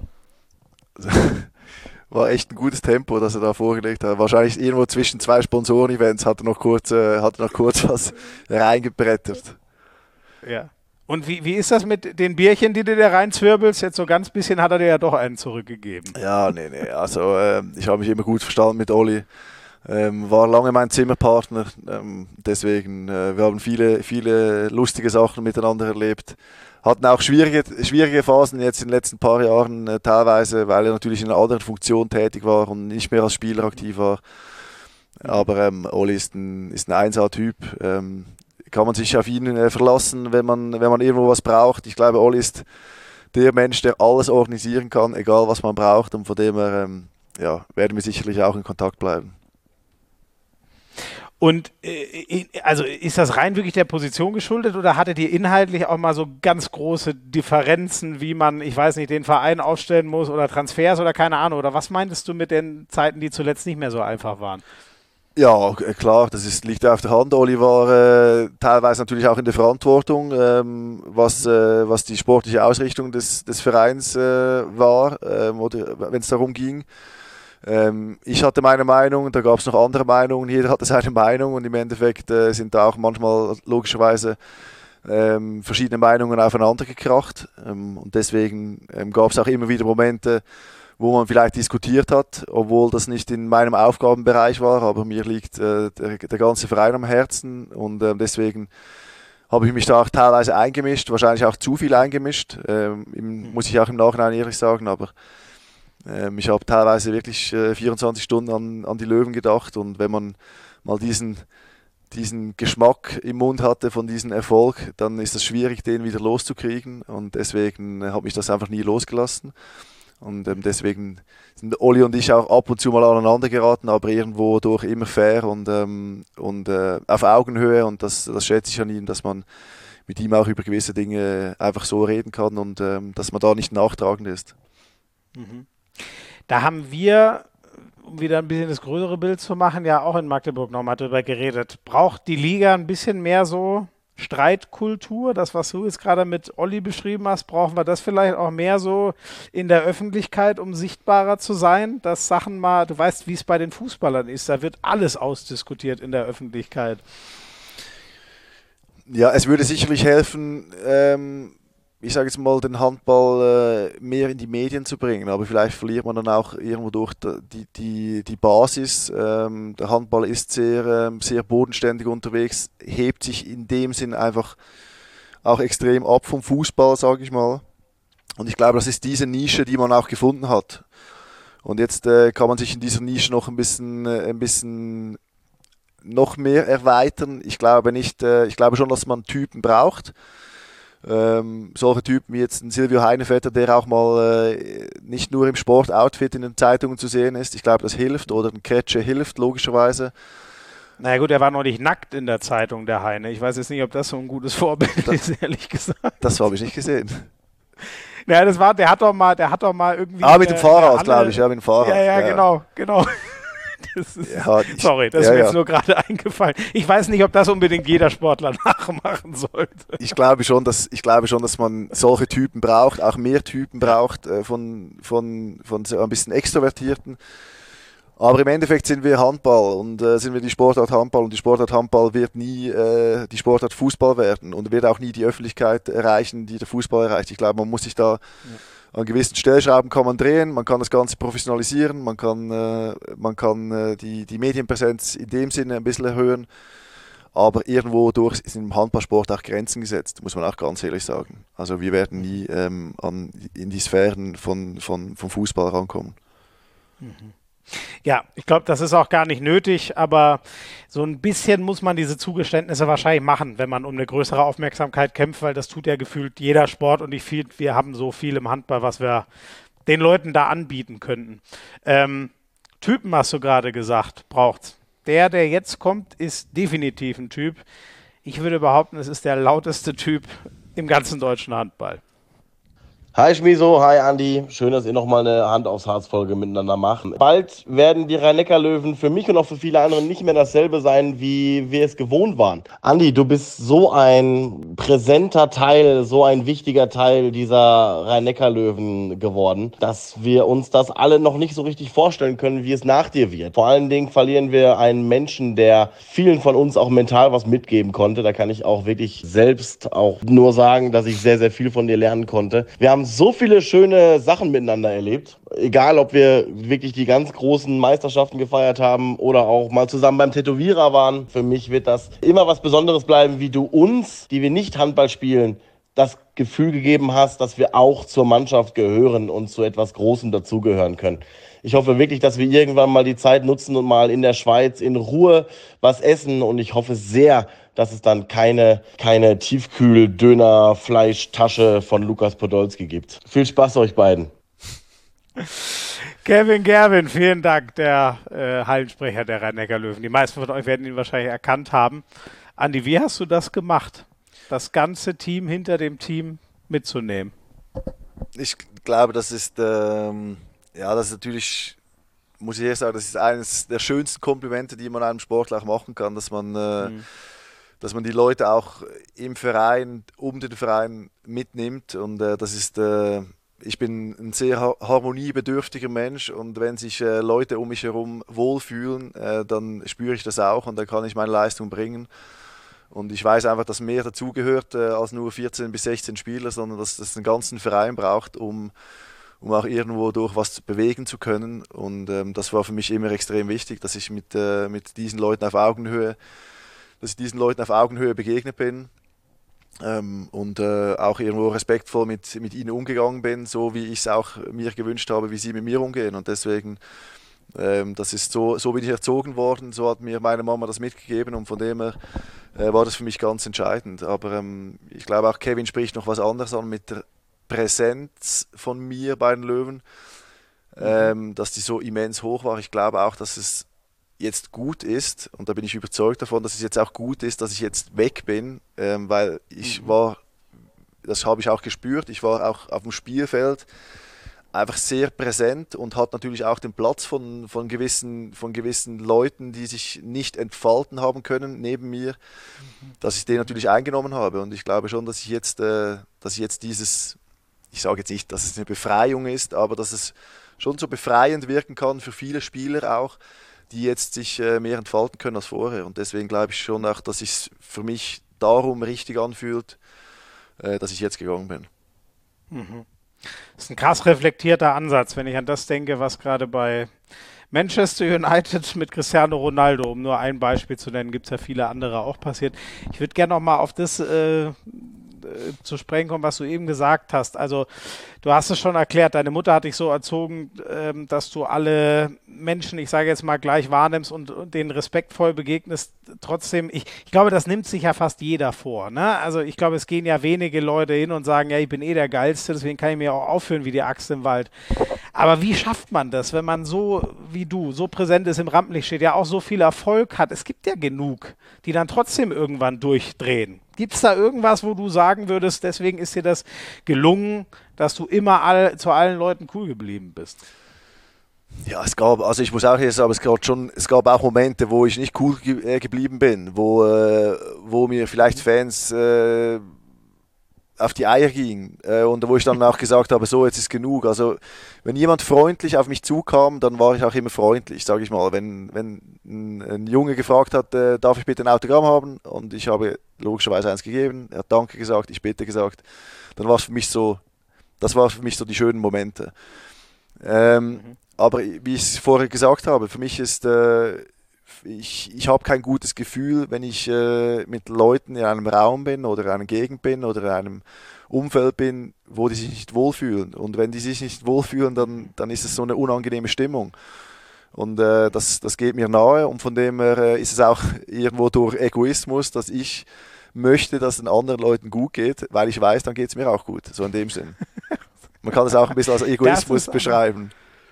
War echt ein gutes Tempo, das er da vorgelegt hat. Wahrscheinlich irgendwo zwischen zwei Sponsoren-Events hat er noch kurz was reingebrettert. Ja. Und wie ist das mit den Bierchen, die du da reinzwirbelst? Jetzt so ganz bisschen hat er dir ja doch einen zurückgegeben. Ja, nee. Also ich habe mich immer gut verstanden mit Olli. War lange mein Zimmerpartner. Deswegen, wir haben viele lustige Sachen miteinander erlebt. Hatten auch schwierige Phasen jetzt in den letzten paar Jahren, teilweise, weil er natürlich in einer anderen Funktion tätig war und nicht mehr als Spieler aktiv war. Aber Oli ist ein Einser-Typ. Kann man sich auf ihn verlassen, wenn man irgendwo was braucht. Ich glaube, Oli ist der Mensch, der alles organisieren kann, egal was man braucht. Und von dem her werden wir sicherlich auch in Kontakt bleiben. Und also ist das rein wirklich der Position geschuldet oder hattet ihr inhaltlich auch mal so ganz große Differenzen, wie man, ich weiß nicht, den Verein aufstellen muss oder Transfers oder keine Ahnung? Oder was meintest du mit den Zeiten, die zuletzt nicht mehr so einfach waren? Ja, klar, liegt auf der Hand. Oli war teilweise natürlich auch in der Verantwortung, was die sportliche Ausrichtung des Vereins war, oder wenn es darum ging. Ich hatte meine Meinung, da gab es noch andere Meinungen, jeder hatte seine Meinung und im Endeffekt sind da auch manchmal logischerweise verschiedene Meinungen aufeinander gekracht. Und deswegen gab es auch immer wieder Momente, wo man vielleicht diskutiert hat, obwohl das nicht in meinem Aufgabenbereich war, aber mir liegt der ganze Verein am Herzen und deswegen habe ich mich da auch teilweise eingemischt, wahrscheinlich auch zu viel eingemischt, muss ich auch im Nachhinein ehrlich sagen, aber ich habe teilweise wirklich 24 Stunden an die Löwen gedacht und wenn man mal diesen Geschmack im Mund hatte von diesem Erfolg, dann ist es schwierig, den wieder loszukriegen und deswegen hat mich das einfach nie losgelassen. Und deswegen sind Oli und ich auch ab und zu mal aneinander geraten, aber irgendwo durch immer fair und auf Augenhöhe und das schätze ich an ihm, dass man mit ihm auch über gewisse Dinge einfach so reden kann und dass man da nicht nachtragend ist. Mhm. Da haben wir, um wieder ein bisschen das größere Bild zu machen, ja auch in Magdeburg nochmal drüber geredet. Braucht die Liga ein bisschen mehr so Streitkultur? Das, was du jetzt gerade mit Olli beschrieben hast, brauchen wir das vielleicht auch mehr so in der Öffentlichkeit, um sichtbarer zu sein? Dass Sachen mal, du weißt, wie es bei den Fußballern ist, da wird alles ausdiskutiert in der Öffentlichkeit. Ja, es würde sicherlich helfen, ich sage jetzt mal, den Handball mehr in die Medien zu bringen, aber vielleicht verliert man dann auch irgendwo durch die Basis. Der Handball ist sehr bodenständig unterwegs, hebt sich in dem Sinn einfach auch extrem ab vom Fußball, sage ich mal. Und ich glaube, das ist diese Nische, die man auch gefunden hat. Und jetzt kann man sich in dieser Nische noch ein bisschen noch mehr erweitern. Ich glaube schon, dass man Typen braucht. Solche Typen wie jetzt ein Silvio Heinevetter, der auch mal nicht nur im Sportoutfit in den Zeitungen zu sehen ist. Ich glaube, das hilft. Oder ein Kretsche hilft, logischerweise. Naja gut, er war noch nicht nackt in der Zeitung, der Heine. Ich weiß jetzt nicht, ob das so ein gutes Vorbild ist, ehrlich gesagt. Das habe ich nicht gesehen. Ja, der hat doch mal irgendwie... mit dem Fahrrad, glaube ich. Ja, mit dem Fahrrad. Ja. Genau. Das ist mir jetzt nur gerade eingefallen. Ich weiß nicht, ob das unbedingt jeder Sportler nachmachen sollte. Ich glaube schon, dass man solche Typen braucht, auch mehr Typen braucht von so ein bisschen Extrovertierten. Aber im Endeffekt sind wir Handball und sind wir die Sportart Handball und die Sportart Handball wird nie die Sportart Fußball werden und wird auch nie die Öffentlichkeit erreichen, die der Fußball erreicht. Ich glaube, man muss sich da an gewissen Stellschrauben kann man drehen, man kann das Ganze professionalisieren, man kann die Medienpräsenz in dem Sinne ein bisschen erhöhen, aber irgendwo durch sind im Handballsport auch Grenzen gesetzt, muss man auch ganz ehrlich sagen. Also wir werden nie in die Sphären vom Fußball rankommen. Mhm. Ja, ich glaube, das ist auch gar nicht nötig, aber so ein bisschen muss man diese Zugeständnisse wahrscheinlich machen, wenn man um eine größere Aufmerksamkeit kämpft, weil das tut ja gefühlt jeder Sport und wir haben so viel im Handball, was wir den Leuten da anbieten könnten. Typen, hast du gerade gesagt, braucht's. Der jetzt kommt, ist definitiv ein Typ. Ich würde behaupten, es ist der lauteste Typ im ganzen deutschen Handball. Hi Schmiso, hi Andi. Schön, dass ihr nochmal eine Hand aufs Harz-Folge miteinander macht. Bald werden die Rhein-Neckar-Löwen für mich und auch für viele andere nicht mehr dasselbe sein, wie wir es gewohnt waren. Andi, du bist so ein präsenter Teil, so ein wichtiger Teil dieser Rhein-Neckar-Löwen geworden, dass wir uns das alle noch nicht so richtig vorstellen können, wie es nach dir wird. Vor allen Dingen verlieren wir einen Menschen, der vielen von uns auch mental was mitgeben konnte. Da kann ich auch wirklich selbst auch nur sagen, dass ich sehr, sehr viel von dir lernen konnte. Wir haben so viele schöne Sachen miteinander erlebt. Egal, ob wir wirklich die ganz großen Meisterschaften gefeiert haben oder auch mal zusammen beim Tätowierer waren. Für mich wird das immer was Besonderes bleiben, wie du uns, die wir nicht Handball spielen, das Gefühl gegeben hast, dass wir auch zur Mannschaft gehören und zu etwas Großem dazugehören können. Ich hoffe wirklich, dass wir irgendwann mal die Zeit nutzen und mal in der Schweiz in Ruhe was essen. Und ich hoffe sehr, dass es dann keine Tiefkühl-Döner-Fleischtasche von Lukas Podolski gibt. Viel Spaß euch beiden. Kevin Gerwin, vielen Dank, der Hallensprecher der Rhein-Neckar-Löwen. Die meisten von euch werden ihn wahrscheinlich erkannt haben. Andi, wie hast du das gemacht, das ganze Team hinter dem Team mitzunehmen? Ich glaube, das ist natürlich, muss ich ehrlich sagen, das ist eines der schönsten Komplimente, die man einem Sportler auch machen kann, dass man die Leute auch im Verein, um den Verein mitnimmt. Und ich bin ein sehr harmoniebedürftiger Mensch, und wenn sich Leute um mich herum wohlfühlen, dann spüre ich das auch und dann kann ich meine Leistung bringen. Und ich weiß einfach, dass mehr dazugehört als nur 14 bis 16 Spieler, sondern dass das einen ganzen Verein braucht, um auch irgendwo durch was bewegen zu können. Und das war für mich immer extrem wichtig, dass ich mit diesen Leuten auf Augenhöhe begegnet bin. Und auch irgendwo respektvoll mit ihnen umgegangen bin, so wie ich es auch mir gewünscht habe, wie sie mit mir umgehen. Und deswegen, das ist so bin ich erzogen worden, so hat mir meine Mama das mitgegeben, und von dem her war das für mich ganz entscheidend. Aber ich glaube auch, Kevin spricht noch was anderes an mit der Präsenz von mir bei den Löwen, dass die so immens hoch war. Ich glaube auch, dass es jetzt gut ist, und da bin ich überzeugt davon, dass es jetzt auch gut ist, dass ich jetzt weg bin, weil ich war, das habe ich auch gespürt, ich war auch auf dem Spielfeld einfach sehr präsent und hatte natürlich auch den Platz von gewissen Leuten, die sich nicht entfalten haben können neben mir, dass ich den natürlich eingenommen habe. Und ich glaube schon, dass ich jetzt dieses, ich sage jetzt nicht, dass es eine Befreiung ist, aber dass es schon so befreiend wirken kann für viele Spieler auch, die jetzt sich mehr entfalten können als vorher. Und deswegen glaube ich schon auch, dass es für mich darum richtig anfühlt, dass ich jetzt gegangen bin. Das ist ein krass reflektierter Ansatz, wenn ich an das denke, was gerade bei Manchester United mit Cristiano Ronaldo, um nur ein Beispiel zu nennen, gibt es ja viele andere auch passiert. Ich würde gerne noch mal auf das zu sprechen kommen, was du eben gesagt hast. Also du hast es schon erklärt, deine Mutter hat dich so erzogen, dass du alle Menschen, ich sage jetzt mal, gleich wahrnimmst und denen respektvoll begegnest. Trotzdem, ich glaube, das nimmt sich ja fast jeder vor. Ne? Also ich glaube, es gehen ja wenige Leute hin und sagen, ja, ich bin der Geilste, deswegen kann ich mir auch aufführen wie die Axt im Wald. Aber wie schafft man das, wenn man so wie du, so präsent ist, im Rampenlicht steht, ja auch so viel Erfolg hat? Es gibt ja genug, die dann trotzdem irgendwann durchdrehen. Gibt es da irgendwas, wo du sagen würdest, deswegen ist dir das gelungen, dass du immer zu allen Leuten cool geblieben bist? Ja, ich muss auch hier sagen, es gab auch Momente, wo ich nicht cool geblieben bin, wo mir vielleicht Fans auf die Eier gingen und wo ich dann auch gesagt habe, so, jetzt ist genug. Also wenn jemand freundlich auf mich zukam, dann war ich auch immer freundlich, sage ich mal. Wenn ein Junge gefragt hat, darf ich bitte ein Autogramm haben, und ich habe logischerweise eins gegeben, er hat Danke gesagt, ich bitte gesagt, dann war es für mich so, das war für mich so die schönen Momente. Aber wie ich es vorher gesagt habe, für mich ist, ich habe kein gutes Gefühl, wenn ich mit Leuten in einem Raum bin oder in einer Gegend bin oder in einem Umfeld bin, wo die sich nicht wohlfühlen. Und wenn die sich nicht wohlfühlen, dann ist es so eine unangenehme Stimmung. Und das geht mir nahe, und von dem her ist es auch irgendwo durch Egoismus, dass ich möchte, dass es den anderen Leuten gut geht, weil ich weiß, dann geht es mir auch gut. So in dem Sinn. Man kann es auch ein bisschen als Egoismus beschreiben.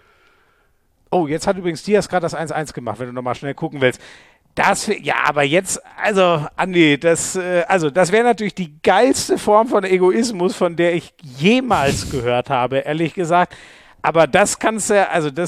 Oh, jetzt hat übrigens Diaz gerade das 1-1 gemacht, wenn du nochmal schnell gucken willst. Aber jetzt, also, Andi, das wäre natürlich die geilste Form von Egoismus, von der ich jemals gehört habe, ehrlich gesagt. Aber das kannst du,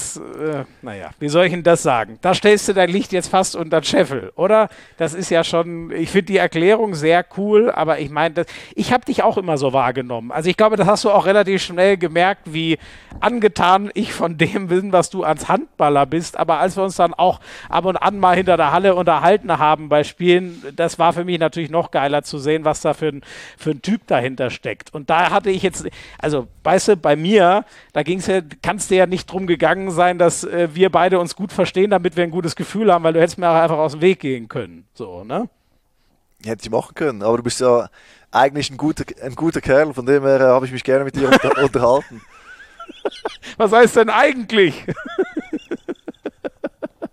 wie soll ich denn das sagen? Da stellst du dein Licht jetzt fast unter den Scheffel, oder? Das ist ja schon, ich finde die Erklärung sehr cool, aber ich meine, ich habe dich auch immer so wahrgenommen. Also ich glaube, das hast du auch relativ schnell gemerkt, wie angetan ich von dem bin, was du als Handballer bist. Aber als wir uns dann auch ab und an mal hinter der Halle unterhalten haben bei Spielen, das war für mich natürlich noch geiler zu sehen, was da für ein Typ dahinter steckt. Und da hatte ich jetzt, also weißt du, bei mir, da ging es ja, kannst dir ja nicht drum gegangen sein, dass wir beide uns gut verstehen, damit wir ein gutes Gefühl haben, weil du hättest mir auch einfach aus dem Weg gehen können. So, ne? Hätte ich machen können, aber du bist ja eigentlich ein guter Kerl, von dem her habe ich mich gerne mit dir unterhalten. Was heißt denn eigentlich?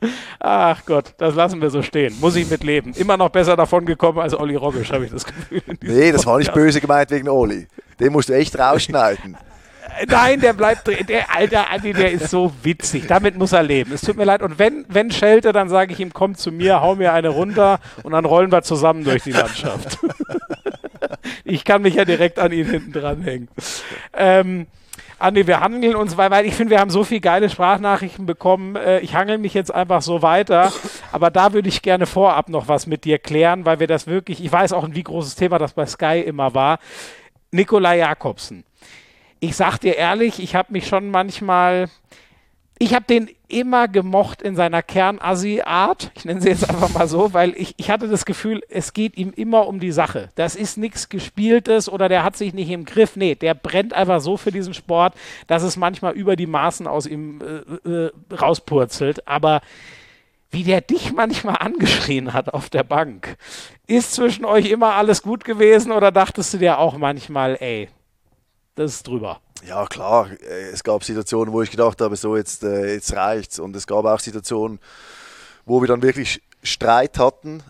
Ach Gott, das lassen wir so stehen. Muss ich mitleben. Immer noch besser davon gekommen als Olli Rogisch, habe ich das Gefühl. Nee, das war nicht böse gemeint wegen Olli. Den musst du echt rausschneiden. Nein, der bleibt drin. Der alte Andi, der ist so witzig. Damit muss er leben. Es tut mir leid. Und wenn schelte, dann sage ich ihm, komm zu mir, hau mir eine runter und dann rollen wir zusammen durch die Landschaft. Ich kann mich ja direkt an ihn hinten dranhängen. Andi, wir hangeln uns, weil ich finde, wir haben so viele geile Sprachnachrichten bekommen. Ich hangel mich jetzt einfach so weiter. Aber da würde ich gerne vorab noch was mit dir klären, weil wir das wirklich, ich weiß auch, wie großes Thema das bei Sky immer war. Nikolai Jakobsen. Ich sag dir ehrlich, ich habe mich schon manchmal, ich habe den immer gemocht in seiner Kernassi-Art. Ich nenne sie jetzt einfach mal so, weil ich hatte das Gefühl, es geht ihm immer um die Sache. Das ist nichts Gespieltes oder der hat sich nicht im Griff. Nee, der brennt einfach so für diesen Sport, dass es manchmal über die Maßen aus ihm rauspurzelt. Aber wie der dich manchmal angeschrien hat auf der Bank, ist zwischen euch immer alles gut gewesen oder dachtest du dir auch manchmal, ey, das ist drüber? Ja, klar. Es gab Situationen, wo ich gedacht habe, so jetzt reicht's. Und es gab auch Situationen, wo wir dann wirklich Streit hatten.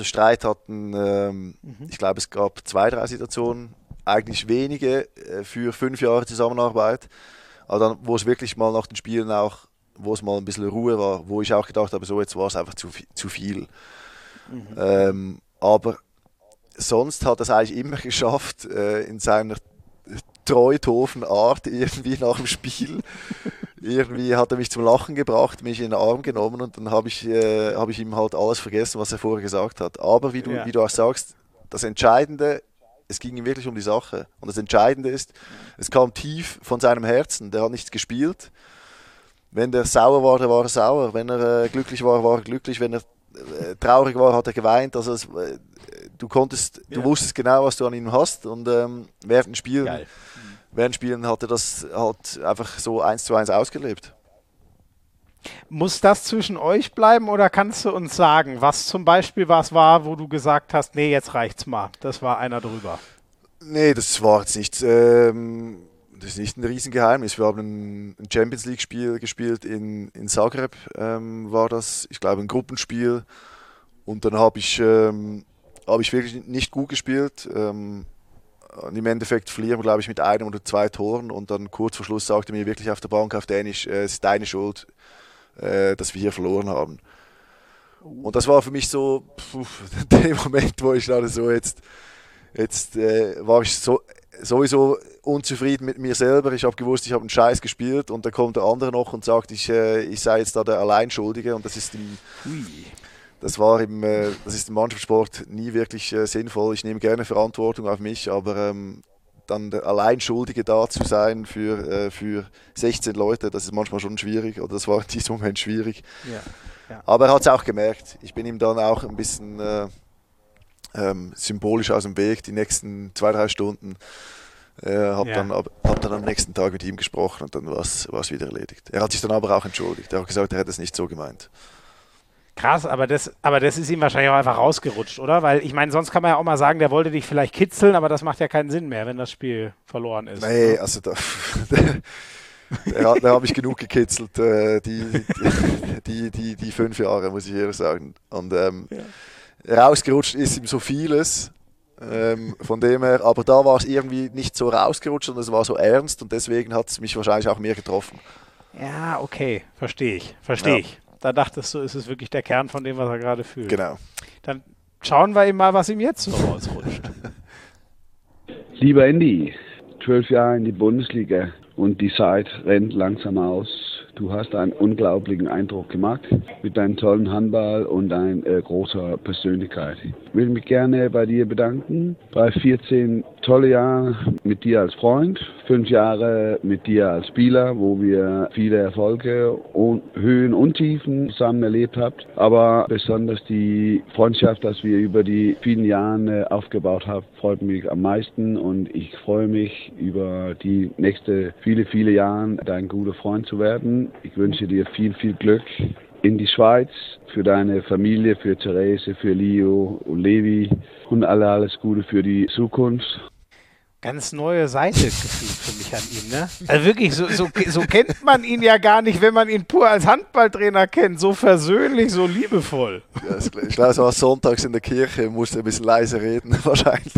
Ich glaube, es gab 2, 3 Situationen, eigentlich wenige für 5 Jahre Zusammenarbeit. Aber dann, wo es wirklich mal nach den Spielen auch, wo es mal ein bisschen Ruhe war, wo ich auch gedacht habe, so jetzt war es einfach zu viel. Aber sonst hat er es eigentlich immer geschafft, in seiner treu-doofen Art irgendwie nach dem Spiel. Irgendwie hat er mich zum Lachen gebracht, mich in den Arm genommen und dann habe ich ihm halt alles vergessen, was er vorher gesagt hat. Aber wie du auch sagst, das Entscheidende, es ging ihm wirklich um die Sache. Und das Entscheidende ist, es kam tief von seinem Herzen. Der hat nichts gespielt. Wenn der sauer war, der war sauer. Wenn er glücklich war, war er glücklich. Wenn er traurig war, hat er geweint. Also du wusstest genau, was du an ihm hast. Und während den Spielen hat er das halt einfach so 1:1 ausgelebt. Muss das zwischen euch bleiben oder kannst du uns sagen, was zum Beispiel was war, wo du gesagt hast, nee, jetzt reicht's mal. Das war einer drüber. Nee, das war jetzt nicht, das ist nicht ein Riesengeheimnis. Wir haben ein Champions League Spiel gespielt in Zagreb, war das, ich glaube ein Gruppenspiel. Und dann habe ich wirklich nicht gut gespielt. Und im Endeffekt verlieren wir, glaube ich, mit 1 oder 2 Toren. Und dann kurz vor Schluss sagte mir wirklich auf der Bank auf Dänisch, es ist deine Schuld, dass wir hier verloren haben. Und das war für mich so der Moment, wo ich dachte, so jetzt war ich sowieso unzufrieden mit mir selber. Ich habe gewusst, ich habe einen Scheiß gespielt und dann kommt der andere noch und sagt, ich sei jetzt da der Alleinschuldige. Und das ist das ist im Mannschaftssport nie wirklich sinnvoll. Ich nehme gerne Verantwortung auf mich, aber dann der Alleinschuldige da zu sein für 16 Leute, das ist manchmal schon schwierig, oder das war in diesem Moment schwierig. Ja. Aber er hat es auch gemerkt. Ich bin ihm dann auch ein bisschen symbolisch aus dem Weg, die nächsten 2, 3 Stunden. Hab dann am nächsten Tag mit ihm gesprochen und dann war es wieder erledigt. Er hat sich dann aber auch entschuldigt. Er hat gesagt, er hätte es nicht so gemeint. Krass, aber das ist ihm wahrscheinlich auch einfach rausgerutscht, oder? Weil ich meine, sonst kann man ja auch mal sagen, der wollte dich vielleicht kitzeln, aber das macht ja keinen Sinn mehr, wenn das Spiel verloren ist. Nee, also da habe ich genug gekitzelt, die 5 Jahre, muss ich ehrlich sagen. Und rausgerutscht ist ihm so vieles, von dem her, aber da war es irgendwie nicht so rausgerutscht, sondern es war so ernst und deswegen hat es mich wahrscheinlich auch mehr getroffen. Ja, okay, verstehe ich. Da dachtest du, ist es wirklich der Kern von dem, was er gerade fühlt. Genau. Dann schauen wir ihm mal, was ihm jetzt so rausrutscht. Lieber Andy, 12 Jahre in die Bundesliga und die Zeit rennt langsam aus. Du hast einen unglaublichen Eindruck gemacht mit deinem tollen Handball und deiner großer Persönlichkeit. Ich will mich gerne bei dir bedanken. Bei 14 tolle Jahre mit dir als Freund, 5 Jahre mit dir als Spieler, wo wir viele Erfolge und Höhen und Tiefen zusammen erlebt haben. Aber besonders die Freundschaft, dass wir über die vielen Jahre aufgebaut haben, freut mich am meisten und ich freue mich über die nächsten viele Jahre dein guter Freund zu werden. Ich wünsche dir viel Glück in die Schweiz, für deine Familie, für Therese, für Leo und Levi und alles Gute für die Zukunft. Ganz neue Seite gefühlt für mich an ihm, ne? Also wirklich, so kennt man ihn ja gar nicht, wenn man ihn pur als Handballtrainer kennt. So versöhnlich, so liebevoll. Ja, ich glaube, so sonntags in der Kirche musste ein bisschen leise reden, wahrscheinlich.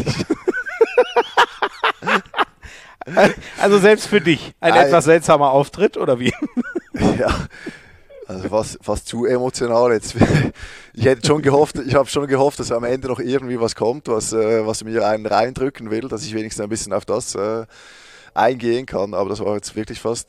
Also selbst für dich ein etwas seltsamer Auftritt, oder wie? Ja, also fast zu emotional jetzt. Ich habe schon gehofft, dass am Ende noch irgendwie was kommt, was mir einen reindrücken will, dass ich wenigstens ein bisschen auf das eingehen kann. Aber das war jetzt wirklich fast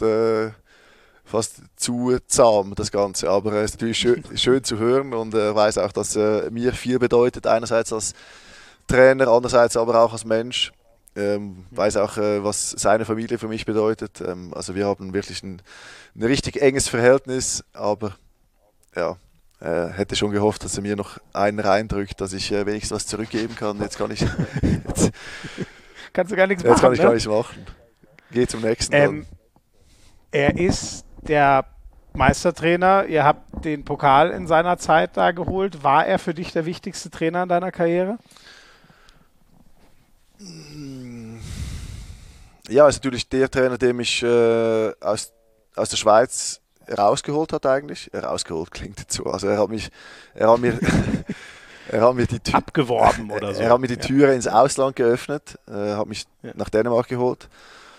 zu zahm, das Ganze. Aber es ist natürlich schön zu hören und weiß auch, dass mir viel bedeutet, einerseits als Trainer, andererseits aber auch als Mensch. Weiß auch, was seine Familie für mich bedeutet. Also wir haben wirklich ein richtig enges Verhältnis, aber ja, hätte schon gehofft, dass er mir noch einen reindrückt, dass ich wenigstens was zurückgeben kann. Jetzt kann ich Kannst du gar nichts machen. Jetzt kann ich gar nichts machen. Geh zum nächsten. Dann. Er ist der Meistertrainer. Ihr habt den Pokal in seiner Zeit da geholt. War er für dich der wichtigste Trainer in deiner Karriere? Ja, ist natürlich der Trainer, der mich aus der Schweiz rausgeholt hat eigentlich. Rausgeholt klingt jetzt so. Also er hat mir die Tür abgeworben oder so. Er hat mir die Türe ins Ausland geöffnet, hat mich nach Dänemark geholt.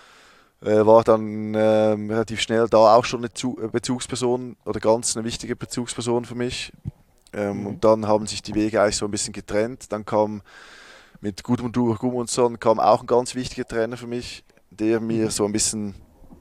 War dann relativ schnell da auch schon eine Bezugsperson oder ganz eine wichtige Bezugsperson für mich. Und dann haben sich die Wege eigentlich so ein bisschen getrennt. Dann kam mit Gudmundur Gudmundsson kam auch ein ganz wichtiger Trainer für mich, der mir so ein bisschen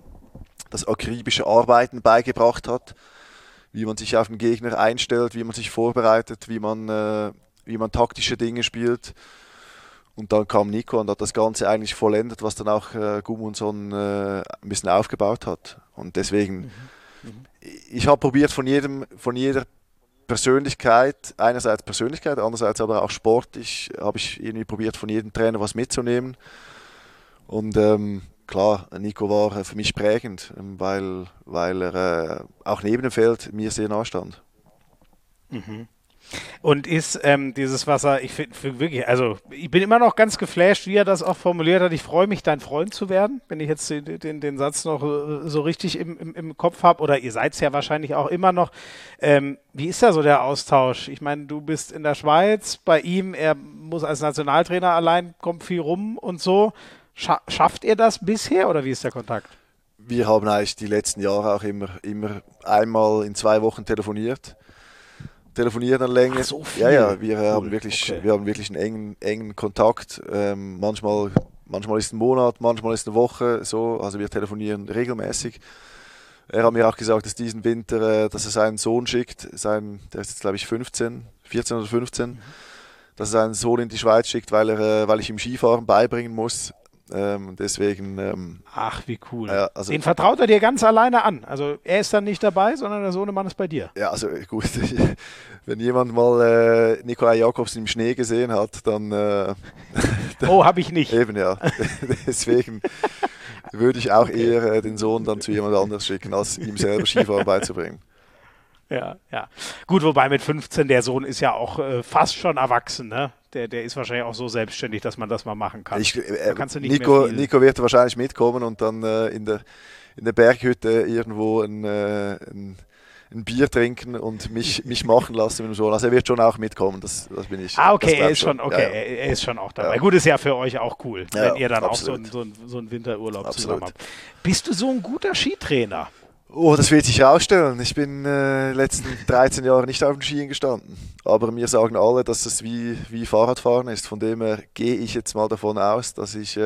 das akribische Arbeiten beigebracht hat, wie man sich auf den Gegner einstellt, wie man sich vorbereitet, wie man taktische Dinge spielt. Und dann kam Nico und hat das Ganze eigentlich vollendet, was dann auch Gudmundsson ein bisschen aufgebaut hat. Und deswegen, ich habe probiert von jeder Persönlichkeit, einerseits Persönlichkeit, andererseits aber auch Sport, habe ich irgendwie probiert, von jedem Trainer was mitzunehmen. Und klar, Nico war für mich prägend, weil er auch neben dem Feld mir sehr nahe stand. Mhm. Und ist dieses Wasser, ich finde wirklich, also ich bin immer noch ganz geflasht, wie er das auch formuliert hat. Ich freue mich, dein Freund zu werden, wenn ich jetzt den Satz noch so richtig im Kopf habe. Oder ihr seid es ja wahrscheinlich auch immer noch. Wie ist da so der Austausch? Ich meine, du bist in der Schweiz, bei ihm, er muss als Nationaltrainer allein, kommt viel rum und so. Schafft ihr das bisher oder wie ist der Kontakt? Wir haben eigentlich die letzten Jahre auch immer einmal in 2 Wochen telefonieren dann länger. Ach, so viel. Ja, wir cool. haben wirklich einen engen Kontakt. Manchmal ist ein Monat, manchmal ist eine Woche so. Also wir telefonieren regelmäßig. Er hat mir auch gesagt, dass diesen Winter, dass er seinen Sohn schickt, der ist jetzt glaube ich 14 oder 15, dass er seinen Sohn in die Schweiz schickt, weil ich ihm Skifahren beibringen muss. Deswegen. Ach, wie cool. Also, den vertraut er dir ganz alleine an. Also er ist dann nicht dabei, sondern der Sohnemann ist bei dir. Ja, also gut. Wenn jemand mal Nikolai Jakobsen im Schnee gesehen hat, dann. Oh, habe ich nicht. Eben ja. Deswegen würde ich auch eher den Sohn dann zu jemand anderes schicken, als ihm selber Skifahren beizubringen. Ja. Gut, wobei mit 15, der Sohn ist ja auch fast schon erwachsen, ne? Der ist wahrscheinlich auch so selbstständig, dass man das mal machen kann. Nico wird wahrscheinlich mitkommen und dann in der Berghütte irgendwo ein Bier trinken und mich machen lassen mit dem Sohn. Also er wird schon auch mitkommen, das bin ich. Ah, okay, er ist schon auch dabei. Ja. Gut, ist ja für euch auch cool, wenn ihr dann absolut. auch so einen Winterurlaub zusammen habt. Bist du so ein guter Skitrainer? Oh, das wird sich herausstellen. Ich bin letzten 13 Jahre nicht auf den Skien gestanden. Aber mir sagen alle, dass es wie Fahrradfahren ist. Von dem her gehe ich jetzt mal davon aus, dass ich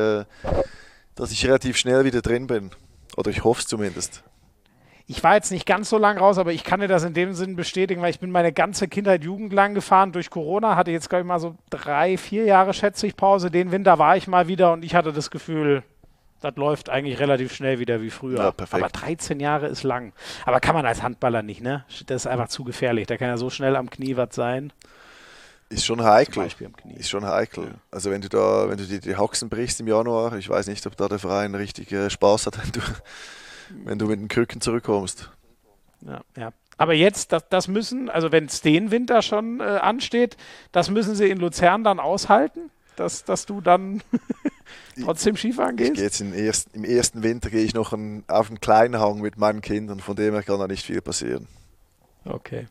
relativ schnell wieder drin bin. Oder ich hoffe es zumindest. Ich war jetzt nicht ganz so lang raus, aber ich kann dir das in dem Sinn bestätigen, weil ich bin meine ganze Kindheit, Jugend lang gefahren. Durch Corona hatte jetzt, glaube ich, mal so 3-4 Jahre, schätze ich, Pause. Den Winter war ich mal wieder und ich hatte das Gefühl, das läuft eigentlich relativ schnell wieder wie früher. Ja, perfekt. Aber 13 Jahre ist lang. Aber kann man als Handballer nicht, ne? Das ist einfach zu gefährlich. Da kann ja so schnell am Knie was sein. Ist schon heikel. Zum Beispiel am Knie. Ist schon heikel. Ja. Also wenn du dir die Haxen brichst im Januar, ich weiß nicht, ob da der Verein richtig Spaß hat, wenn du mit den Krücken zurückkommst. Ja. Aber jetzt, das müssen, also wenn es den Winter schon ansteht, das müssen sie in Luzern dann aushalten? dass du dann trotzdem Skifahren gehst? Ich gehe jetzt im ersten Winter gehe ich noch auf einen kleinen Hang mit meinen Kindern, von dem her kann da nicht viel passieren. Okay.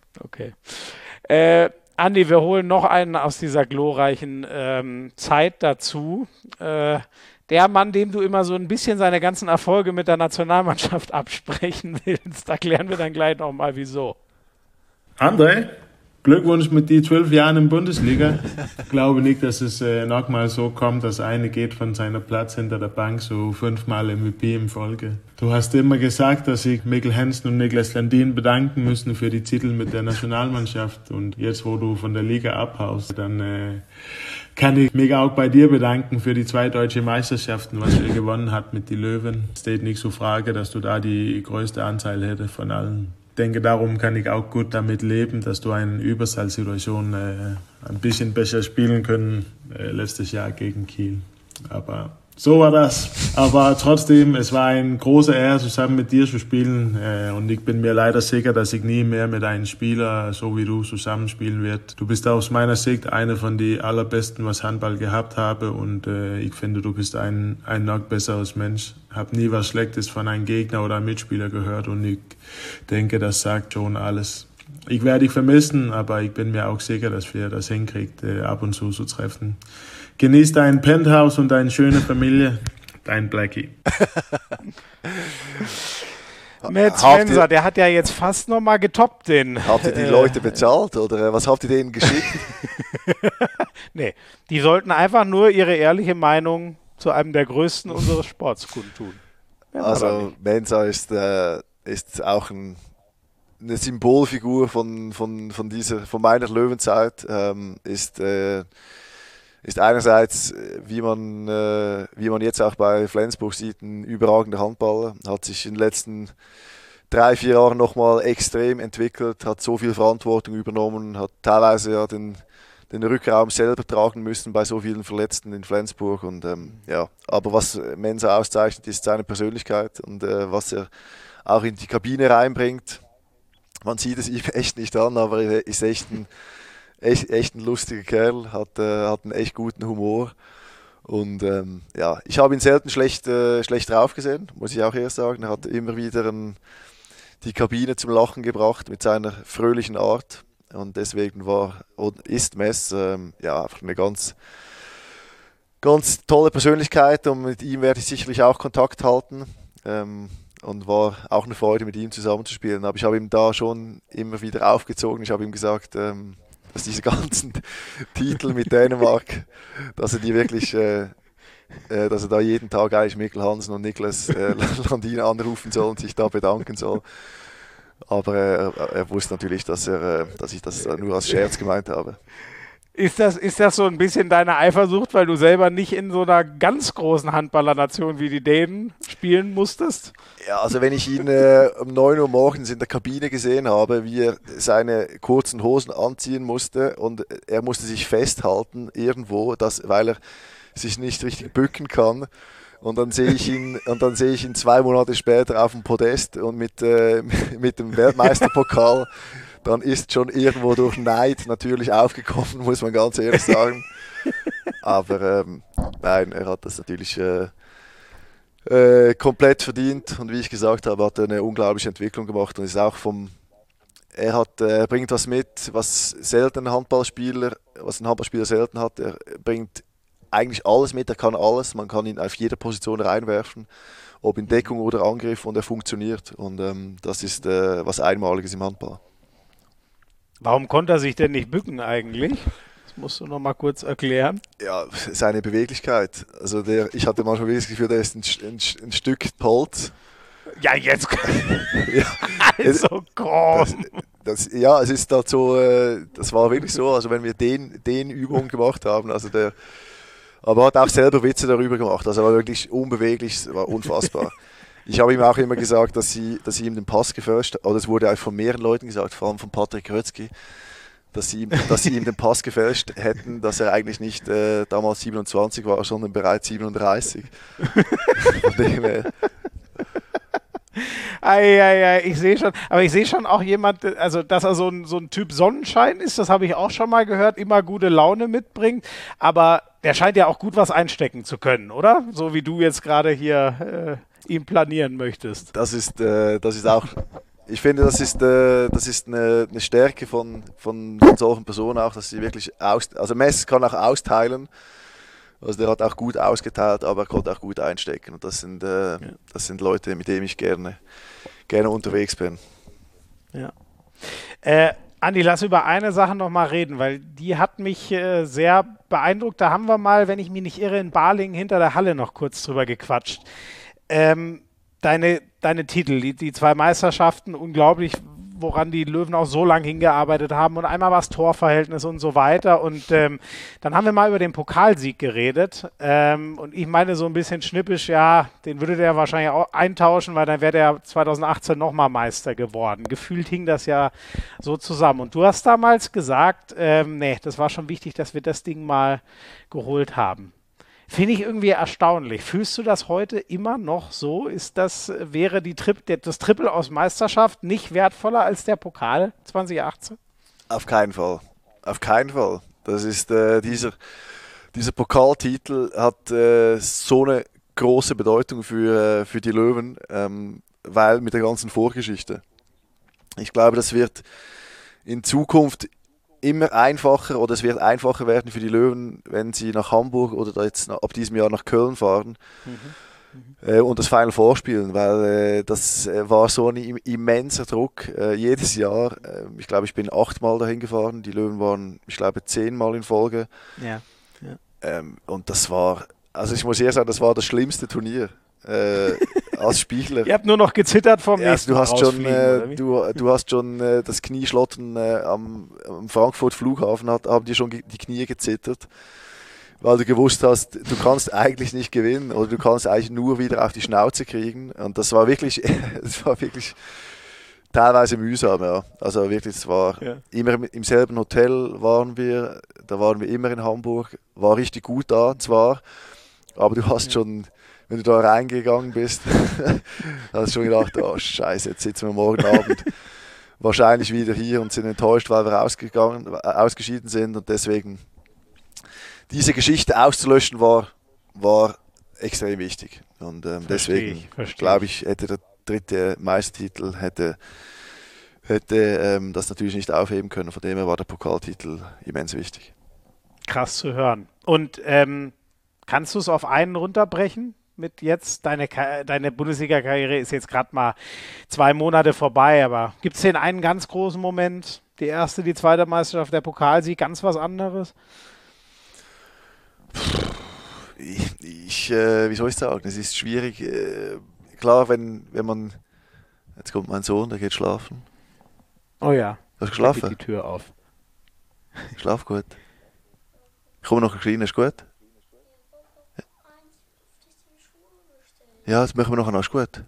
Andi, wir holen noch einen aus dieser glorreichen Zeit dazu. Der Mann, dem du immer so ein bisschen seine ganzen Erfolge mit der Nationalmannschaft absprechen willst, da klären wir dann gleich nochmal, wieso. André, Glückwunsch mit die 12 Jahren in Bundesliga. Ich glaube nicht, dass es nochmal so kommt, dass einer geht von seiner Platz hinter der Bank so 5-mal MVP in Folge. Du hast immer gesagt, dass sich Mikkel Hansen und Niklas Landin bedanken müssen für die Titel mit der Nationalmannschaft. Und jetzt, wo du von der Liga abhaust, dann kann ich mich auch bei dir bedanken für die 2 deutsche Meisterschaften, was ihr gewonnen habt mit den Löwen. Es steht nicht so Frage, dass du da die größte Anteil hättest von allen. Ich denke, darum kann ich auch gut damit leben, dass du eine Überzahlsituation ein bisschen besser spielen können letztes Jahr gegen Kiel. Aber so war das. Aber trotzdem, es war eine große Ehre, zusammen mit dir zu spielen. Und ich bin mir leider sicher, dass ich nie mehr mit einem Spieler, so wie du, zusammenspielen werde. Du bist aus meiner Sicht einer von den allerbesten, was Handball gehabt habe. Und ich finde, du bist ein noch besseres Mensch. Ich habe nie was Schlechtes von einem Gegner oder einem Mitspieler gehört. Und ich denke, das sagt schon alles. Ich werde dich vermissen, aber ich bin mir auch sicher, dass wir das hinkriegen, ab und zu treffen. Genieß dein Penthouse und deine schöne Familie. Dein Blackie. Matt Spencer, der hat ja jetzt fast nochmal getoppt den. Habt ihr die Leute bezahlt oder was habt ihr denen geschickt? Nee, die sollten einfach nur ihre ehrliche Meinung zu einem der größten unseres Sports kundtun. Also Mensah ist auch eine Symbolfigur von meiner Löwenzeit. Ist einerseits, wie man jetzt auch bei Flensburg sieht, ein überragender Handballer, hat sich in den letzten 3-4 Jahren nochmal extrem entwickelt, hat so viel Verantwortung übernommen, hat teilweise ja den Rückraum selber tragen müssen bei so vielen Verletzten in Flensburg. Und, aber was Mensah auszeichnet, ist seine Persönlichkeit und was er auch in die Kabine reinbringt. Man sieht es ihm echt nicht an, aber er ist echt ein lustiger Kerl, hat einen echt guten Humor. Und ich habe ihn selten schlecht drauf gesehen, muss ich auch ehrlich sagen. Er hat immer wieder die Kabine zum Lachen gebracht mit seiner fröhlichen Art. Und deswegen ist Mess einfach eine ganz, ganz tolle Persönlichkeit. Und mit ihm werde ich sicherlich auch Kontakt halten. Und war auch eine Freude, mit ihm zusammenzuspielen. Aber ich habe ihm da schon immer wieder aufgezogen. Ich habe ihm gesagt, dass diese ganzen Titel mit Dänemark, dass er die wirklich, dass er da jeden Tag eigentlich Mikkel Hansen und Niklas Landin anrufen soll und sich da bedanken soll. Aber er wusste natürlich, dass ich das nur als Scherz gemeint habe. Ist das so ein bisschen deine Eifersucht, weil du selber nicht in so einer ganz großen Handballernation wie die Dänen spielen musstest? Ja, also wenn ich ihn um 9 Uhr morgens in der Kabine gesehen habe, wie er seine kurzen Hosen anziehen musste und er musste sich festhalten irgendwo, weil er sich nicht richtig bücken kann. Und dann sehe ich ihn 2 Monate später auf dem Podest und mit dem Weltmeisterpokal. Dann ist schon irgendwo durch Neid natürlich aufgekommen, muss man ganz ehrlich sagen. Aber nein, er hat das natürlich komplett verdient. Und wie ich gesagt habe, hat er eine unglaubliche Entwicklung gemacht und ist auch er bringt was mit, was ein Handballspieler selten hat. Er bringt eigentlich alles mit, er kann alles. Man kann ihn auf jeder Position reinwerfen, ob in Deckung oder Angriff, und er funktioniert. Und das ist was Einmaliges im Handball. Warum konnte er sich denn nicht bücken eigentlich? Das musst du noch mal kurz erklären. Ja, seine Beweglichkeit. Also ich hatte manchmal wirklich das Gefühl, der ist ein Stück Holz. Ja, jetzt. Ja. Also groß. Es ist halt so, das war wirklich so, also wenn wir den Übungen gemacht haben, also aber er hat auch selber Witze darüber gemacht, also er war wirklich unbeweglich, es war unfassbar. Ich habe ihm auch immer gesagt, dass sie ihm den Pass gefälscht, oder es wurde auch von mehreren Leuten gesagt, vor allem von Patrick Rötzky, dass sie ihm den Pass gefälscht hätten, dass er eigentlich nicht damals 27 war, sondern bereits 37. Von dem her. Ich sehe schon, aber ich sehe schon auch jemand, also dass er so ein Typ Sonnenschein ist, das habe ich auch schon mal gehört, immer gute Laune mitbringt, aber der scheint ja auch gut was einstecken zu können, oder? So wie du jetzt gerade hier ihm planieren möchtest. Das ist auch, ich finde, das ist eine Stärke von solchen Personen auch, dass sie wirklich also Mess kann auch austeilen. Also der hat auch gut ausgeteilt, aber er konnte auch gut einstecken. Und das sind Leute, mit denen ich gerne unterwegs bin. Ja. Andi, lass über eine Sache noch mal reden, weil die hat mich sehr beeindruckt. Da haben wir mal, wenn ich mich nicht irre, in Balingen hinter der Halle noch kurz drüber gequatscht. Deine Titel, die 2 Meisterschaften, unglaublich, woran die Löwen auch so lange hingearbeitet haben und einmal war es Torverhältnis und so weiter und dann haben wir mal über den Pokalsieg geredet und ich meine so ein bisschen schnippisch, ja, den würde der wahrscheinlich auch eintauschen, weil dann wäre der 2018 nochmal Meister geworden. Gefühlt hing das ja so zusammen und du hast damals gesagt, nee, das war schon wichtig, dass wir das Ding mal geholt haben. Finde ich irgendwie erstaunlich. Fühlst du das heute immer noch so? Wäre das Triple aus Meisterschaft nicht wertvoller als der Pokal 2018? Auf keinen Fall. Auf keinen Fall. Das ist dieser Pokaltitel hat so eine große Bedeutung für die Löwen, weil mit der ganzen Vorgeschichte. Ich glaube, das wird in Zukunft immer einfacher oder es wird einfacher werden für die Löwen, wenn sie nach Hamburg oder da jetzt ab diesem Jahr nach Köln fahren und das Final Four spielen, weil das war so ein immenser Druck jedes Jahr. Ich glaube, ich bin 8-mal dahin gefahren, die Löwen waren, ich glaube, 10-mal in Folge. Ja. Und das war, also ich muss eher sagen, das war das schlimmste Turnier. Als Spieler. Ihr habt nur noch gezittert vom nächsten du hast schon das Knieschlottern am Frankfurt Flughafen, haben dir schon die Knie gezittert, weil du gewusst hast, du kannst eigentlich nicht gewinnen oder du kannst eigentlich nur wieder auf die Schnauze kriegen und das war wirklich teilweise mühsam, ja. Also wirklich, es war immer im selben Hotel da waren wir immer in Hamburg, war richtig gut da zwar, aber du hast schon, wenn du da reingegangen bist, hast du schon gedacht, oh Scheiße, jetzt sitzen wir morgen Abend wahrscheinlich wieder hier und sind enttäuscht, weil wir ausgeschieden sind und deswegen diese Geschichte auszulöschen war extrem wichtig und deswegen glaube ich, hätte der 3. Meistertitel hätte das natürlich nicht aufheben können, von dem her war der Pokaltitel immens wichtig. Krass zu hören. Und kannst du es auf einen runterbrechen? Mit jetzt, deine Bundesliga-Karriere ist jetzt gerade mal 2 Monate vorbei, aber gibt es den einen ganz großen Moment, die erste, die 2. Meisterschaft, der Pokalsieg, ganz was anderes? Wie soll ich sagen, es ist schwierig, klar, wenn man, jetzt kommt mein Sohn, der geht schlafen. Oh ja. Hast du geschlafen? Geht die Tür auf. Schlaf gut. Ich komme noch ein kleiner, ist gut? Ja, das machen wir nachher noch, ist gut.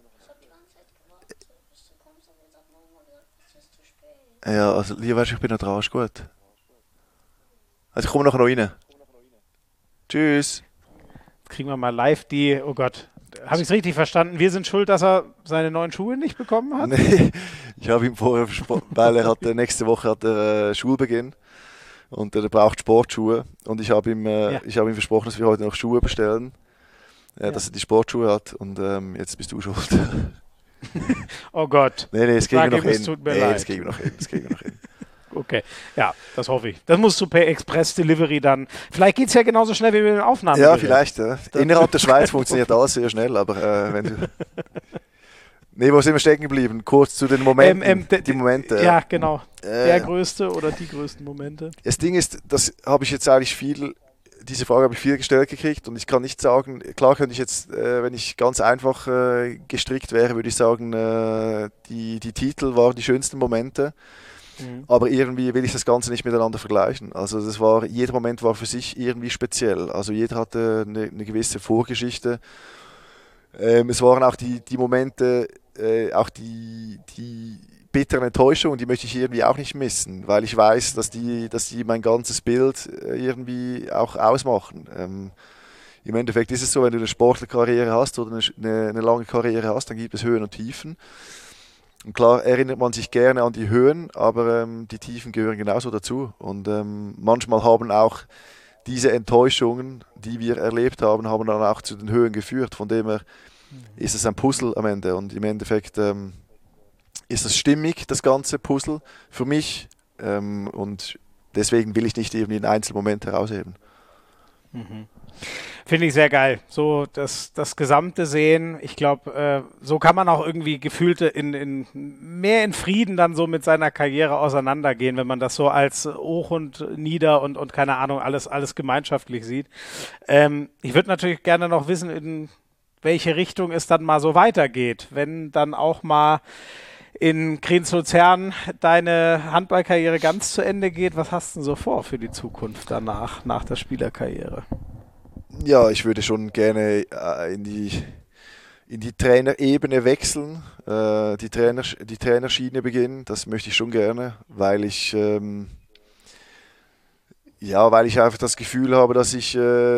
Ja, also lieber wärst, ich bin noch dran, ist gut. Also ich komme nachher noch rein. Tschüss. Jetzt kriegen wir mal live oh Gott, habe ich es richtig verstanden? Wir sind schuld, dass er seine neuen Schuhe nicht bekommen hat? Nee, ich habe ihm vorher versprochen, weil nächste Woche hat er Schulbeginn und er braucht Sportschuhe und ich habe ihm versprochen, dass wir heute noch Schuhe bestellen. Dass er die Sportschuhe hat und jetzt bist du schuld. Oh Gott. Nee, es kriegen wir noch hin. Tut mir leid. Das kriegen wir noch hin. Okay, ja, das hoffe ich. Das musst du per Express-Delivery dann. Vielleicht geht es ja genauso schnell wie mit den Aufnahmen. Ja, vielleicht. Ja. Innerhalb der Schweiz funktioniert alles sehr schnell, aber wenn du... Nee, wo sind wir stecken geblieben? Kurz zu den Momenten. Die Momente. Ja, genau. Der größte oder die größten Momente. Das Ding ist, das habe ich jetzt eigentlich diese Frage habe ich viel gestellt gekriegt und ich kann nicht sagen, klar könnte ich jetzt, wenn ich ganz einfach gestrickt wäre, würde ich sagen, die Titel waren die schönsten Momente, aber irgendwie will ich das Ganze nicht miteinander vergleichen. Also jeder Moment war für sich irgendwie speziell, also jeder hatte eine gewisse Vorgeschichte. Es waren auch die Momente, auch die bitteren Enttäuschungen, die möchte ich irgendwie auch nicht missen, weil ich weiß, dass die mein ganzes Bild irgendwie auch ausmachen. im Endeffekt ist es so, wenn du eine Sportlerkarriere hast oder eine lange Karriere hast, dann gibt es Höhen und Tiefen. Und klar erinnert man sich gerne an die Höhen, aber die Tiefen gehören genauso dazu. Und manchmal haben auch diese Enttäuschungen, die wir erlebt haben, haben dann auch zu den Höhen geführt. Von dem her ist es ein Puzzle am Ende. Und im Endeffekt ist es stimmig, das ganze Puzzle, für mich. Und deswegen will ich nicht irgendwie einen Einzelmoment herausheben. Finde ich sehr geil. So das gesamte Sehen. Ich glaube, so kann man auch irgendwie gefühlt mehr in Frieden dann so mit seiner Karriere auseinandergehen, wenn man das so als hoch und nieder und keine Ahnung, alles gemeinschaftlich sieht. Ich würde natürlich gerne noch wissen, in welche Richtung es dann mal so weitergeht, wenn dann auch mal in Kriens-Luzern deine Handballkarriere ganz zu Ende geht. Was hast du denn so vor für die Zukunft danach, nach der Spielerkarriere? Ja, ich würde schon gerne in die Trainerebene wechseln, die Trainerschiene beginnen. Das möchte ich schon gerne, weil ich einfach das Gefühl habe, dass ich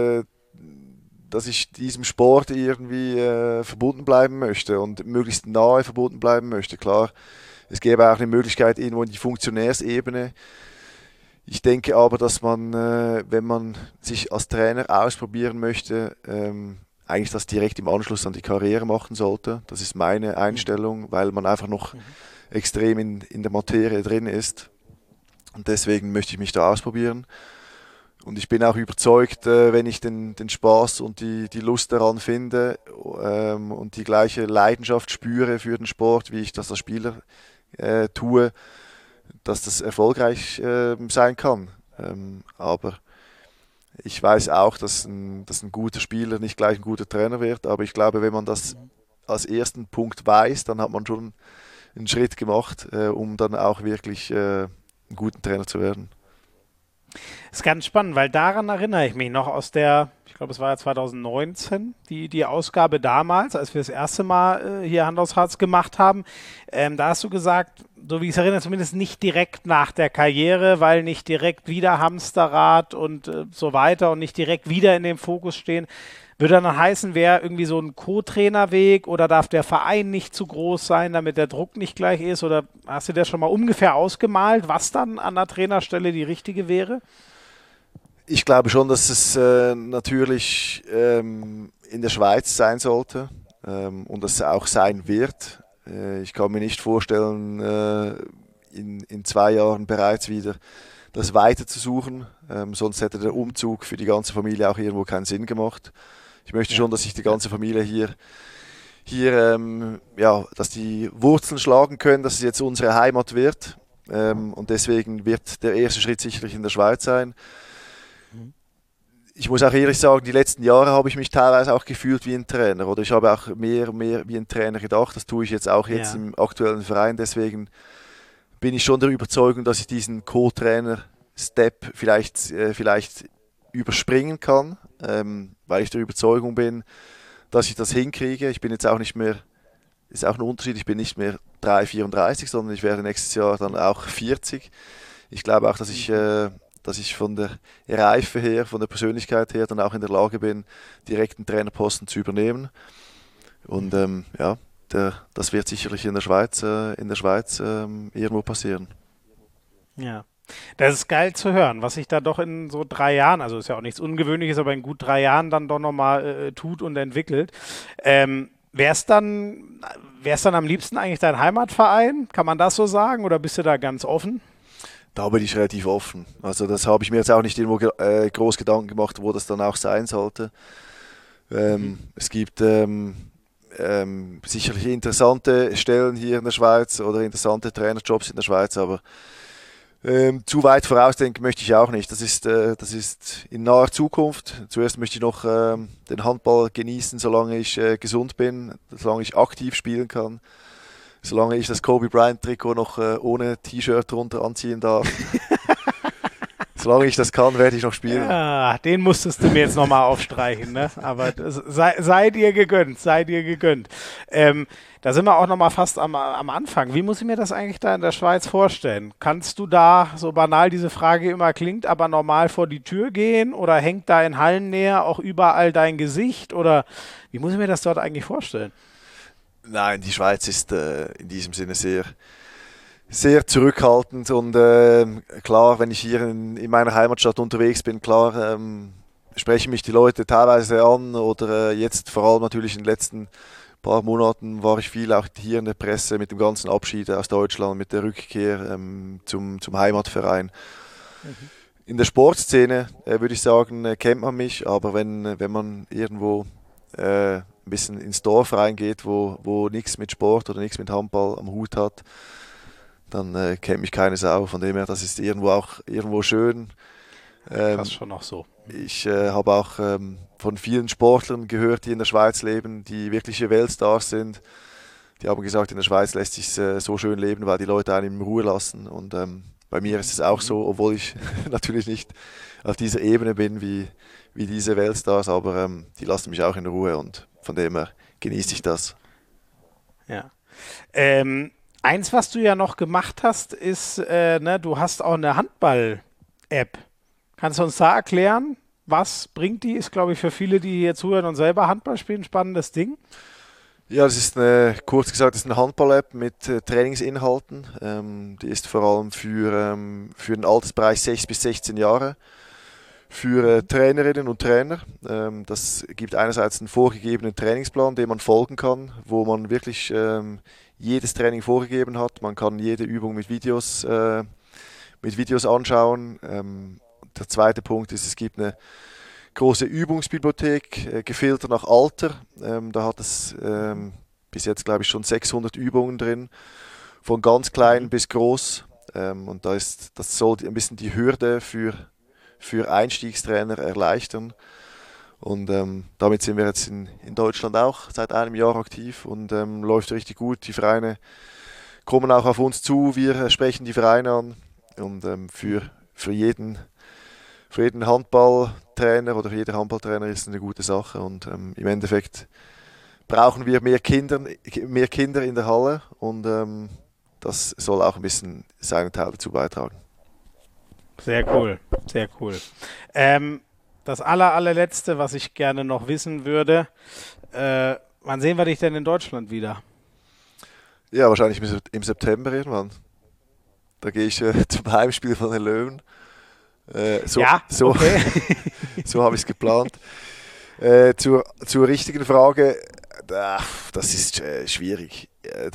diesem Sport irgendwie verbunden bleiben möchte und möglichst nahe verbunden bleiben möchte. Klar, es gäbe auch eine Möglichkeit irgendwo in die Funktionärsebene. Ich denke aber, dass man, wenn man sich als Trainer ausprobieren möchte, eigentlich das direkt im Anschluss an die Karriere machen sollte. Das ist meine Einstellung, weil man einfach noch extrem in der Materie drin ist. Und deswegen möchte ich mich da ausprobieren. Und ich bin auch überzeugt, wenn ich den Spaß und die Lust daran finde und die gleiche Leidenschaft spüre für den Sport, wie ich das als Spieler tue, dass das erfolgreich sein kann. Aber ich weiß auch, dass ein guter Spieler nicht gleich ein guter Trainer wird. Aber ich glaube, wenn man das als ersten Punkt weiß, dann hat man schon einen Schritt gemacht, um dann auch wirklich einen guten Trainer zu werden. Das ist ganz spannend, weil daran erinnere ich mich noch aus ich glaube, es war ja 2019, die Ausgabe damals, als wir das erste Mal hier Hand aufs Harz gemacht haben. Da hast du gesagt, so wie ich es erinnere, zumindest nicht direkt nach der Karriere, weil nicht direkt wieder Hamsterrad und so weiter und nicht direkt wieder in dem Fokus stehen. Würde dann heißen, wäre irgendwie so ein Co-Trainerweg oder darf der Verein nicht zu groß sein, damit der Druck nicht gleich ist? Oder hast du dir schon mal ungefähr ausgemalt, was dann an der Trainerstelle die richtige wäre? Ich glaube schon, dass es natürlich in der Schweiz sein sollte und dass es auch sein wird. Ich kann mir nicht vorstellen, in 2 Jahren bereits wieder das weiter zu suchen. Sonst hätte der Umzug für die ganze Familie auch irgendwo keinen Sinn gemacht. Ich möchte schon, dass sich die ganze Familie hier dass die Wurzeln schlagen können, dass es jetzt unsere Heimat wird. Und deswegen wird der erste Schritt sicherlich in der Schweiz sein. Ich muss auch ehrlich sagen, die letzten Jahre habe ich mich teilweise auch gefühlt wie ein Trainer. Oder ich habe auch mehr und mehr wie ein Trainer gedacht. Das tue ich jetzt auch im aktuellen Verein. Deswegen bin ich schon der Überzeugung, dass ich diesen Co-Trainer-Step vielleicht überspringen kann, weil ich der Überzeugung bin, dass ich das hinkriege. Ich bin jetzt auch nicht mehr, ist auch ein Unterschied, ich bin nicht mehr 34, sondern ich werde nächstes Jahr dann auch 40. Ich glaube auch, dass ich von der Reife her, von der Persönlichkeit her dann auch in der Lage bin, direkt einen Trainerposten zu übernehmen. Und das wird sicherlich in der Schweiz irgendwo passieren. Ja. Das ist geil zu hören, was sich da doch in so 3 Jahren, also ist ja auch nichts Ungewöhnliches, aber in gut 3 Jahren dann doch nochmal tut und entwickelt. Wär's dann am liebsten eigentlich dein Heimatverein? Kann man das so sagen oder bist du da ganz offen? Da bin ich relativ offen. Also das habe ich mir jetzt auch nicht irgendwo groß Gedanken gemacht, wo das dann auch sein sollte. Es gibt sicherlich interessante Stellen hier in der Schweiz oder interessante Trainerjobs in der Schweiz, aber zu weit vorausdenken möchte ich auch nicht. Das ist in naher Zukunft. Zuerst möchte ich noch den Handball genießen, solange ich gesund bin, solange ich aktiv spielen kann, solange ich das Kobe Bryant Trikot noch ohne T-Shirt drunter anziehen darf. Solange ich das kann, werde ich noch spielen. Ja, den musstest du mir jetzt nochmal aufstreichen, ne? Aber sei dir gegönnt, sei dir gegönnt. Da sind wir auch nochmal fast am Anfang. Wie muss ich mir das eigentlich da in der Schweiz vorstellen? Kannst du da, so banal diese Frage immer klingt, aber normal vor die Tür gehen oder hängt da in Hallennähe auch überall dein Gesicht? Oder wie muss ich mir das dort eigentlich vorstellen? Nein, die Schweiz ist in diesem Sinne sehr zurückhaltend und klar, wenn ich hier in meiner Heimatstadt unterwegs bin, klar sprechen mich die Leute teilweise an oder jetzt vor allem natürlich in den letzten paar Monaten war ich viel auch hier in der Presse mit dem ganzen Abschied aus Deutschland, mit der Rückkehr zum Heimatverein. In der Sportszene würde ich sagen, kennt man mich, aber wenn man irgendwo ein bisschen ins Dorf reingeht, wo nichts mit Sport oder nichts mit Handball am Hut hat, dann kennt mich keine Sau. Von dem her, das ist irgendwo schön. Das ist schon noch so. Ich habe auch von vielen Sportlern gehört, die in der Schweiz leben, die wirkliche Weltstars sind. Die haben gesagt, in der Schweiz lässt sich so schön leben, weil die Leute einen in Ruhe lassen. Und bei mir ist es auch so, obwohl ich natürlich nicht auf dieser Ebene bin wie diese Weltstars, aber die lassen mich auch in Ruhe und von dem her genieße ich das. Ja. Eins, was du ja noch gemacht hast, ist, du hast auch eine Handball-App. Kannst du uns da erklären, was bringt die? Ist, glaube ich, für viele, die hier zuhören und selber Handball spielen, ein spannendes Ding. Ja, das ist kurz gesagt, das ist eine Handball-App mit Trainingsinhalten. Die ist vor allem für den Altersbereich 6 bis 16 Jahre. Für Trainerinnen und Trainer. Das gibt einerseits einen vorgegebenen Trainingsplan, dem man folgen kann, wo man wirklich jedes Training vorgegeben hat. Man kann jede Übung mit Videos anschauen. Der zweite Punkt ist, es gibt eine große Übungsbibliothek, gefiltert nach Alter. Da hat es bis jetzt, glaube ich, schon 600 Übungen drin, von ganz klein bis groß. Und das soll ein bisschen die Hürde für Einstiegstrainer erleichtern. Und damit sind wir jetzt in Deutschland auch seit einem Jahr aktiv und läuft richtig gut. Die Vereine kommen auch auf uns zu, wir sprechen die Vereine an und für jeden Handballtrainer oder für jeder Handballtrainer ist es eine gute Sache und im Endeffekt brauchen wir mehr Kinder in der Halle und das soll auch ein bisschen seinen Teil dazu beitragen. Sehr cool, sehr cool. Das allerletzte, was ich gerne noch wissen würde, wann sehen wir dich denn in Deutschland wieder? Ja, wahrscheinlich im September irgendwann. Da gehe ich zum Heimspiel von den Löwen. Okay. So habe ich es geplant. Zur richtigen Frage, das ist schwierig.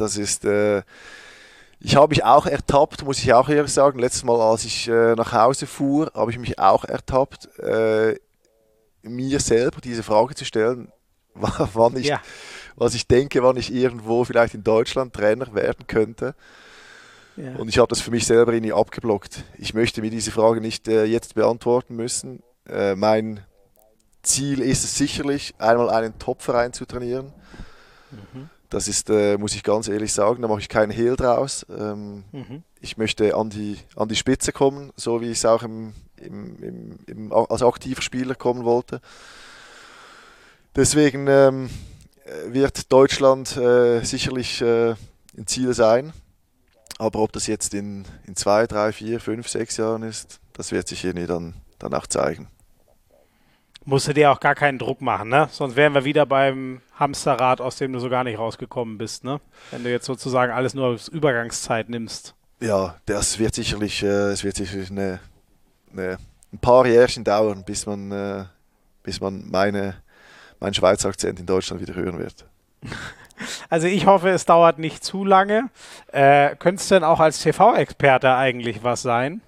Ich habe mich auch ertappt, muss ich auch ehrlich sagen. Letztes Mal, als ich nach Hause fuhr, habe ich mich auch ertappt, mir selber diese Frage zu stellen, wann ich irgendwo vielleicht in Deutschland Trainer werden könnte. Ja. Und ich habe das für mich selber irgendwie abgeblockt. Ich möchte mir diese Frage nicht jetzt beantworten müssen. Mein Ziel ist es sicherlich, einmal einen Top-Verein zu trainieren. Mhm. Das ist, muss ich ganz ehrlich sagen, da mache ich keinen Hehl draus. Ich möchte an die Spitze kommen, so wie ich es auch als aktiver Spieler kommen wollte. Deswegen wird Deutschland sicherlich ein Ziel sein. Aber ob das jetzt in 2, 3, 4, 5, 6 Jahren ist, das wird sich irgendwie dann auch zeigen. Musst du dir auch gar keinen Druck machen, ne? Sonst wären wir wieder beim Hamsterrad, aus dem du so gar nicht rausgekommen bist, ne? Wenn du jetzt sozusagen alles nur als Übergangszeit nimmst. Ja, das wird sicherlich, ein paar Jährchen dauern, bis man meinen Schweizer Akzent in Deutschland wieder hören wird. Also ich hoffe, es dauert nicht zu lange. Könnte es denn auch als TV-Experte eigentlich was sein?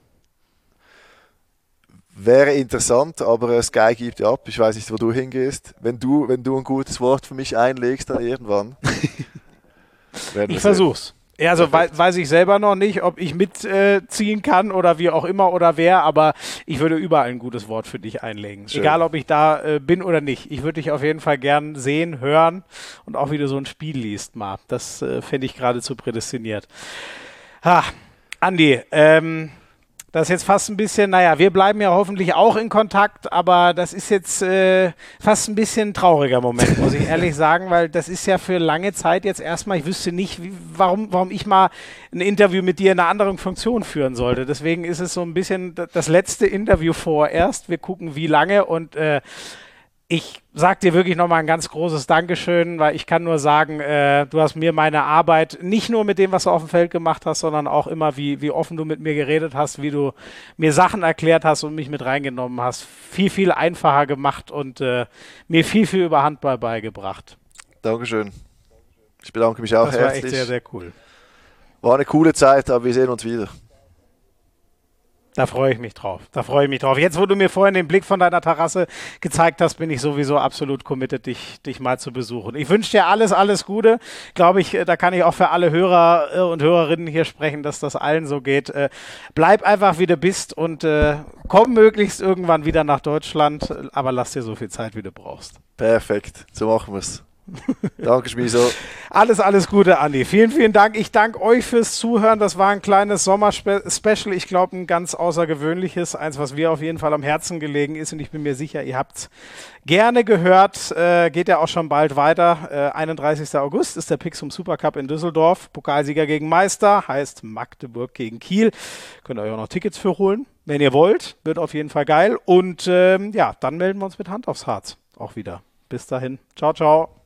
Wäre interessant, aber Sky gibt ja ab. Ich weiß nicht, wo du hingehst. Wenn du ein gutes Wort für mich einlegst, dann irgendwann. Ich versuch's. Ja, also weiß ich selber noch nicht, ob ich mitziehen kann oder wie auch immer oder wer, aber ich würde überall ein gutes Wort für dich einlegen. Schön. Egal, ob ich da bin oder nicht. Ich würde dich auf jeden Fall gern sehen, hören und auch wie du so ein Spiel liest, mal. Das fände ich geradezu prädestiniert. Andi, Das ist jetzt fast ein bisschen, naja, wir bleiben ja hoffentlich auch in Kontakt, aber das ist jetzt fast ein bisschen ein trauriger Moment, muss ich ehrlich sagen, weil das ist ja für lange Zeit jetzt erstmal, ich wüsste nicht, warum ich mal ein Interview mit dir in einer anderen Funktion führen sollte. Deswegen ist es so ein bisschen das letzte Interview vorerst. Wir gucken, wie lange und ich sag dir wirklich nochmal ein ganz großes Dankeschön, weil ich kann nur sagen, du hast mir meine Arbeit, nicht nur mit dem, was du auf dem Feld gemacht hast, sondern auch immer, wie offen du mit mir geredet hast, wie du mir Sachen erklärt hast und mich mit reingenommen hast, viel, viel einfacher gemacht und mir viel, viel über Handball beigebracht. Dankeschön. Ich bedanke mich auch herzlich. Das war echt sehr, sehr cool. War eine coole Zeit, aber wir sehen uns wieder. Da freue ich mich drauf. Jetzt, wo du mir vorhin den Blick von deiner Terrasse gezeigt hast, bin ich sowieso absolut committed, dich mal zu besuchen. Ich wünsche dir alles Gute. Glaube ich, da kann ich auch für alle Hörer und Hörerinnen hier sprechen, dass das allen so geht. Bleib einfach, wie du bist und komm möglichst irgendwann wieder nach Deutschland, aber lass dir so viel Zeit, wie du brauchst. Perfekt, so machen wir es. Danke, Schmiso. Alles Gute, Andi. Vielen, vielen Dank. Ich danke euch fürs Zuhören. Das war ein kleines Sommer-Special. Ich glaube, ein ganz außergewöhnliches. Eins, was mir auf jeden Fall am Herzen gelegen ist. Und ich bin mir sicher, ihr habt es gerne gehört. Geht ja auch schon bald weiter. 31. August ist der Pixum Supercup in Düsseldorf. Pokalsieger gegen Meister. Heißt Magdeburg gegen Kiel. Könnt ihr euch auch noch Tickets für holen, wenn ihr wollt. Wird auf jeden Fall geil. Und dann melden wir uns mit Hand aufs Harz auch wieder. Bis dahin. Ciao, ciao.